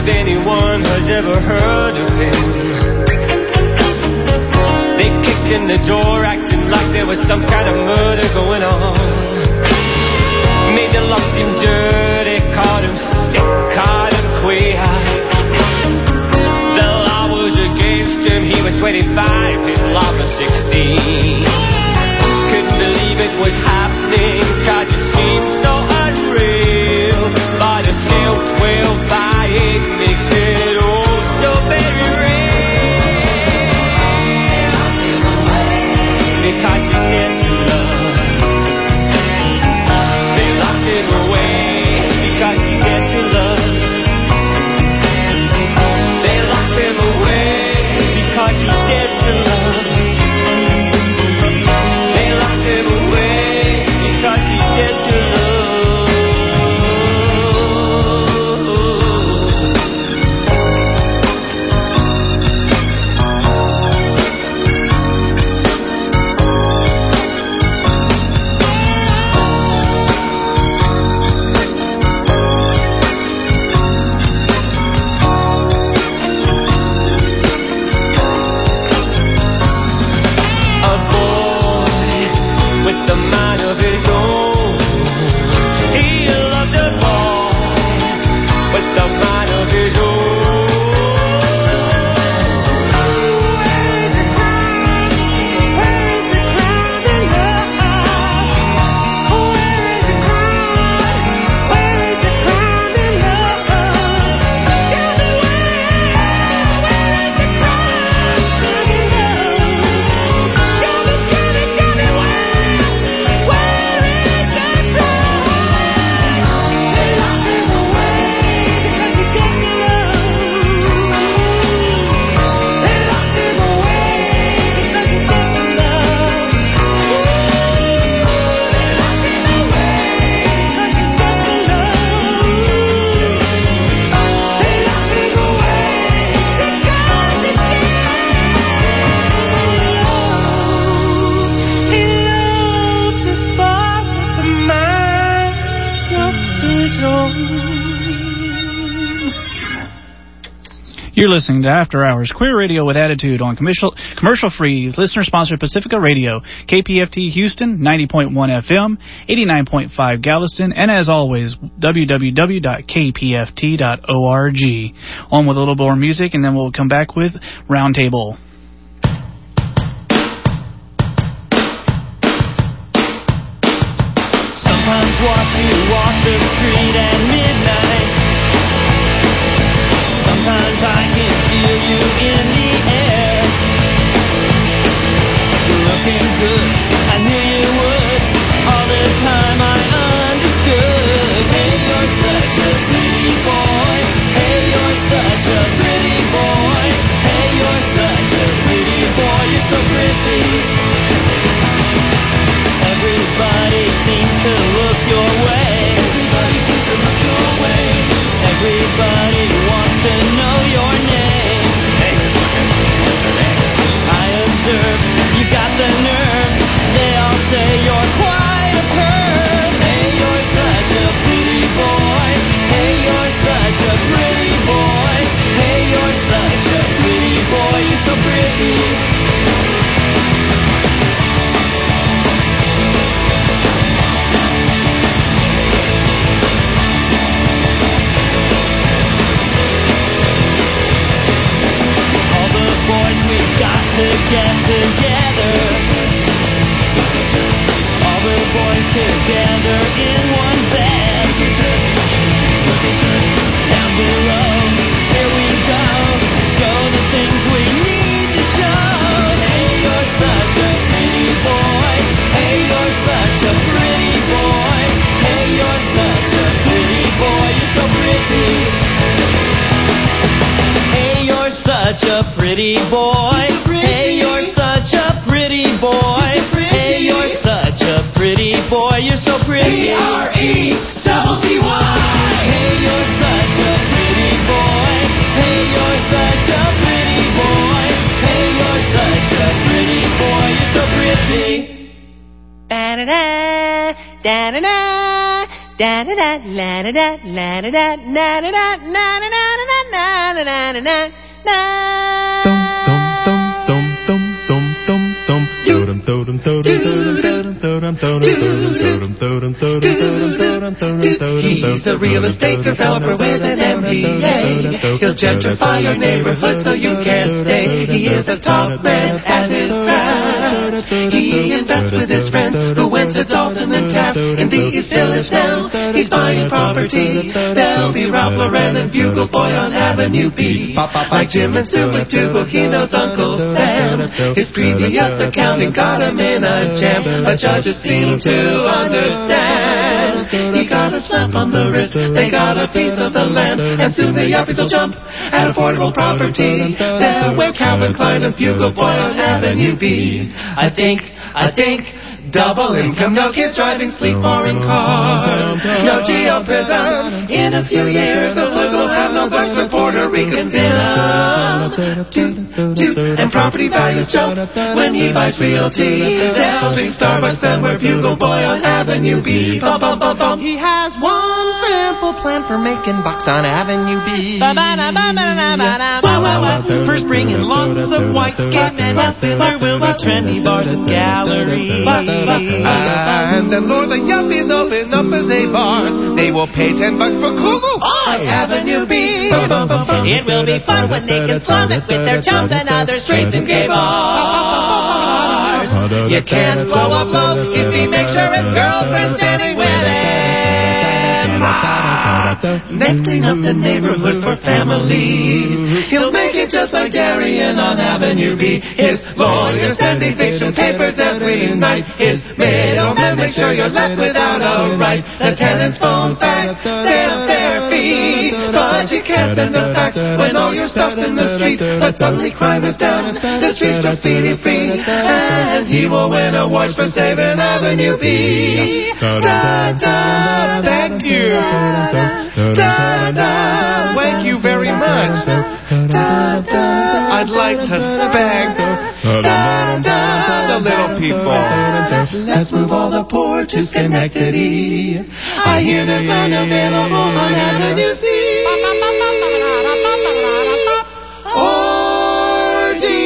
if anyone has ever heard of him. They kicked in the door acting like there was some kind of murder going on. Made the lock seem dirty, caught him sick, caught him queer. The law was against him, he was 25, his law was 16. Couldn't believe it was happening, cause it seemed so unreal. But a sail 12 by 8 makes it all so very real. Because you get to love. They locked him away because you get to love. They locked him away because you get to love. They locked him away because you get to love. A boy with the mind of his own. He loved a boy with the mind of his own. Where is the crowd? Where is the crowd in love? Where is the crowd? Where is the crowd in love? Tell me where is the crowd in love? Tell me where is the crowd? They locked him away because you get to love. They locked him away because you get to love. They locked him away because you get to love. They locked him away because you get to love. He loved a boy with the mind of his own. You're listening to After Hours Queer Radio with Attitude on commercial-free, listener-sponsored Pacifica Radio, KPFT Houston, 90.1 FM, 89.5 Galveston, and as always, www.kpft.org. On with a little more music, and then we'll come back with Roundtable. Sometimes watch you walk the street at midnight. Sometimes I can feel you in the air. You're looking good, I knew you would. All the time I understood. Hey, you're such a pretty boy. Hey, you're such a pretty boy. Hey, you're such a pretty boy. You're so pretty. Everybody seems to look your way. Everybody seems to look your way. Everybody wants to know your name. Hey, what's her name? I observe you got the nerve. They all say you're quite a perv. Hey, you're such a pretty boy. Hey, you're such a pretty boy. Hey, you're such a pretty boy. You're so pretty. Got to get together. All the boys together in one bed. Down below, here we go. Show the things we need to show. Hey, you're such a pretty boy. Hey, you're such a pretty boy. Hey, you're such a pretty boy. You're so pretty. Hey, you're such a pretty boy. Hey, you're such a pretty boy. Hey, you're such a pretty boy. You're so pretty. P-R-E-double-T-Y. Hey, you're such a pretty boy. Hey, you're such a pretty boy. Hey, you're such a pretty boy. You're so pretty. Da-da-da, da-da-da, da-da-da, la-da-da, la-da-da, la-da-da, la-da-da, la-da-da. He's a real estate developer with an MBA. He'll gentrify your neighborhood so you can't stay. He is a top man at his craft. He invests with his friends who went to Dalton and Taft in the East Village now. He's buying property. There'll be Ralph Lauren and Bugle Boy on Avenue B. Like Jim and Sue McDougal, he knows Uncle Sam. His previous accounting got him in a jam, but judges seem to understand. He got a slap on the wrist, they got a piece of the land, and soon the yuppies will jump at affordable property. There where Calvin Klein and Bugle Boy on Avenue B. I think, double income, no kids driving sleep foreign cars, no jail prison. In a few years, the Blues will have no bucks for Puerto Ricans in and property values jump when he buys realty. They'll drink Starbucks and wear Bugle Boy on Avenue B. Bum, bum, bum, bum. He has one simple plan for making bucks on Avenue B. First bring in lots of white gay men. There will be trendy bars and galleries. And then Lord the Yuppies open up as a bars. They will pay $10 for Kumu on Avenue B. It will be fun when they can slum it with their chums and other straights and gay bars. You can't blow up love if he makes sure his girlfriend's standing with him. Next, clean up the neighborhood for families. He'll make it just like Darien on Avenue B. His lawyers send eviction papers every night. His middlemen make sure you're left without a right. The tenants phone fax, stay up their feet. But you can't send a fax when all your stuff's in the street. But suddenly crime is down, the street's graffiti free. And he will win awards for saving Avenue B. Da-da, thank you. Da-da, thank you very much. Da-da, I'd like to spank the little people. Let's move all the poor to Schenectady. I hear there's none available on Avenue C. Or D.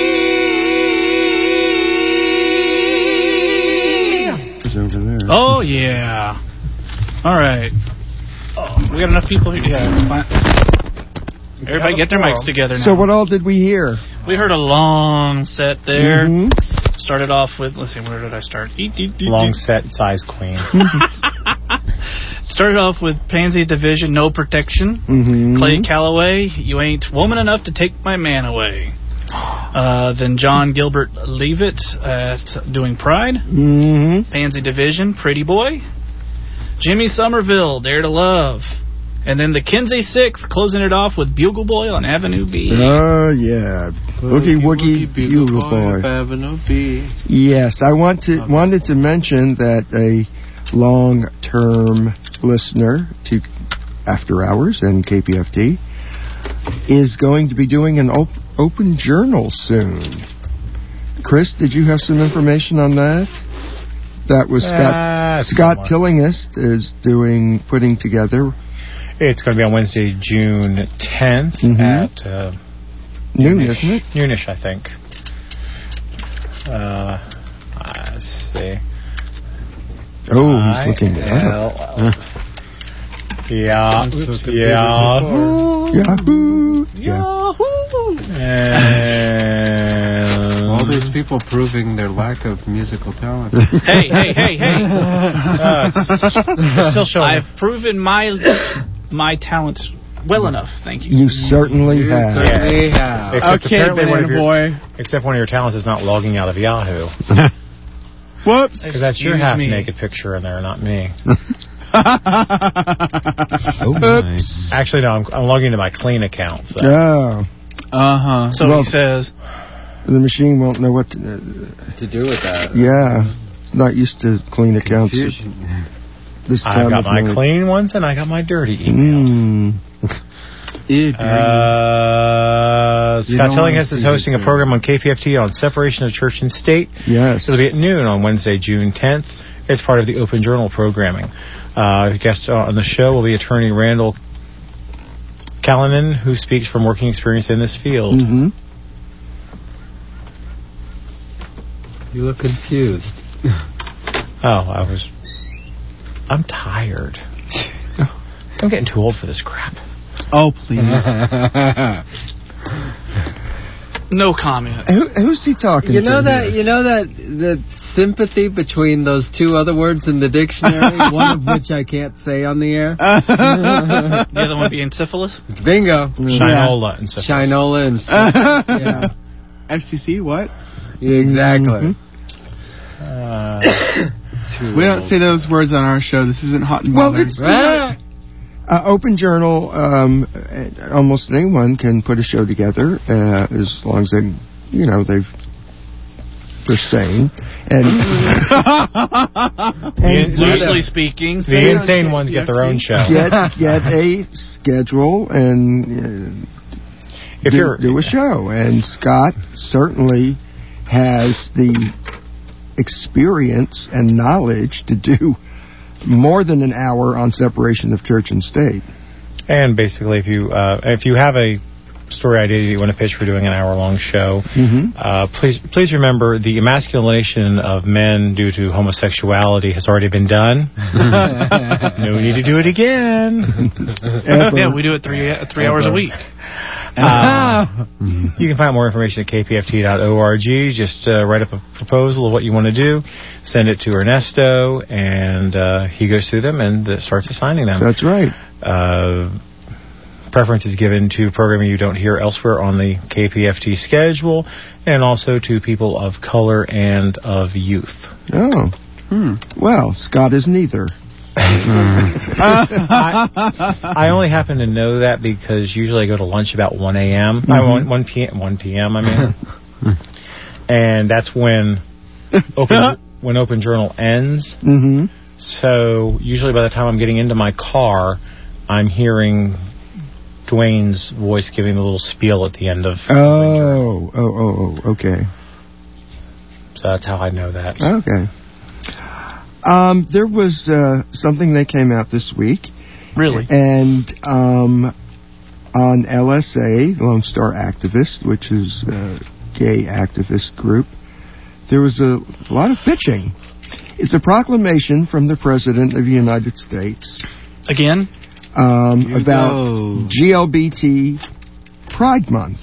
It's over there. Oh, yeah. All right. We got enough people here. Yeah. Everybody get their mics together now. So what all did we hear? We heard a long set there. Mm-hmm. Started off with, let's see, where did I start? Long set, size queen. Started off with Pansy Division, No Protection. Mm-hmm. Clay Calloway, You Ain't Woman Enough to Take My Man Away. Then John Gilbert Leave It doing Pride. Mm-hmm. Pansy Division, Pretty Boy. Jimmy Somerville, Dare to Love. And then the Kinsey Six closing it off with Bugle Boy on Avenue B. Oh, yeah. Boogie Woogie Bugle Boy. Avenue B. Yes, I wanted to mention that a long-term listener to After Hours and KPFT is going to be doing an open journal soon. Chris, did you have some information on that? That was Scott Tillinghast is putting together. It's going to be on Wednesday, June 10th at noon, isn't it? Noonish, I think. Let's see. Oh, he's looking it up. Yahoo! All these people proving their lack of musical talent. Hey! Still showing. I've proven my talents well enough, thank you. You certainly have. Except except one of your talents is not logging out of Yahoo. Whoops! Because that's your half-naked picture in there, not me. Oops. Actually, no, I'm logging into my clean account. So. Oh. So he says. The machine won't know what to do with that. Yeah. Not used to clean accounts. This time I got my clean ones and I got my dirty emails. Scott Tillinghast is hosting a program on KPFT on separation of church and state. Yes. It'll be at noon on Wednesday, June 10th. It's part of the Open Journal programming. Guest on the show will be attorney Randall Callanan, who speaks from working experience in this field. Mm-hmm. You look confused. I'm tired. I'm getting too old for this crap. Oh, please. No comment. Who's he talking to? You know that the sympathy between those two other words in the dictionary, one of which I can't say on the air. The other one being syphilis? Bingo. Shinola and syphilis. Shinola and syphilis. Yeah. FCC, what? Exactly. We don't say those words on our show. This isn't hot and Well, bothered. it's Open Journal. Almost anyone can put a show together as long as they're sane and loosely speaking, the insane ones get their own show. Get a schedule and do a show. And Scott certainly has the experience and knowledge to do more than an hour on separation of church and state. And basically, if you have a story idea that you want to pitch for doing an hour-long show, please remember the emasculation of men due to homosexuality has already been done. No need to do it again. Yeah, we do it three hours a week. You can find more information at kpft.org. Just write up a proposal of what you want to do, send it to Ernesto, and he goes through them and starts assigning them. That's right. Preference is given to programming you don't hear elsewhere on the KPFT schedule, and also to people of color and of youth. Oh. Well, Scott is neither. I only happen to know that because usually I go to lunch about 1 a.m. 1 p.m. I mean, and that's when Open Journal ends. Mm-hmm. So usually by the time I'm getting into my car, I'm hearing Dwayne's voice giving the little spiel at the end of. Okay. So that's how I know that. Okay. There was something that came out this week. Really? And on LSA, Lone Star Activist, which is a gay activist group, there was a lot of bitching. It's a proclamation from the President of the United States. Again? About GLBT Pride Month.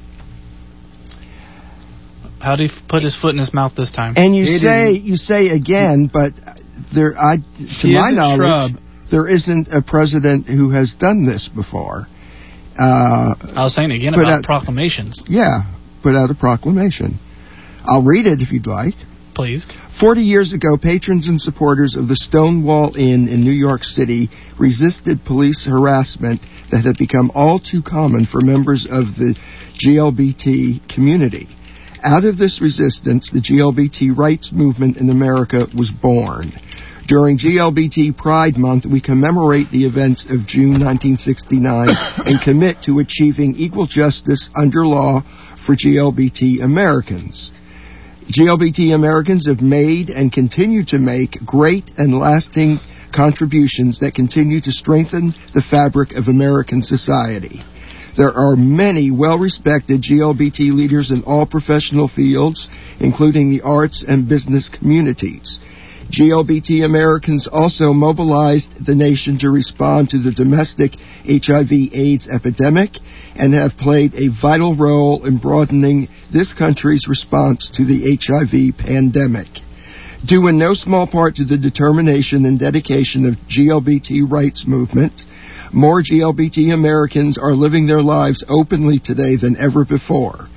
How did he put his foot in his mouth this time? And you say again, but to my knowledge, there isn't a president who has done this before. I was saying again about proclamations. Yeah, put out a proclamation. I'll read it if you'd like. Please. 40 years ago, patrons and supporters of the Stonewall Inn in New York City resisted police harassment that had become all too common for members of the GLBT community. Out of this resistance, the GLBT rights movement in America was born. During GLBT Pride Month, we commemorate the events of June 1969 and commit to achieving equal justice under law for GLBT Americans. GLBT Americans have made and continue to make great and lasting contributions that continue to strengthen the fabric of American society. There are many well-respected GLBT leaders in all professional fields, including the arts and business communities. GLBT Americans also mobilized the nation to respond to the domestic HIV/AIDS epidemic and have played a vital role in broadening this country's response to the HIV pandemic. Due in no small part to the determination and dedication of GLBT rights movement, more GLBT Americans are living their lives openly today than ever before.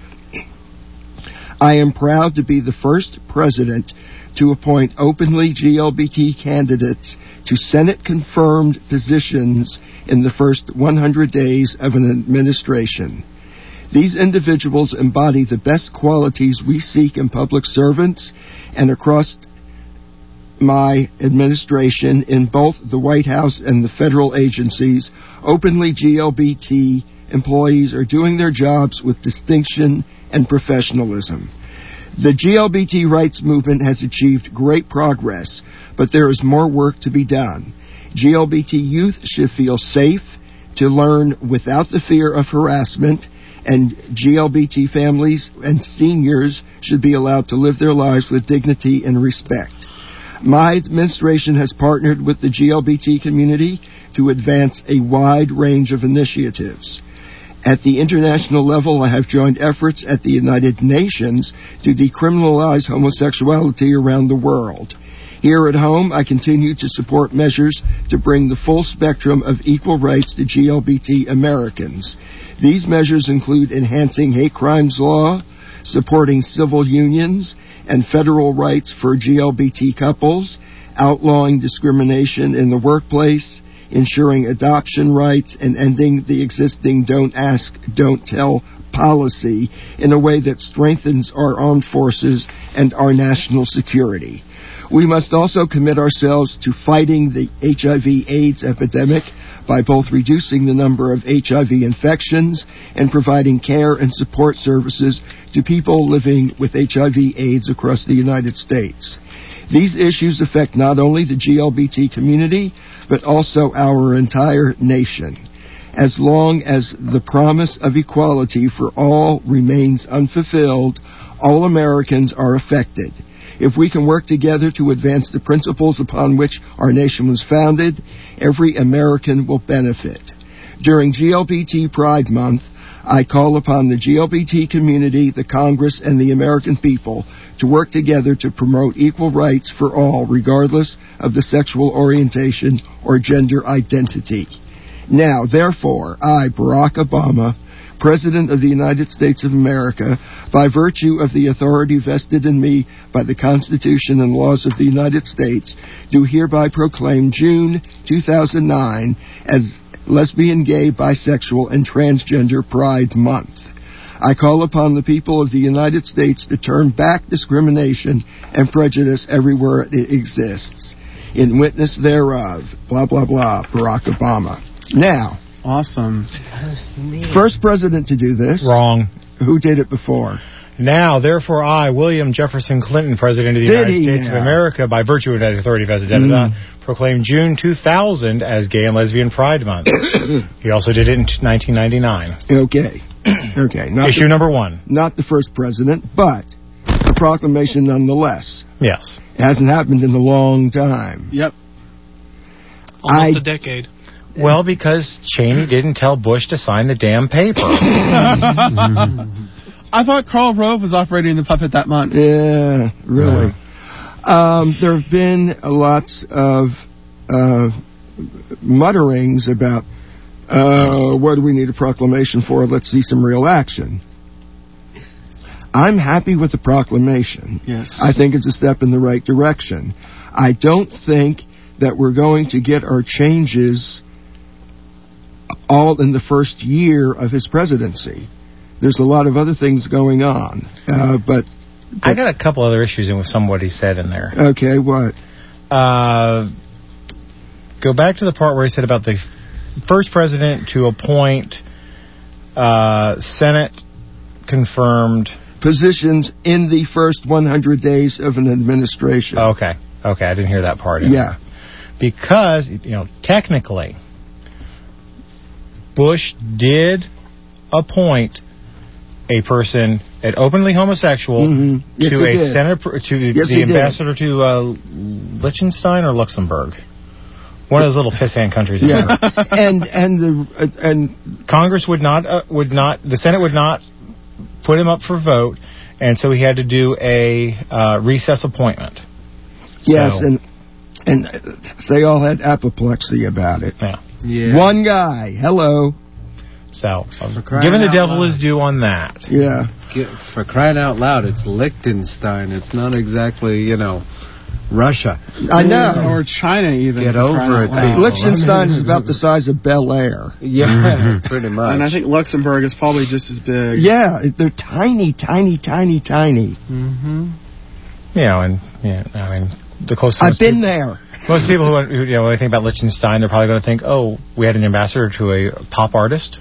I am proud to be the first president to appoint openly GLBT candidates to Senate-confirmed positions in the first 100 days of an administration. These individuals embody the best qualities we seek in public servants and across my administration in both the White House and the federal agencies. Openly GLBT employees are doing their jobs with distinction and professionalism. The GLBT rights movement has achieved great progress, but there is more work to be done. GLBT youth should feel safe to learn without the fear of harassment, and GLBT families and seniors should be allowed to live their lives with dignity and respect. My administration has partnered with the GLBT community to advance a wide range of initiatives. At the international level, I have joined efforts at the United Nations to decriminalize homosexuality around the world. Here at home, I continue to support measures to bring the full spectrum of equal rights to GLBT Americans. These measures include enhancing hate crimes law, supporting civil unions and federal rights for GLBT couples, outlawing discrimination in the workplace, ensuring adoption rights, and ending the existing don't ask, don't tell policy in a way that strengthens our armed forces and our national security. We must also commit ourselves to fighting the HIV/AIDS epidemic by both reducing the number of HIV infections and providing care and support services to people living with HIV/AIDS across the United States. These issues affect not only the GLBT community, but also our entire nation. As long as the promise of equality for all remains unfulfilled, all Americans are affected. If we can work together to advance the principles upon which our nation was founded, every American will benefit. During GLBT Pride Month, I call upon the GLBT community, the Congress, and the American people to work together to promote equal rights for all, regardless of the sexual orientation or gender identity. Now, therefore, I, Barack Obama, President of the United States of America, by virtue of the authority vested in me by the Constitution and laws of the United States, do hereby proclaim June 2009 as Lesbian, Gay, Bisexual, and Transgender Pride Month. I call upon the people of the United States to turn back discrimination and prejudice everywhere it exists. In witness thereof, blah, blah, blah, Barack Obama. Now. Awesome. First president to do this. Wrong. Who did it before? Now, therefore, I, William Jefferson Clinton, President of the United States of America, by virtue of that authority vested, proclaimed June 2000 as Gay and Lesbian Pride Month. He also did it in 1999. Okay. Okay. Issue number one. Not the first president, but a proclamation nonetheless. Yes. It hasn't happened in a long time. Yep. Almost a decade. Well, because Cheney didn't tell Bush to sign the damn paper. I thought Karl Rove was operating the puppet that month. Yeah, really. There have been lots of mutterings about what do we need a proclamation for? Let's see some real action. I'm happy with the proclamation. Yes. I think it's a step in the right direction. I don't think that we're going to get our changes all in the first year of his presidency. There's a lot of other things going on. But I got a couple other issues with some of what he said in there. Okay, what? Go back to the part where he said about the first president to appoint Senate-confirmed positions in the first 100 days of an administration. Okay, I didn't hear that part. Yeah. Because, technically, Bush did appoint a person, an openly homosexual, yes, to a senator, to yes, the ambassador to Liechtenstein or Luxembourg, one of those little pissant countries. Yeah, and Congress would not, the Senate would not put him up for vote, and so he had to do a recess appointment. Yes, and they all had apoplexy about it. Yeah. One guy. Hello. So, given the devil his due on that. Yeah. For crying out loud, it's Liechtenstein. It's not exactly, Russia. I know. Or China, even. Get over it, people. Liechtenstein is about the size of Bel Air. Yeah, pretty much. And I think Luxembourg is probably just as big. Yeah, they're tiny, tiny, tiny, tiny. Mm-hmm. The closest. I've been there. Most people who when they think about Liechtenstein, they're probably going to think, oh, we had an ambassador to a pop artist.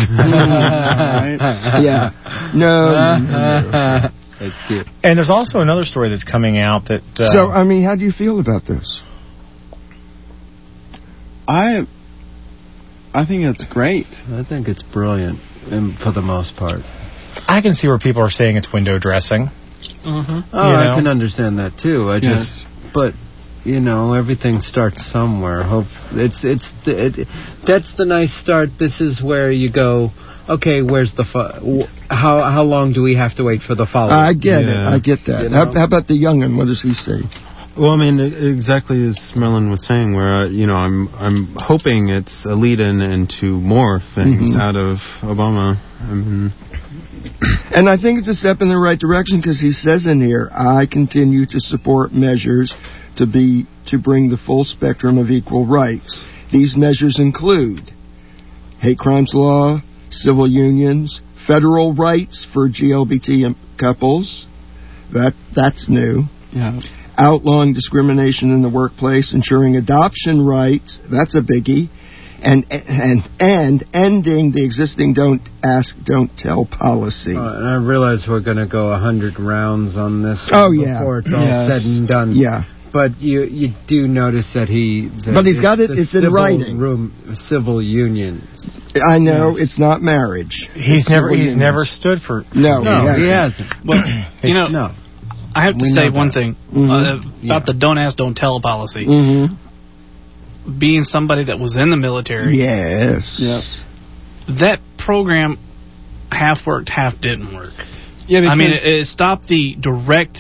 Yeah. No. It's cute. And there's also another story that's coming out that... So, how do you feel about this? I I think it's great. I think it's brilliant, and for the most part. I can see where people are saying it's window dressing. Oh, I can understand that too. But you know, everything starts somewhere. That's the nice start. This is where you go. Okay, where's the how long do we have to wait for the follow? I get it. I get that. You know? How about the young'un? What does he say? Well, I mean, exactly as Marilyn was saying, where I'm hoping it's a lead-in into more things out of Obama. I mean, and I think it's a step in the right direction because he says in here, I continue to support measures to bring the full spectrum of equal rights. These measures include hate crimes law, civil unions, federal rights for GLBT couples. That's new. Yeah. Outlawing discrimination in the workplace, ensuring adoption rights. That's a biggie. And ending the existing don't ask, don't tell policy. And I realize we're going to go 100 rounds on this before it's all said and done. Yeah. But you do notice that but he's got it. It's in writing. Civil unions. I know it's not marriage. He's never stood for. No, he hasn't. Well, no. I have to say one thing about the don't ask, don't tell policy. Being somebody that was in the military. Yes. That program half worked, half didn't work. Yeah, because I mean, it stopped the direct,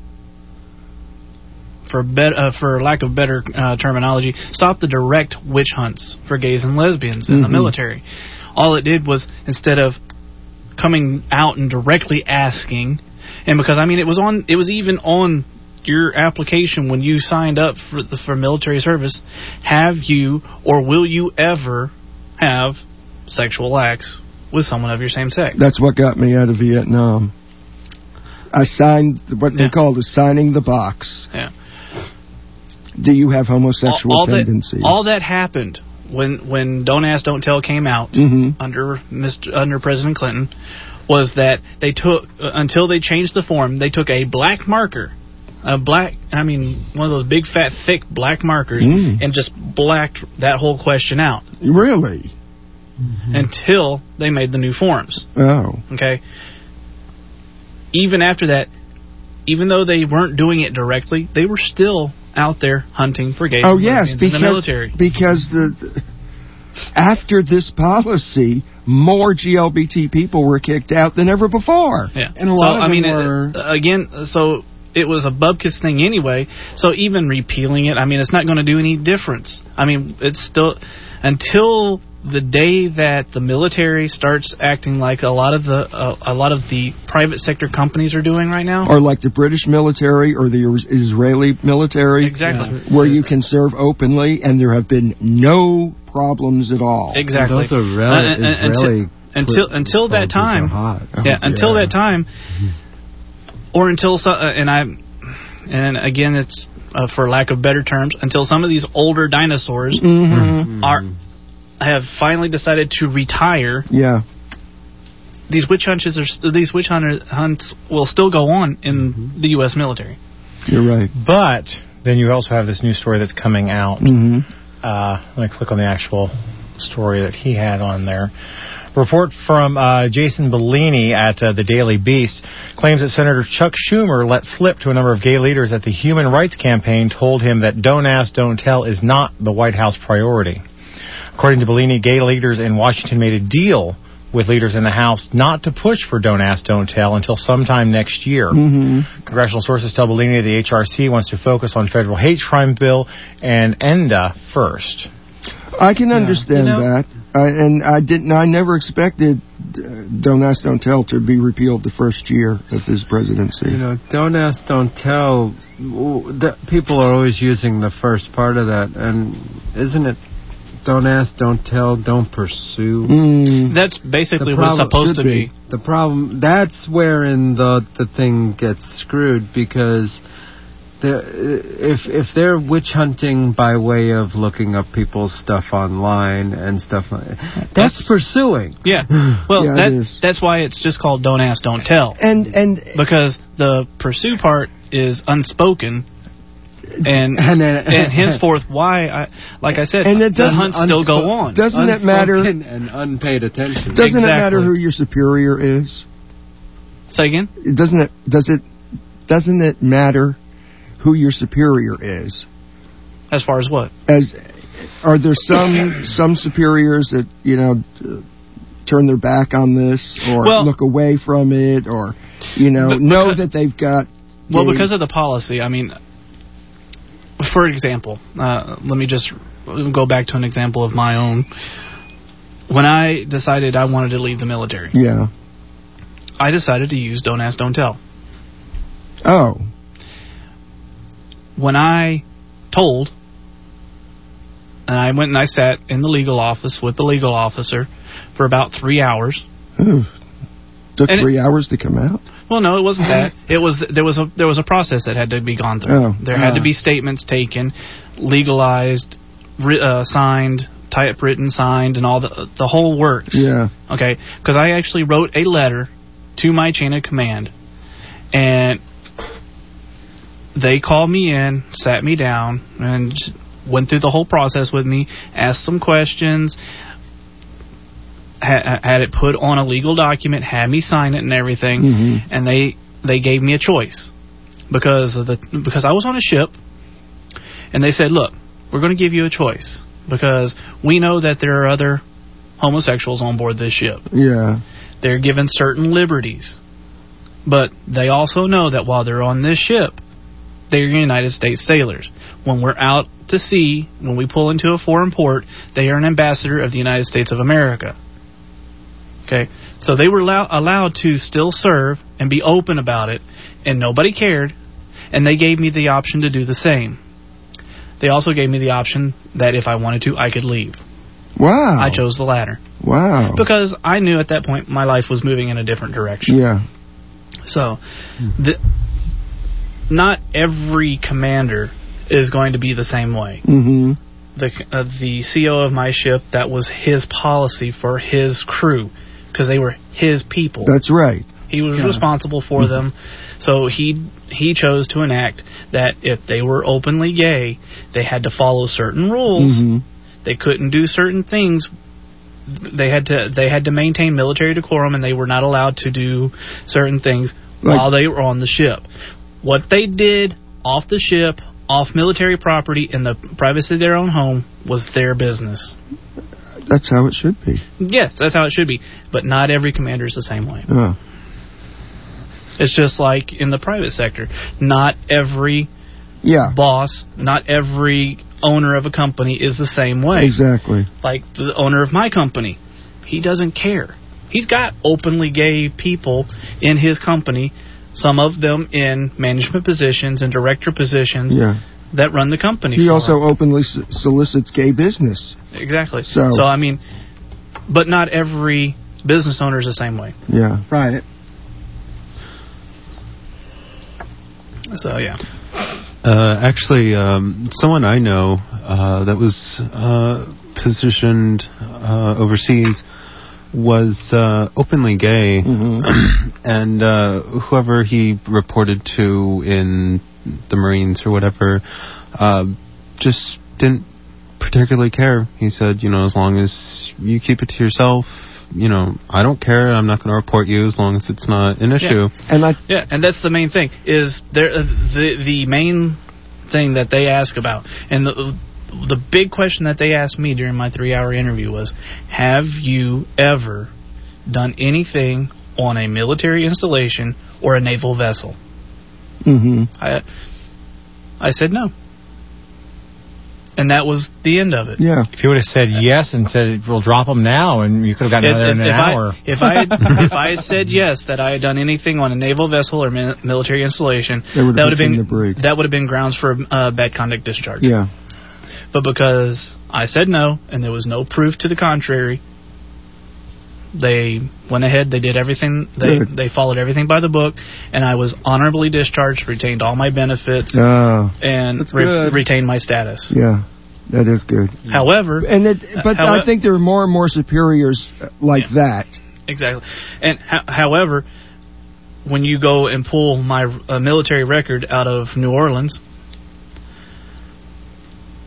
for lack of better terminology, stopped the direct witch hunts for gays and lesbians in the military. All it did was, instead of coming out and directly asking, and because, I mean, it was even on your application when you signed up for military service, have you or will you ever have sexual acts with someone of your same sex? That's what got me out of Vietnam. I signed what they called signing the box. Yeah. Do you have homosexual tendencies? All that happened when Don't Ask, Don't Tell came out under President Clinton, was that they took, until they changed the form, they took a black marker, one of those big, fat, thick black markers, and just blacked that whole question out. Really? Until they made the new forms. Oh. Okay? Even after that, even though they weren't doing it directly, they were still out there hunting for gays and lesbians in the military. Because after this policy, more GLBT people were kicked out than ever before. Yeah. And a lot of them were... So it was a bupkis thing anyway, so even repealing it, I mean, it's not going to do any difference. I mean, it's still... Until the day that the military starts acting like a lot of the private sector companies are doing right now, or like the British military or the Israeli military, exactly, where you can serve openly and there have been no problems at all. Exactly. Those are Israeli until that time. Until that time, or until and again, it's for lack of better terms, until some of these older dinosaurs have finally decided to retire. Yeah. These witch hunts will still go on in the U.S. military. You're right. But then you also have this new story that's coming out. Let me click on the actual story that he had on there. Report from Jason Bellini at the Daily Beast claims that Senator Chuck Schumer let slip to a number of gay leaders that the Human Rights Campaign told him that don't ask, don't tell is not the White House priority. According to Bellini, gay leaders in Washington made a deal with leaders in the House not to push for don't ask, don't tell until sometime next year. Congressional sources tell Bellini the HRC wants to focus on federal hate crime bill and ENDA first. I can understand that. I never expected Don't Ask, Don't Tell to be repealed the first year of his presidency. You know, Don't Ask, Don't Tell, people are always using the first part of that, and isn't it don't ask, don't tell, don't pursue? That's basically what it's supposed to be. The problem, that's wherein the thing gets screwed, because if they're witch hunting by way of looking up people's stuff online and stuff, that's pursuing. Yeah. Well, that's why it's just called Don't Ask, Don't Tell. And because the pursue part is unspoken. And henceforth, why, like I said, the hunts still go on. Doesn't it matter? And unpaid attention. Doesn't it matter who your superior is? Say again? Doesn't it matter who your superior is? As far as what? Are there some superiors that, turn their back on this or look away from it or, know that they've got... Well, because of the policy, I mean, for example, let me just go back to an example of my own. When I decided I wanted to leave the military, I decided to use Don't Ask, Don't Tell. Oh. When I told, and I went and I sat in the legal office with the legal officer for about 3 hours. Ooh. Took 3 hours to come out? Well, no, it wasn't that. There was a process that had to be gone through. There had to be statements taken, legalized, signed, typewritten, signed, and all the whole works. Yeah. Okay, because I actually wrote a letter to my chain of command, and they called me in, sat me down, and went through the whole process with me, asked some questions, had it put on a legal document, had me sign it and everything, and they gave me a choice because I was on a ship, and they said, look, we're going to give you a choice because we know that there are other homosexuals on board this ship. Yeah. They're given certain liberties, but they also know that while they're on this ship, they're United States sailors. When we're out to sea, when we pull into a foreign port, they are an ambassador of the United States of America. Okay, so they were allowed to still serve and be open about it, and nobody cared, and they gave me the option to do the same. They also gave me the option that if I wanted to, I could leave. Wow. I chose the latter. Wow. Because I knew at that point my life was moving in a different direction. Yeah. So, not every commander is going to be the same way. Mm-hmm. The CO of my ship, that was his policy for his crew, because they were his people. That's right. He was responsible for them, so he chose to enact that if they were openly gay, they had to follow certain rules. They couldn't do certain things. They had to maintain military decorum, and they were not allowed to do certain things while they were on the ship. What they did off the ship, off military property, in the privacy of their own home, was their business. That's how it should be. Yes, that's how it should be. But not every commander is the same way. It's just like in the private sector. Not every boss, not every owner of a company is the same way. Exactly. Like the owner of my company, he doesn't care. He's got openly gay people in his company, some of them in management positions and director positions that run the company. He also openly solicits gay business. Exactly. So, I mean, but not every business owner is the same way. Yeah. Right. So, yeah. Actually, someone I know that was positioned overseas was openly gay, and whoever he reported to in the Marines or whatever just didn't particularly care. He said, as long as you keep it to yourself, I don't care. I'm not going to report you as long as it's not an issue. And that's the main thing, is the main thing that they ask about. And the big question that they asked me during my 3-hour interview was, have you ever done anything on a military installation or a naval vessel? I said no. And that was the end of it. Yeah. If you would have said yes and said, we'll drop them now, and you could have gotten another in an hour. If I had said yes, that I had done anything on a naval vessel or military installation, that would have been grounds for bad conduct discharge. Yeah. But because I said no, and there was no proof to the contrary, they went ahead, they did everything, they followed everything by the book, and I was honorably discharged, retained all my benefits, and retained my status. Yeah, that is good. However... I think there are more and more superiors like that. Exactly. And however, when you go and pull my military record out of New Orleans,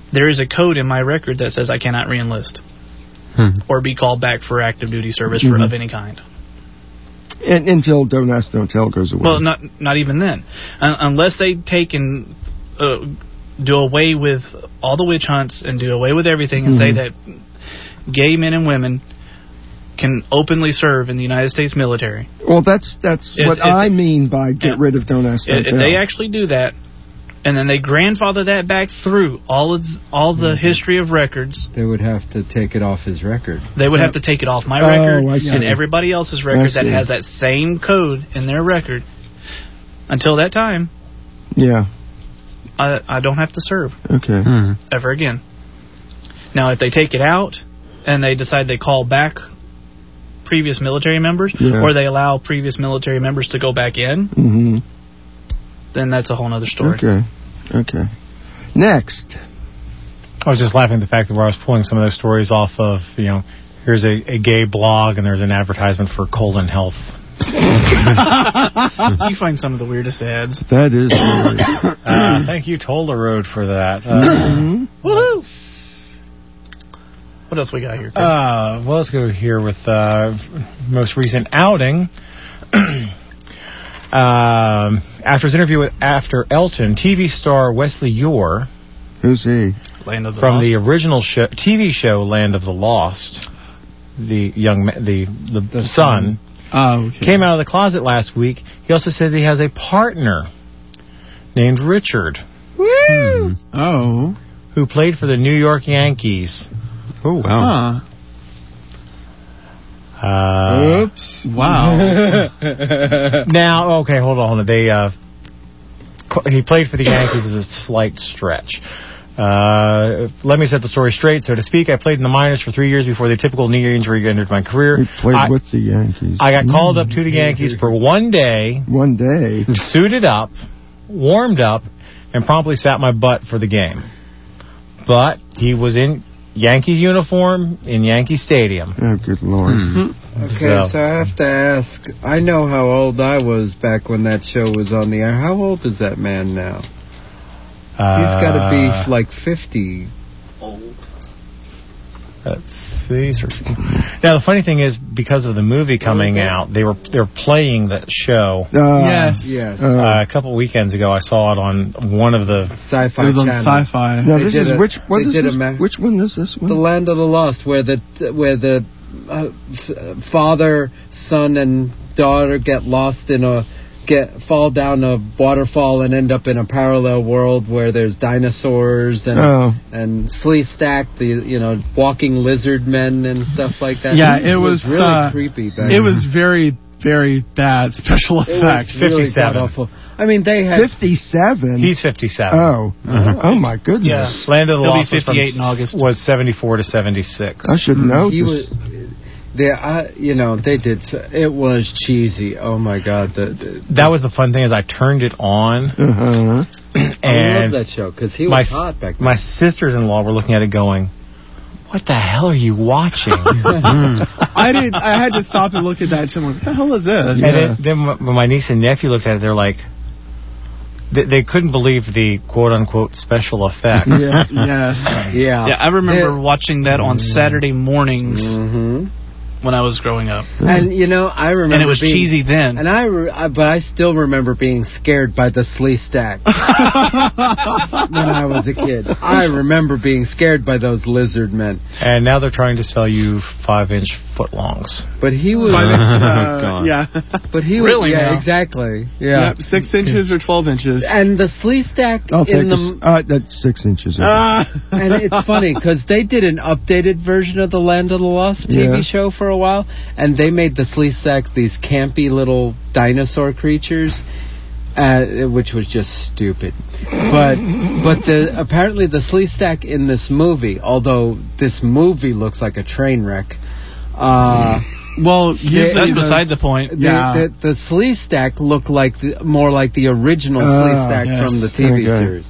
there is a code in my record that says I cannot re-enlist or be called back for active duty service of any kind. And until Don't Ask, Don't Tell goes away. Well, not even then. Unless they take and do away with all the witch hunts and do away with everything and say that gay men and women can openly serve in the United States military. Well, that's what I mean by get rid of Don't Ask, Don't Tell. If they actually do that, and then they grandfather that back through all the history of records, they would have to take it off his record. They would have to take it off my record and everybody else's record that has that same code in their record. Until that time, I don't have to serve. Okay. Ever again. Now, if they take it out and they decide they call back previous military members, or they allow previous military members to go back in, then that's a whole other story. Okay. Next. I was just laughing at the fact that where I was pulling some of those stories off of, here's a gay blog and there's an advertisement for colon health. You find some of the weirdest ads. That is weird. Thank you, Tola Road, for that. Woohoo! What else we got here, Chris? Well, let's go here with most recent outing. After his interview with After Elton, TV star Wesley Yore, who's he? From the original TV show Land of the Lost, the son, came out of the closet last week. He also said he has a partner named Richard. Woo! Who played for the New York Yankees. Oh, wow. Oops. Wow. Now, okay, hold on. He played for the Yankees as a slight stretch. Let me set the story straight, so to speak. I played in the minors for 3 years before the typical knee injury entered my career. He played with the Yankees. I got called up to the Yankees for one day. Suited up, warmed up, and promptly sat my butt for the game. But he was in Yankee uniform in Yankee Stadium. Oh, good Lord. Okay, so I have to ask, I know how old I was back when that show was on the air. How old is that man now? He's got to be like 50. Old. Let's see. Now, the funny thing is, because of the movie coming out, they were playing that show. Yes. A couple weekends ago, I saw it on one of the Sci-Fi. It was on channel. Sci-Fi. Now, this is which one is this one? The Land of the Lost, where the father, son, and daughter get lost fall down a waterfall and end up in a parallel world where there's dinosaurs and Sleestack, the walking lizard men and stuff like that. Yeah, it was really creepy. It was very, very bad special effects. It was really 57. I mean, they had 57. He's 57. Oh my goodness! Yeah. Land of the Lost was 58 in August. Was 74 to 76. I should know this. They did. It was cheesy. Oh my God! That was the fun thing is I turned it on, and I love that show because he was hot back then. My sisters-in-law were looking at it, going, "What the hell are you watching?" I had to stop and look at that. And I'm like, what the hell is this? And then when my niece and nephew looked at it, they're like, they couldn't believe the quote-unquote special effects. Yeah, I remember watching that on Saturday mornings. When I was growing up. And, I remember... And it was cheesy then. And but I still remember being scared by the Sleestack when I was a kid. I remember being scared by those lizard men. And now they're trying to sell you 5-inch footlongs. But he was... 5 inch, yeah. But he really was... Yeah, now? Exactly. Yeah. Yep, 6 inches or 12 inches. And the Sleestack I'll take that's 6 inches. And it's funny, because they did an updated version of the Land of the Lost TV show for a while, and they made the Sleestack these campy little dinosaur creatures, which was just stupid. But apparently the Sleestack in this movie, although this movie looks like a train wreck, well, that's beside the point. The Sleestack looked more like the original Sleestack from the TV series.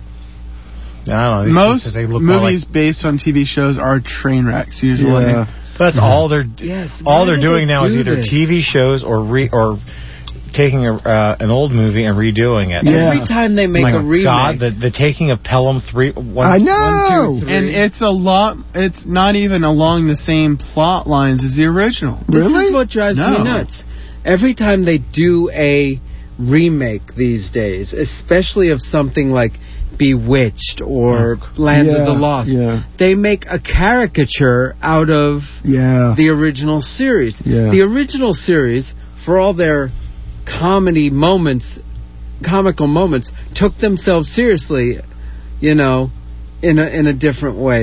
I don't know. Most movies based on TV shows are train wrecks usually. Yeah. That's all they're doing now is either TV shows or taking an old movie and redoing it. Yeah. Every time they make a remake. God, the taking of Pelham 3. I know! 1, 2, 3. And it's a lot. It's not even along the same plot lines as the original. This is what drives me nuts. Every time they do a remake these days, especially of something like Bewitched or Land of the Lost, they make a caricature out of the original series. The original series, for all their comical moments, took themselves seriously, in a different way.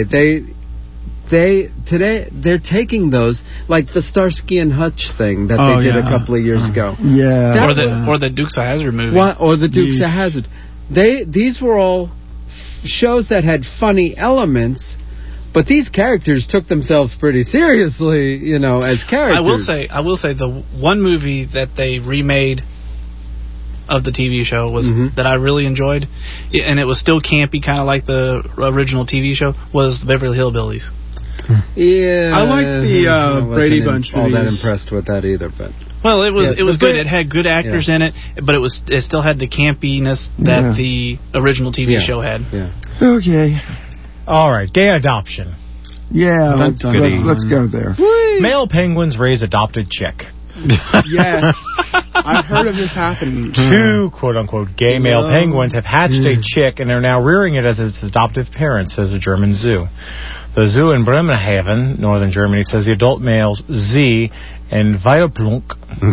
They're taking those, like the Starsky and Hutch thing that they did a couple of years ago. Or the Dukes of Hazzard movie. Or the Dukes of Hazzard. These were all shows that had funny elements, but these characters took themselves pretty seriously, as characters. I will say the one movie that they remade of the TV show was that I really enjoyed, and it was still campy, kind of like the original TV show, was the Beverly Hillbillies. Yeah, I like the Brady Bunch movies. All that impressed with that either, but well, it was good. It had good actors in it, but it still had the campiness that the original TV show had. Okay. All right, gay adoption. Yeah, let's go there. Whee! Male penguins raise adopted chick. Yes, I've heard of this happening. 2 quote-unquote gay male penguins have hatched a chick and are now rearing it as its adoptive parent, says a German zoo. The zoo in Bremerhaven, northern Germany, says the adult males Z and Weierplunk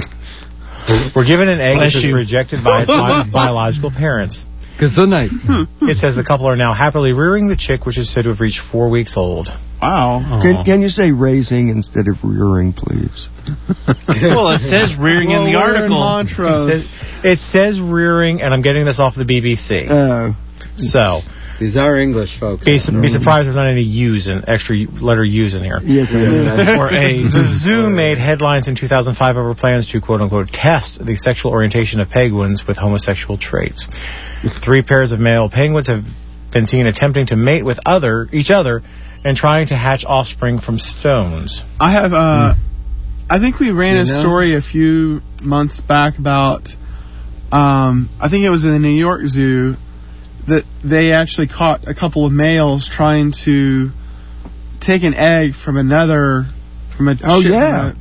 were given an egg which was rejected by its biological parents. Gesundheit. It says the couple are now happily rearing the chick, which is said to have reached 4 weeks old. Wow. Can you say raising instead of rearing, please? Well, it says rearing in the article. It says rearing, and I'm getting this off the BBC. So these are English, folks. Be surprised there's not any extra letter U's in here. Yes, or A's. The zoo made headlines in 2005 over plans to, quote-unquote, test the sexual orientation of penguins with homosexual traits. 3 pairs of male penguins have been seen attempting to mate with each other and trying to hatch offspring from stones. I have, I think we ran a story a few months back about, I think it was in the New York Zoo, that they actually caught a couple of males trying to take an egg from another, from a female.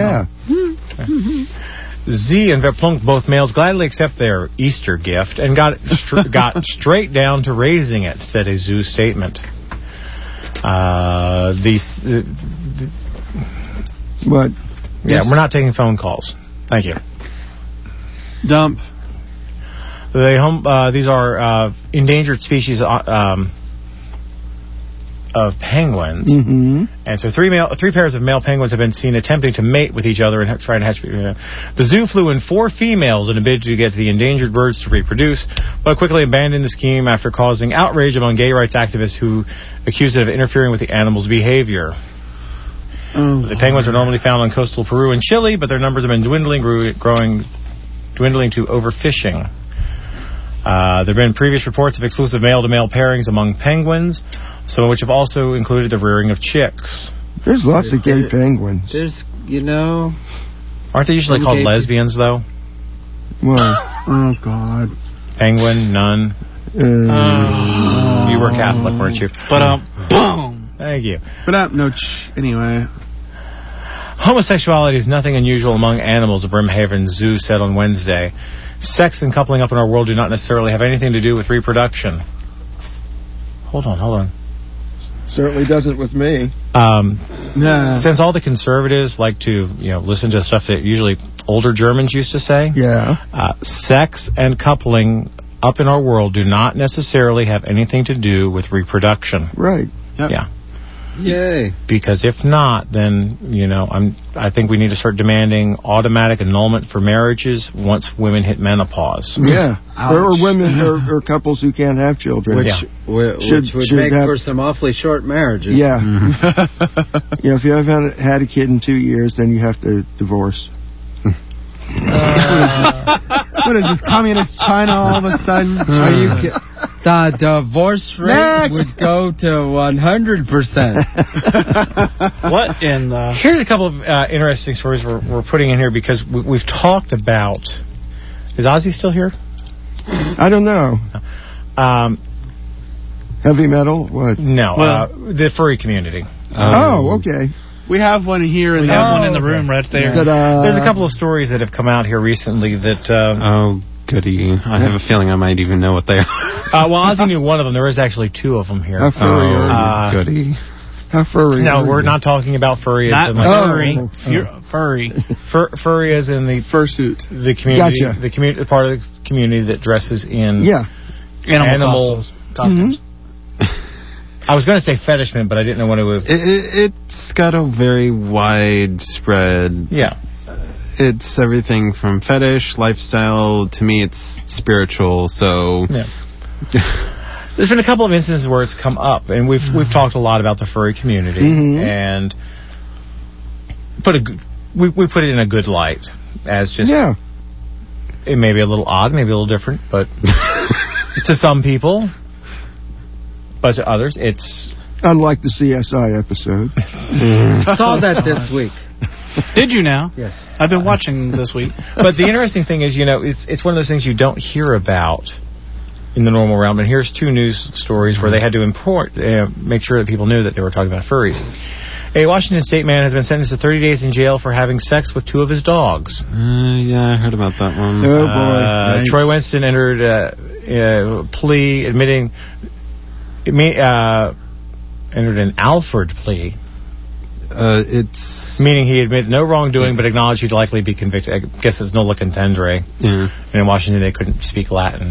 Z and Verplunk, both males, gladly accept their Easter gift and got straight down to raising it, said a zoo statement. What? Yeah, we're not taking phone calls. Thank you. Dump. These are endangered species of penguins, and so 3 pairs of male penguins have been seen attempting to mate with each other and trying to hatch. The zoo flew in 4 females in a bid to get the endangered birds to reproduce, but quickly abandoned the scheme after causing outrage among gay rights activists who accused it of interfering with the animals' behavior. The penguins are normally found on coastal Peru and Chile, but their numbers have been dwindling to overfishing. There have been previous reports of exclusive male-to-male pairings among penguins, some of which have also included the rearing of chicks. There's lots of gay penguins. There's, aren't they usually called lesbians, though? Well, oh, God. Penguin, nun. You were Catholic, weren't you? But, boom! Thank you. But, anyway. Homosexuality is nothing unusual among animals, the Bremerhaven Zoo said on Wednesday. Sex and coupling up in our world do not necessarily have anything to do with reproduction. Hold on. Certainly doesn't with me. Since all the conservatives like to, listen to stuff that usually older Germans used to say, sex and coupling up in our world do not necessarily have anything to do with reproduction. Right. Yep. Yeah. Yay. Because if not, then, I think we need to start demanding automatic annulment for marriages once women hit menopause. Yeah. Or women or couples who can't have children. Which would make for some awfully short marriages. Yeah. If you haven't had a kid in 2 years, then you have to divorce. What is this, communist China all of a sudden? The divorce rate would go to 100%. What in the... Here's a couple of interesting stories we're putting in here because we've talked about Is Ozzy still here? I don't know. Heavy metal? What? No, the furry community. Okay. We have one here. We have one in the room right there. There's a couple of stories that have come out here recently that... oh, goody. I have a feeling I might even know what they are. Well, Ozzy knew one of them. There is actually two of them here. How furry are you? Goody. How furry No, are we're you? not talking about furry. Not furry. Furry. Furry is in the fursuit. The community, Gotcha. the community, part of the community that dresses in animal costumes. I was going to say fetishman, but I didn't know what it was. It's got a very widespread... Yeah. It's everything from fetish, lifestyle, to me it's spiritual, so... Yeah. There's been a couple of instances where it's come up, and we've talked a lot about the furry community, and we put it in a good light as just... Yeah. It may be a little odd, maybe a little different, but to some people... But to others, it's... Unlike the CSI episode. Saw that this week. Did you now? Yes. I've been watching this week. But the interesting thing is, it's one of those things you don't hear about in the normal realm. And here's two news stories where they had to make sure that people knew that they were talking about furries. A Washington State man has been sentenced to 30 days in jail for having sex with two of his dogs. Yeah, I heard about that one. Oh, boy. Troy Winston entered a plea admitting... entered an Alford plea. It's... Meaning he admitted no wrongdoing, but acknowledged he'd likely be convicted. I guess it's nulla contendere. Yeah. And in Washington, they couldn't speak Latin.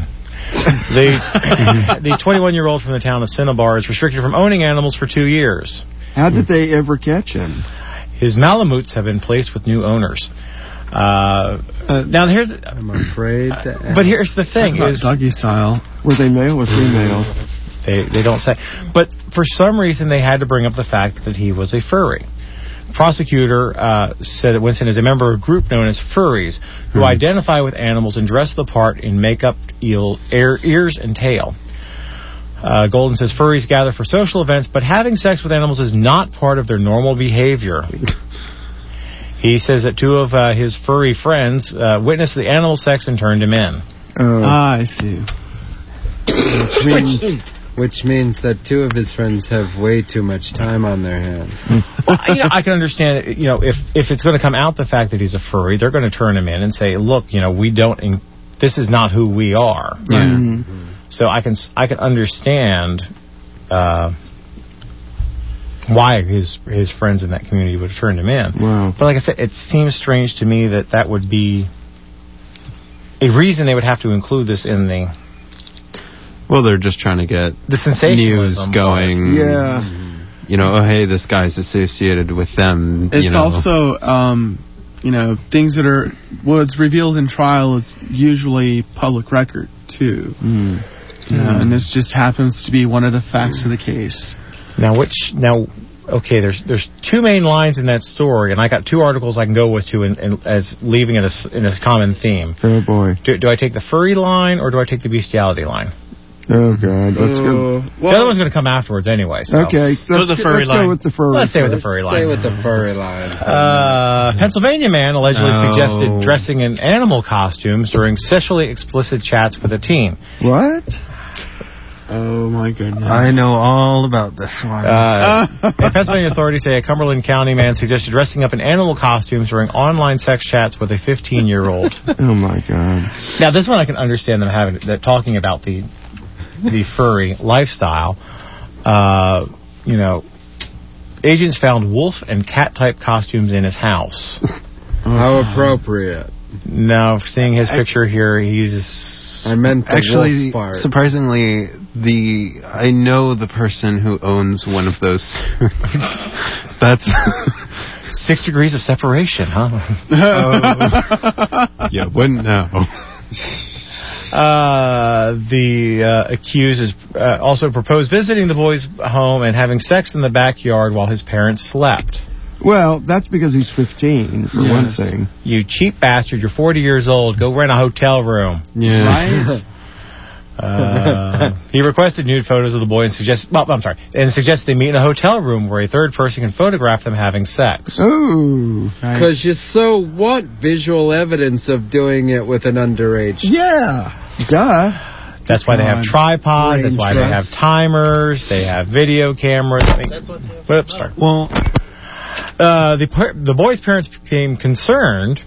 The 21-year-old from the town of Cinnabar is restricted from owning animals for 2 years. How did they ever catch him? His Malamutes have been placed with new owners. Now here's... I'm afraid... But here's the thing is... Doggy style. Were they male or female? They don't say. But for some reason, they had to bring up the fact that he was a furry. Prosecutor said that Winston is a member of a group known as furries, who identify with animals and dress the part in makeup, ears, and tail. Golden says furries gather for social events, but having sex with animals is not part of their normal behavior. He says that two of his furry friends witnessed the animal sex and turned him in. I see. Which means that two of his friends have way too much time on their hands. Well, I can understand, if it's going to come out the fact that he's a furry, they're going to turn him in and say, look, we don't, this is not who we are. Yeah. Mm-hmm. So I can understand why his friends in that community would have turned him in. Wow. But like I said, it seems strange to me that would be a reason they would have to include this in the... Well, they're just trying to get the sensationalism news going. Yeah. Oh, hey, this guy's associated with them. It's also, things that are... What's revealed in trial is usually public record, too. And this just happens to be one of the facts of the case. Okay, there's two main lines in that story, and I got two articles I can go with as leaving it in a common theme. Oh, boy. Do I take the furry line, or do I take the bestiality line? Oh, God. Let's go. The other one's going to come afterwards anyway. So. Okay. Let's go with the furry. Let's stay with the furry line. Stay with the furry line. Pennsylvania man allegedly suggested dressing in animal costumes during sexually explicit chats with a teen. What? Oh, my goodness. I know all about this one. Pennsylvania authorities say a Cumberland County man suggested dressing up in animal costumes during online sex chats with a 15-year-old. Oh, my God. Now, this one I can understand them talking about the furry lifestyle. Agents found wolf and cat-type costumes in his house. How appropriate. Now, seeing his picture here, he's... I meant the actually, wolf part. Surprisingly, I know the person who owns one of those suits. That's 6 degrees of separation, huh? You wouldn't know. The accused has also proposed visiting the boy's home and having sex in the backyard while his parents slept. Well, that's because he's 15, for one thing. You cheap bastard, you're 40 years old. Go rent a hotel room. Yeah. Right? He requested nude photos of the boy and suggested they meet in a hotel room where a third person can photograph them having sex. Ooh. Because you so want visual evidence of doing it with an underage. Yeah. Duh. That's why they have tripods. That's why they have timers. They have video cameras. Well, the boy's parents became concerned.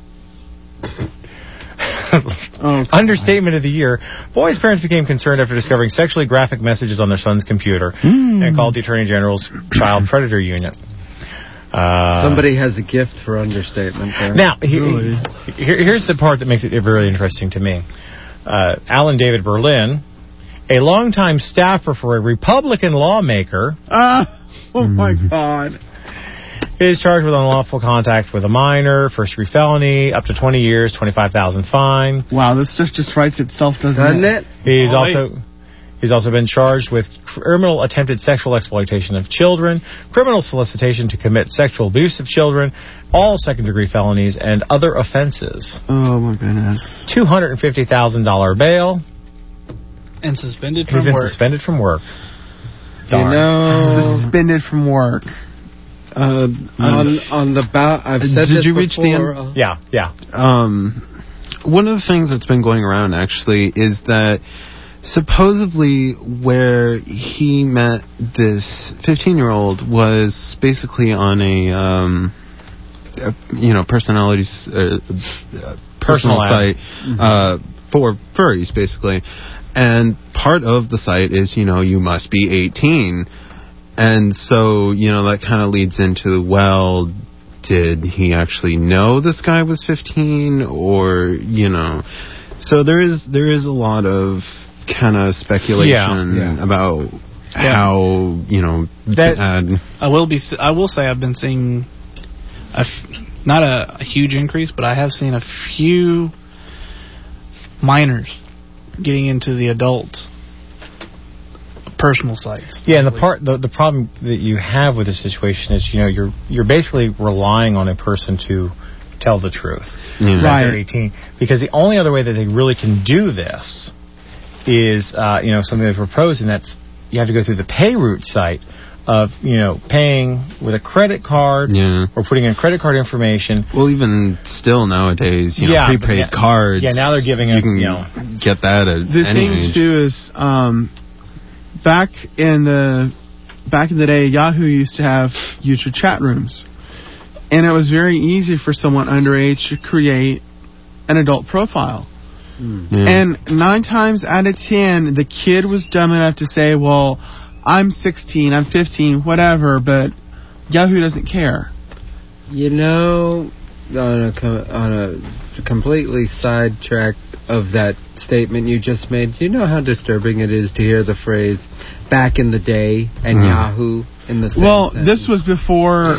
Understatement of the year. Boy's parents became concerned after discovering sexually graphic messages on their son's computer and called the Attorney General's Child Predator Unit. Somebody has a gift for understatement there. Now, here's the part that makes it very interesting to me. Alan David Berlin, a longtime staffer for a Republican lawmaker. Oh, my God. Is charged with unlawful contact with a minor, first-degree felony, up to 20 years, $25,000 fine. Wow, this just writes itself, doesn't it? He's also been charged with criminal attempted sexual exploitation of children, criminal solicitation to commit sexual abuse of children, all second-degree felonies, and other offenses. Oh, my goodness. $250,000 bail. And suspended from work. He's been suspended from work. Suspended from work. On the I've said did this you reach before. the end? Yeah. One of the things that's been going around actually is that supposedly where he met this 15-year-old was basically on a personal site for furries basically, and part of the site is you must be 18. And so, that kind of leads into, well, did he actually know this guy was 15? Or, So there is a lot of kind of speculation about how, bad. I will say I've been seeing, not a huge increase, but I have seen a few minors getting into the adult personal sites. Yeah, and the problem that you have with this situation is, you're basically relying on a person to tell the truth. Right. They're 18. Because the only other way that they really can do this is, something they're proposing, that's you have to go through the PayRoute site of, paying with a credit card or putting in credit card information. Well, even still nowadays, prepaid cards. Yeah, now they're giving you can get that at the any thing age. too is back in the day, Yahoo used to have user chat rooms, and it was very easy for someone underage to create an adult profile. And 9 times out of 10, the kid was dumb enough to say, "Well, I'm 16, I'm 15, whatever," but Yahoo doesn't care. On a completely sidetrack of that statement you just made, do you know how disturbing it is to hear the phrase "back in the day" and Yahoo in the same sentence? This was before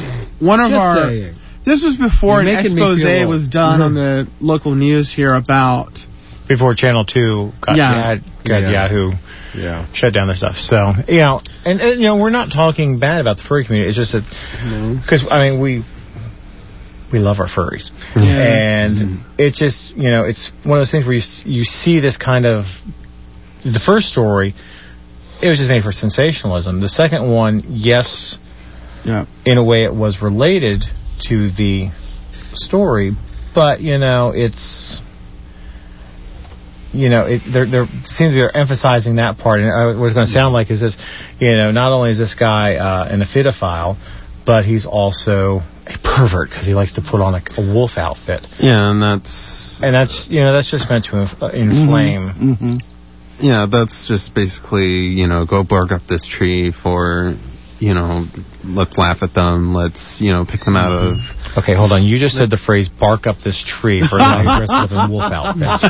This was before an expose was done on the local news here about before Channel 2 got Yahoo shut down their stuff. So, and we're not talking bad about the furry community. It's just that because we love our furries. And it's just, it's one of those things where you see this kind of... The first story, it was just made for sensationalism. The second one, yes, in a way it was related to the story, but, it's... there seems to be emphasizing that part. And what it's going to sound like is this, not only is this guy an ephebophile, but he's also a pervert because he likes to put on a wolf outfit. Yeah, and that's just meant to inflame. Mm-hmm. Yeah, that's just basically, go bark up this tree for, let's laugh at them, let's, pick them out of... Okay, hold on. You just said the phrase, bark up this tree for a guy dressed up in wolf outfits.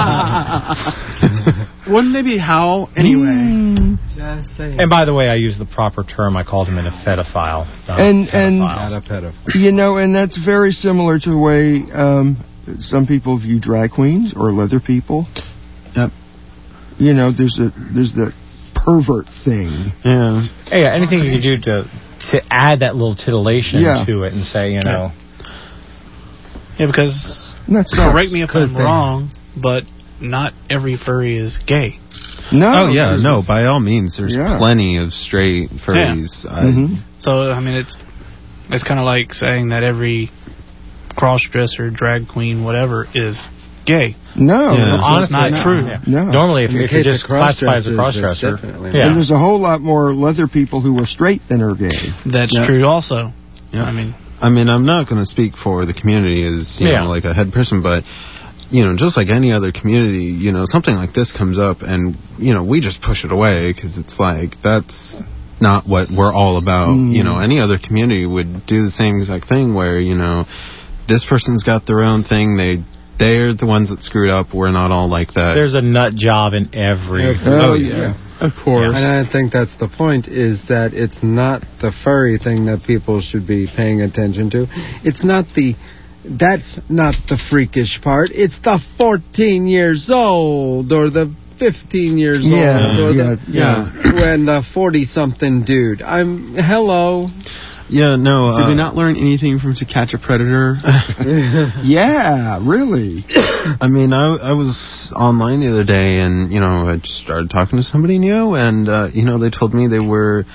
Wouldn't they be how, anyway? Just saying. And by the way, I used the proper term. I called him an ephedophile. And that's very similar to the way some people view drag queens or leather people. Yep. There's the pervert thing. Yeah. Yeah, anything you can do to add that little titillation to it and say, Yeah, because correct me if I'm wrong, but not every furry is gay. No. Oh, yeah, no, by all means. There's plenty of straight furries. Yeah. So, I mean, it's kind of like saying that every cross-dresser, drag queen, whatever, is gay. No. Honestly, it's not true. No. Normally, if you're just classified as a cross-dresser. And there's a whole lot more leather people who are straight than are gay. That's true also. Yeah. I mean, I'm not going to speak for the community as, you know, like a head person, but, you know, just like any other community, you know, something like this comes up and, you know, we just push it away because it's like, that's not what we're all about. You know, any other community would do the same exact thing where, you know, this person's got their own thing, they're the ones that screwed up. We're not all like that. There's a nut job in every... Oh, yeah. Of course. And I think that's the point, is that it's not the furry thing that people should be paying attention to. It's not that's not the freakish part. It's the 14 years old or the 15 years old or when the 40-something dude. Hello. Yeah, no. Did we not learn anything from To Catch a Predator? Yeah, really. I mean, I was online the other day, and, you know, I just started talking to somebody new, and, you know, they told me they were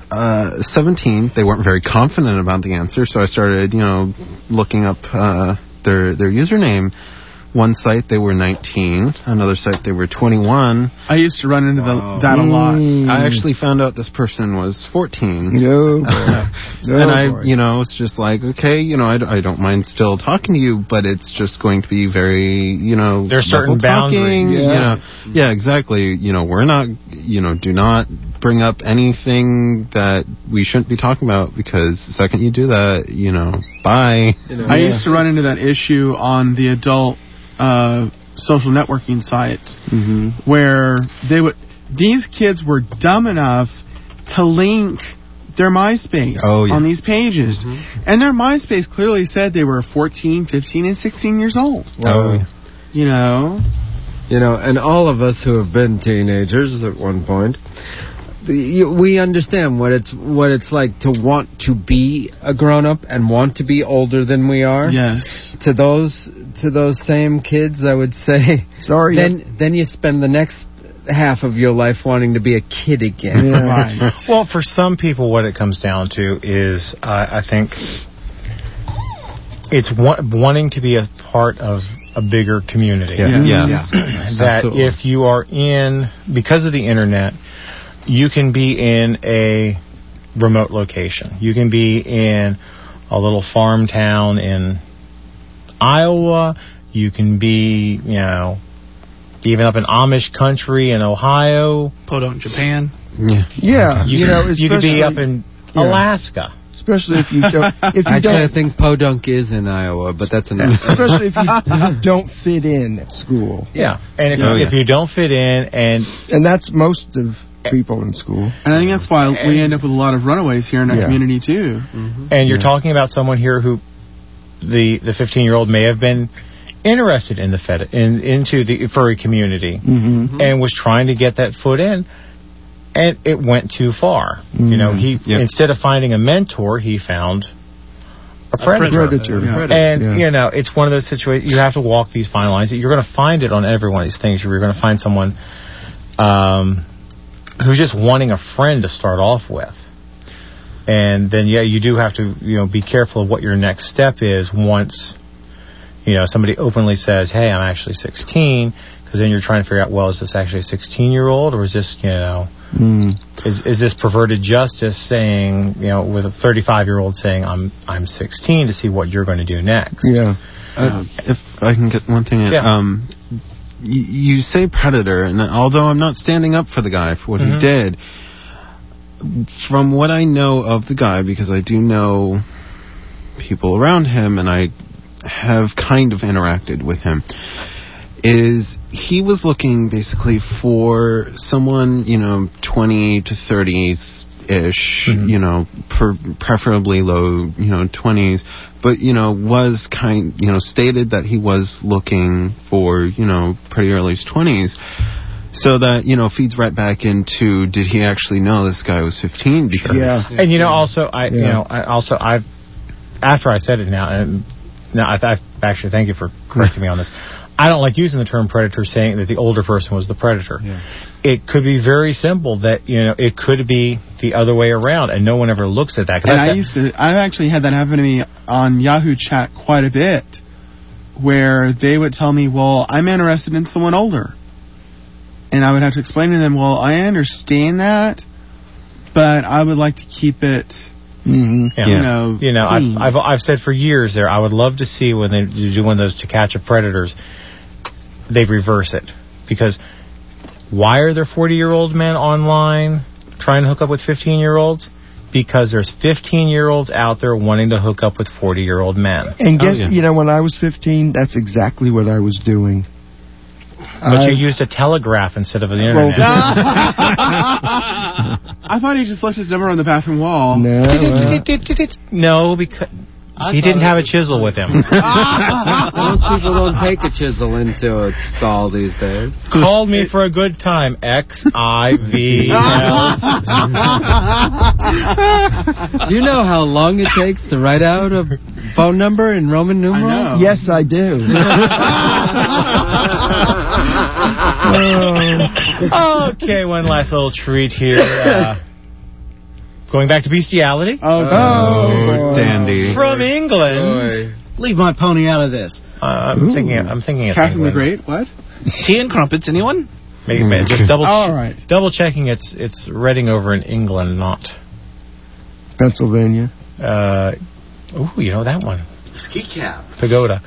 17. They weren't very confident about the answer, so I started, you know, looking up their username. One site, they were 19. Another site, they were 21. I used to run into that a lot. I actually found out this person was 14. And I, you know, it's just like, okay, you know, I don't mind still talking to you, but it's just going to be very, you know... There's certain boundaries. You know, yeah, exactly. You know, we're not, you know, do not bring up anything that we shouldn't be talking about, because the second you do that, you know, bye. You know, I used to run into that issue on the adult social networking sites where these kids were dumb enough to link their MySpace on these pages. And their MySpace clearly said they were 14, 15, and 16 years old. You know, and all of us who have been teenagers at one point, we understand what it's like to want to be a grown-up and want to be older than we are. Yes. To those same kids, I would say. Sorry. Then you spend the next half of your life wanting to be a kid again. Yeah. Right. Well, for some people, what it comes down to is, I think, it's wanting to be a part of a bigger community. That Absolutely. if you are because of the internet, you can be in a remote location. You can be in a little farm town in Iowa. You can be, you know, even up in Amish country in Ohio. Podunk, Japan. Yeah. You could be up in Alaska. Especially if you don't... I kind of think Podunk is in Iowa, but that's enough. Especially if you don't fit in at school. Yeah. And if you don't fit in and that's most of people in school. And I think that's why we end up with a lot of runaways here in our community, too. And you're talking about someone here who the 15-year-old may have been interested in into the furry community and was trying to get that foot in, and it went too far. You know, instead of finding a mentor, he found a predator. And, you know, it's one of those situations, you have to walk these fine lines. You're going to find it on every one of these things. You're going to find someone who's just wanting a friend to start off with. And then, you do have to, you know, be careful of what your next step is once, you know, somebody openly says, hey, I'm actually 16, because then you're trying to figure out, well, is this actually a 16-year-old, or is this, you know, is this perverted justice saying, you know, with a 35-year-old saying, I'm 16, to see what you're going to do next? Yeah. If I can get one thing in. You say predator, and although I'm not standing up for the guy for what he did, from what I know of the guy, because I do know people around him and I have kind of interacted with him, is he was looking basically for someone, you know, 20 to 30s-ish, you know, preferably low, you know, 20s, but, you know, was stated that he was looking for, you know, pretty early 20s. So that, you know, feeds right back into, did he actually know this guy was 15? Because And, you know, also, after I said it now, I actually thank you for correcting me on this. I don't like using the term predator, saying that the older person was the predator. Yeah. It could be very simple that, it could be the other way around, and no one ever looks at that. And I've actually had that happen to me on Yahoo Chat quite a bit, where they would tell me, well, I'm interested in someone older. And I would have to explain to them, well, I understand that, but I would like to keep it, clean. I've said for years there, I would love to see when they do one of those To Catch a Predators, they reverse it. Because why are there 40-year-old men online trying to hook up with 15-year-olds? Because there's 15-year-olds out there wanting to hook up with 40-year-old men. And guess, when I was 15, that's exactly what I was doing. But you used a telegraph instead of the internet. I thought he just left his number on the bathroom wall. No, because he didn't have a chisel with him. Most people don't take a chisel into a stall these days. Called me for a good time. XIVL. Do you know how long it takes to write out a phone number in Roman numerals? Yes, I do. Okay, one last little treat here. Going back to bestiality. Oh, dandy. From England. Leave my pony out of this. I'm thinking it's Captain England. the Great, what? Tea and crumpets, anyone? Just right. double checking it's Reading over in England, not Pennsylvania. That one. Ski cap. Pagoda.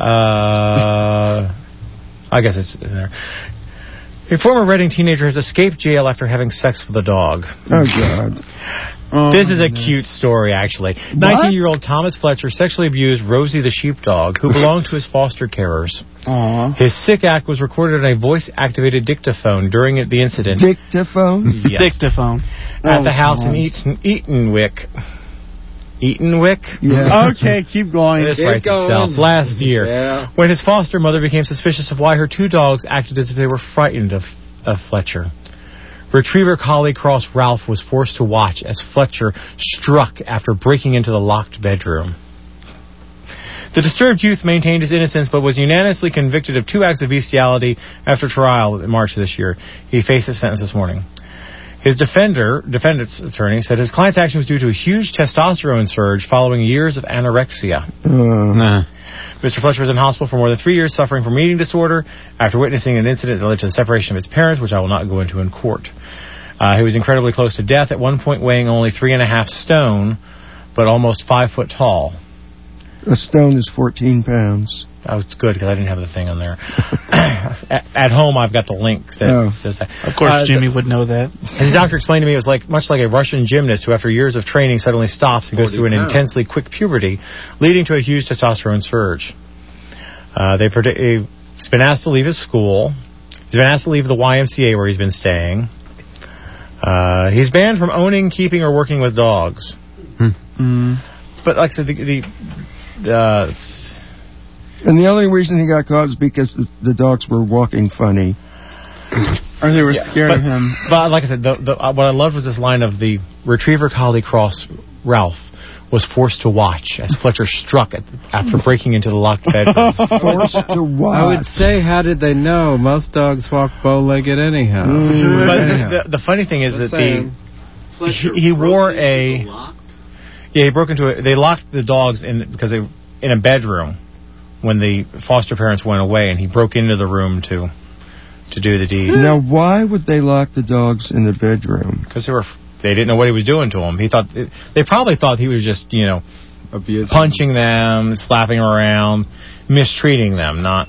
I guess it's in there. A former Reading teenager has escaped jail after having sex with a dog. Oh, God. This is a cute story, actually. 19-year-old Thomas Fletcher sexually abused Rosie the sheepdog, who belonged to his foster carers. Aww. His sick act was recorded on a voice-activated dictaphone during the incident. Dictaphone? Yes. Dictaphone. At the house in Eatonwick. Eatonwick? Yeah. Okay, keep going. This writes itself. Last year, when his foster mother became suspicious of why her two dogs acted as if they were frightened of Fletcher. Retriever Collie Cross Ralph was forced to watch as Fletcher struck after breaking into the locked bedroom. The disturbed youth maintained his innocence but was unanimously convicted of 2 acts of bestiality after trial in March of this year. He faced a sentence this morning. His defendant's attorney, said his client's action was due to a huge testosterone surge following years of anorexia. Mr. Fletcher was in hospital for more than 3 years, suffering from eating disorder after witnessing an incident that led to the separation of his parents, which I will not go into in court. He was incredibly close to death, at one point weighing only 3.5 stone, but almost 5 foot tall. A stone is 14 pounds. Oh, it's good, because I didn't have the thing on there. At home, I've got the link that says that. Of course, Jimmy would know that. And the doctor explained to me it was much like a Russian gymnast who, after years of training, suddenly stops and goes through an intensely quick puberty, leading to a huge testosterone surge. He's been asked to leave his school. He's been asked to leave the YMCA where he's been staying. He's banned from owning, keeping, or working with dogs. But like I said, and the only reason he got caught is because the dogs were walking funny. Or they were scared of him. But like I said, what I loved was this line of the Retriever Collie Cross Ralph was forced to watch as Fletcher struck after breaking into the locked bedroom. Forced to watch. I would say, how did they know? Most dogs walk bow-legged anyhow. But the funny thing is that he wore a... Yeah, he broke into it. They locked the dogs in a bedroom when the foster parents went away, and he broke into the room to do the deed. Now, why would they lock the dogs in the bedroom? Because they didn't know what he was doing to them. They probably thought he was just, abusing, punching them, slapping around, mistreating them, not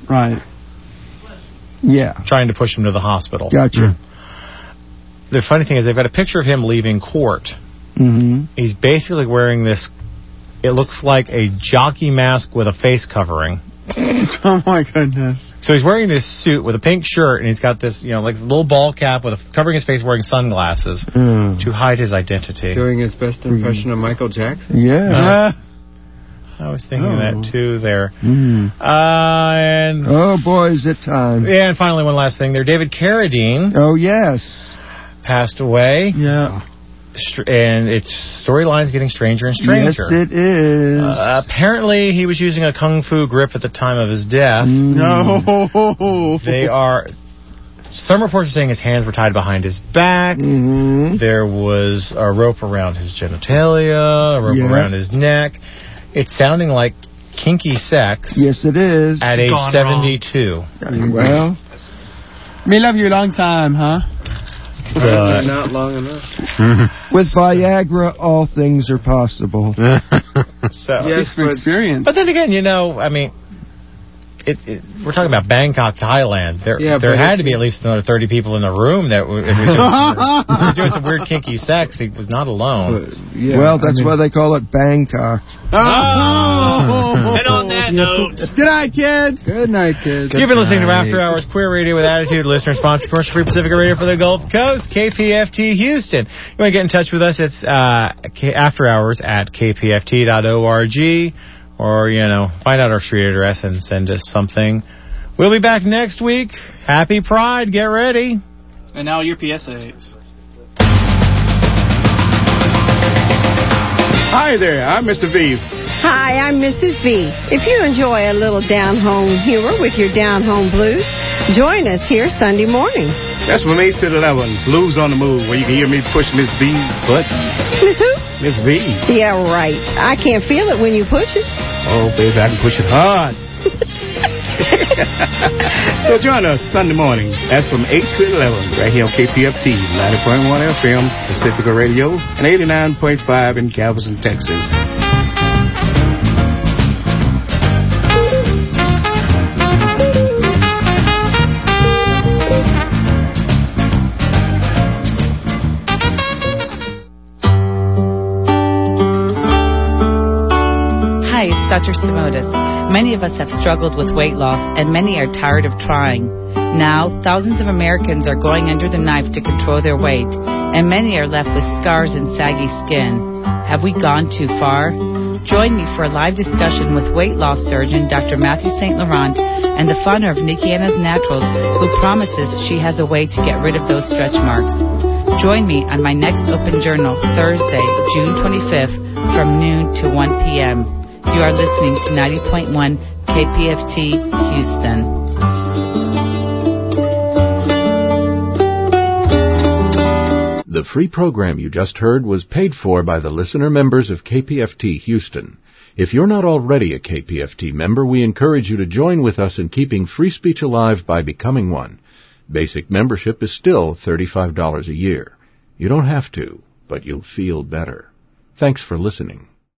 trying to push them to the hospital. Gotcha. The funny thing is they've got a picture of him leaving court. Mm-hmm. He's basically wearing this, it looks like a jockey mask with a face covering. Oh my goodness. So he's wearing this suit with a pink shirt, and he's got this, like a little ball cap covering his face, wearing sunglasses to hide his identity. Doing his best impression of Michael Jackson? Yeah. I was thinking that too there. And oh boy, is it time. Yeah, and finally one last thing there. David Carradine. Oh yes. Passed away. Yeah. and its storyline's getting stranger and stranger. Yes, it is. Apparently, he was using a kung fu grip at the time of his death. No. Some reports are saying his hands were tied behind his back. There was a rope around his genitalia, a rope around his neck. It's sounding like kinky sex. Yes, it is. At age 72. Well, me love you a long time, huh? Not long enough. With Viagra, all things are possible. Yes, from experience. But then again, I mean, we're talking about Bangkok, Thailand. There had to be at least another 30 people in the room that if he was doing some weird kinky sex, he was not alone. Well, that's why they call it Bangkok. And on that note, good night, kids. Good night, kids. You've been listening to After Hours Queer Radio with Attitude, listener-sponsored commercial-free Pacifica Radio for the Gulf Coast, KPFT Houston. You want to get in touch with us? It's After Hours at kpft.org. Or, find out our street address and send us something. We'll be back next week. Happy Pride. Get ready. And now your PSAs. Hi there. I'm Mr. V. Hi, I'm Mrs. V. If you enjoy a little down-home humor with your down-home blues, join us here Sunday mornings. That's from 8 to 11. Blues on the Move, where you can hear me push Miss V's button. Miss who? Miss V. Yeah, right. I can't feel it when you push it. Oh, baby, I can push it hard. So join us Sunday morning. That's from 8 to 11, right here on KPFT, 90.1 FM, Pacifica Radio, and 89.5 in Galveston, Texas. Dr. Simotis. Many of us have struggled with weight loss, and many are tired of trying. Now, thousands of Americans are going under the knife to control their weight, and many are left with scars and saggy skin. Have we gone too far? Join me for a live discussion with weight loss surgeon Dr. Matthew St. Laurent and the founder of Nikki Anna's Naturals, who promises she has a way to get rid of those stretch marks. Join me on my next Open Journal, Thursday, June 25th, from noon to 1 p.m. You are listening to 90.1 KPFT Houston. The free program you just heard was paid for by the listener members of KPFT Houston. If you're not already a KPFT member, we encourage you to join with us in keeping free speech alive by becoming one. Basic membership is still $35 a year. You don't have to, but you'll feel better. Thanks for listening.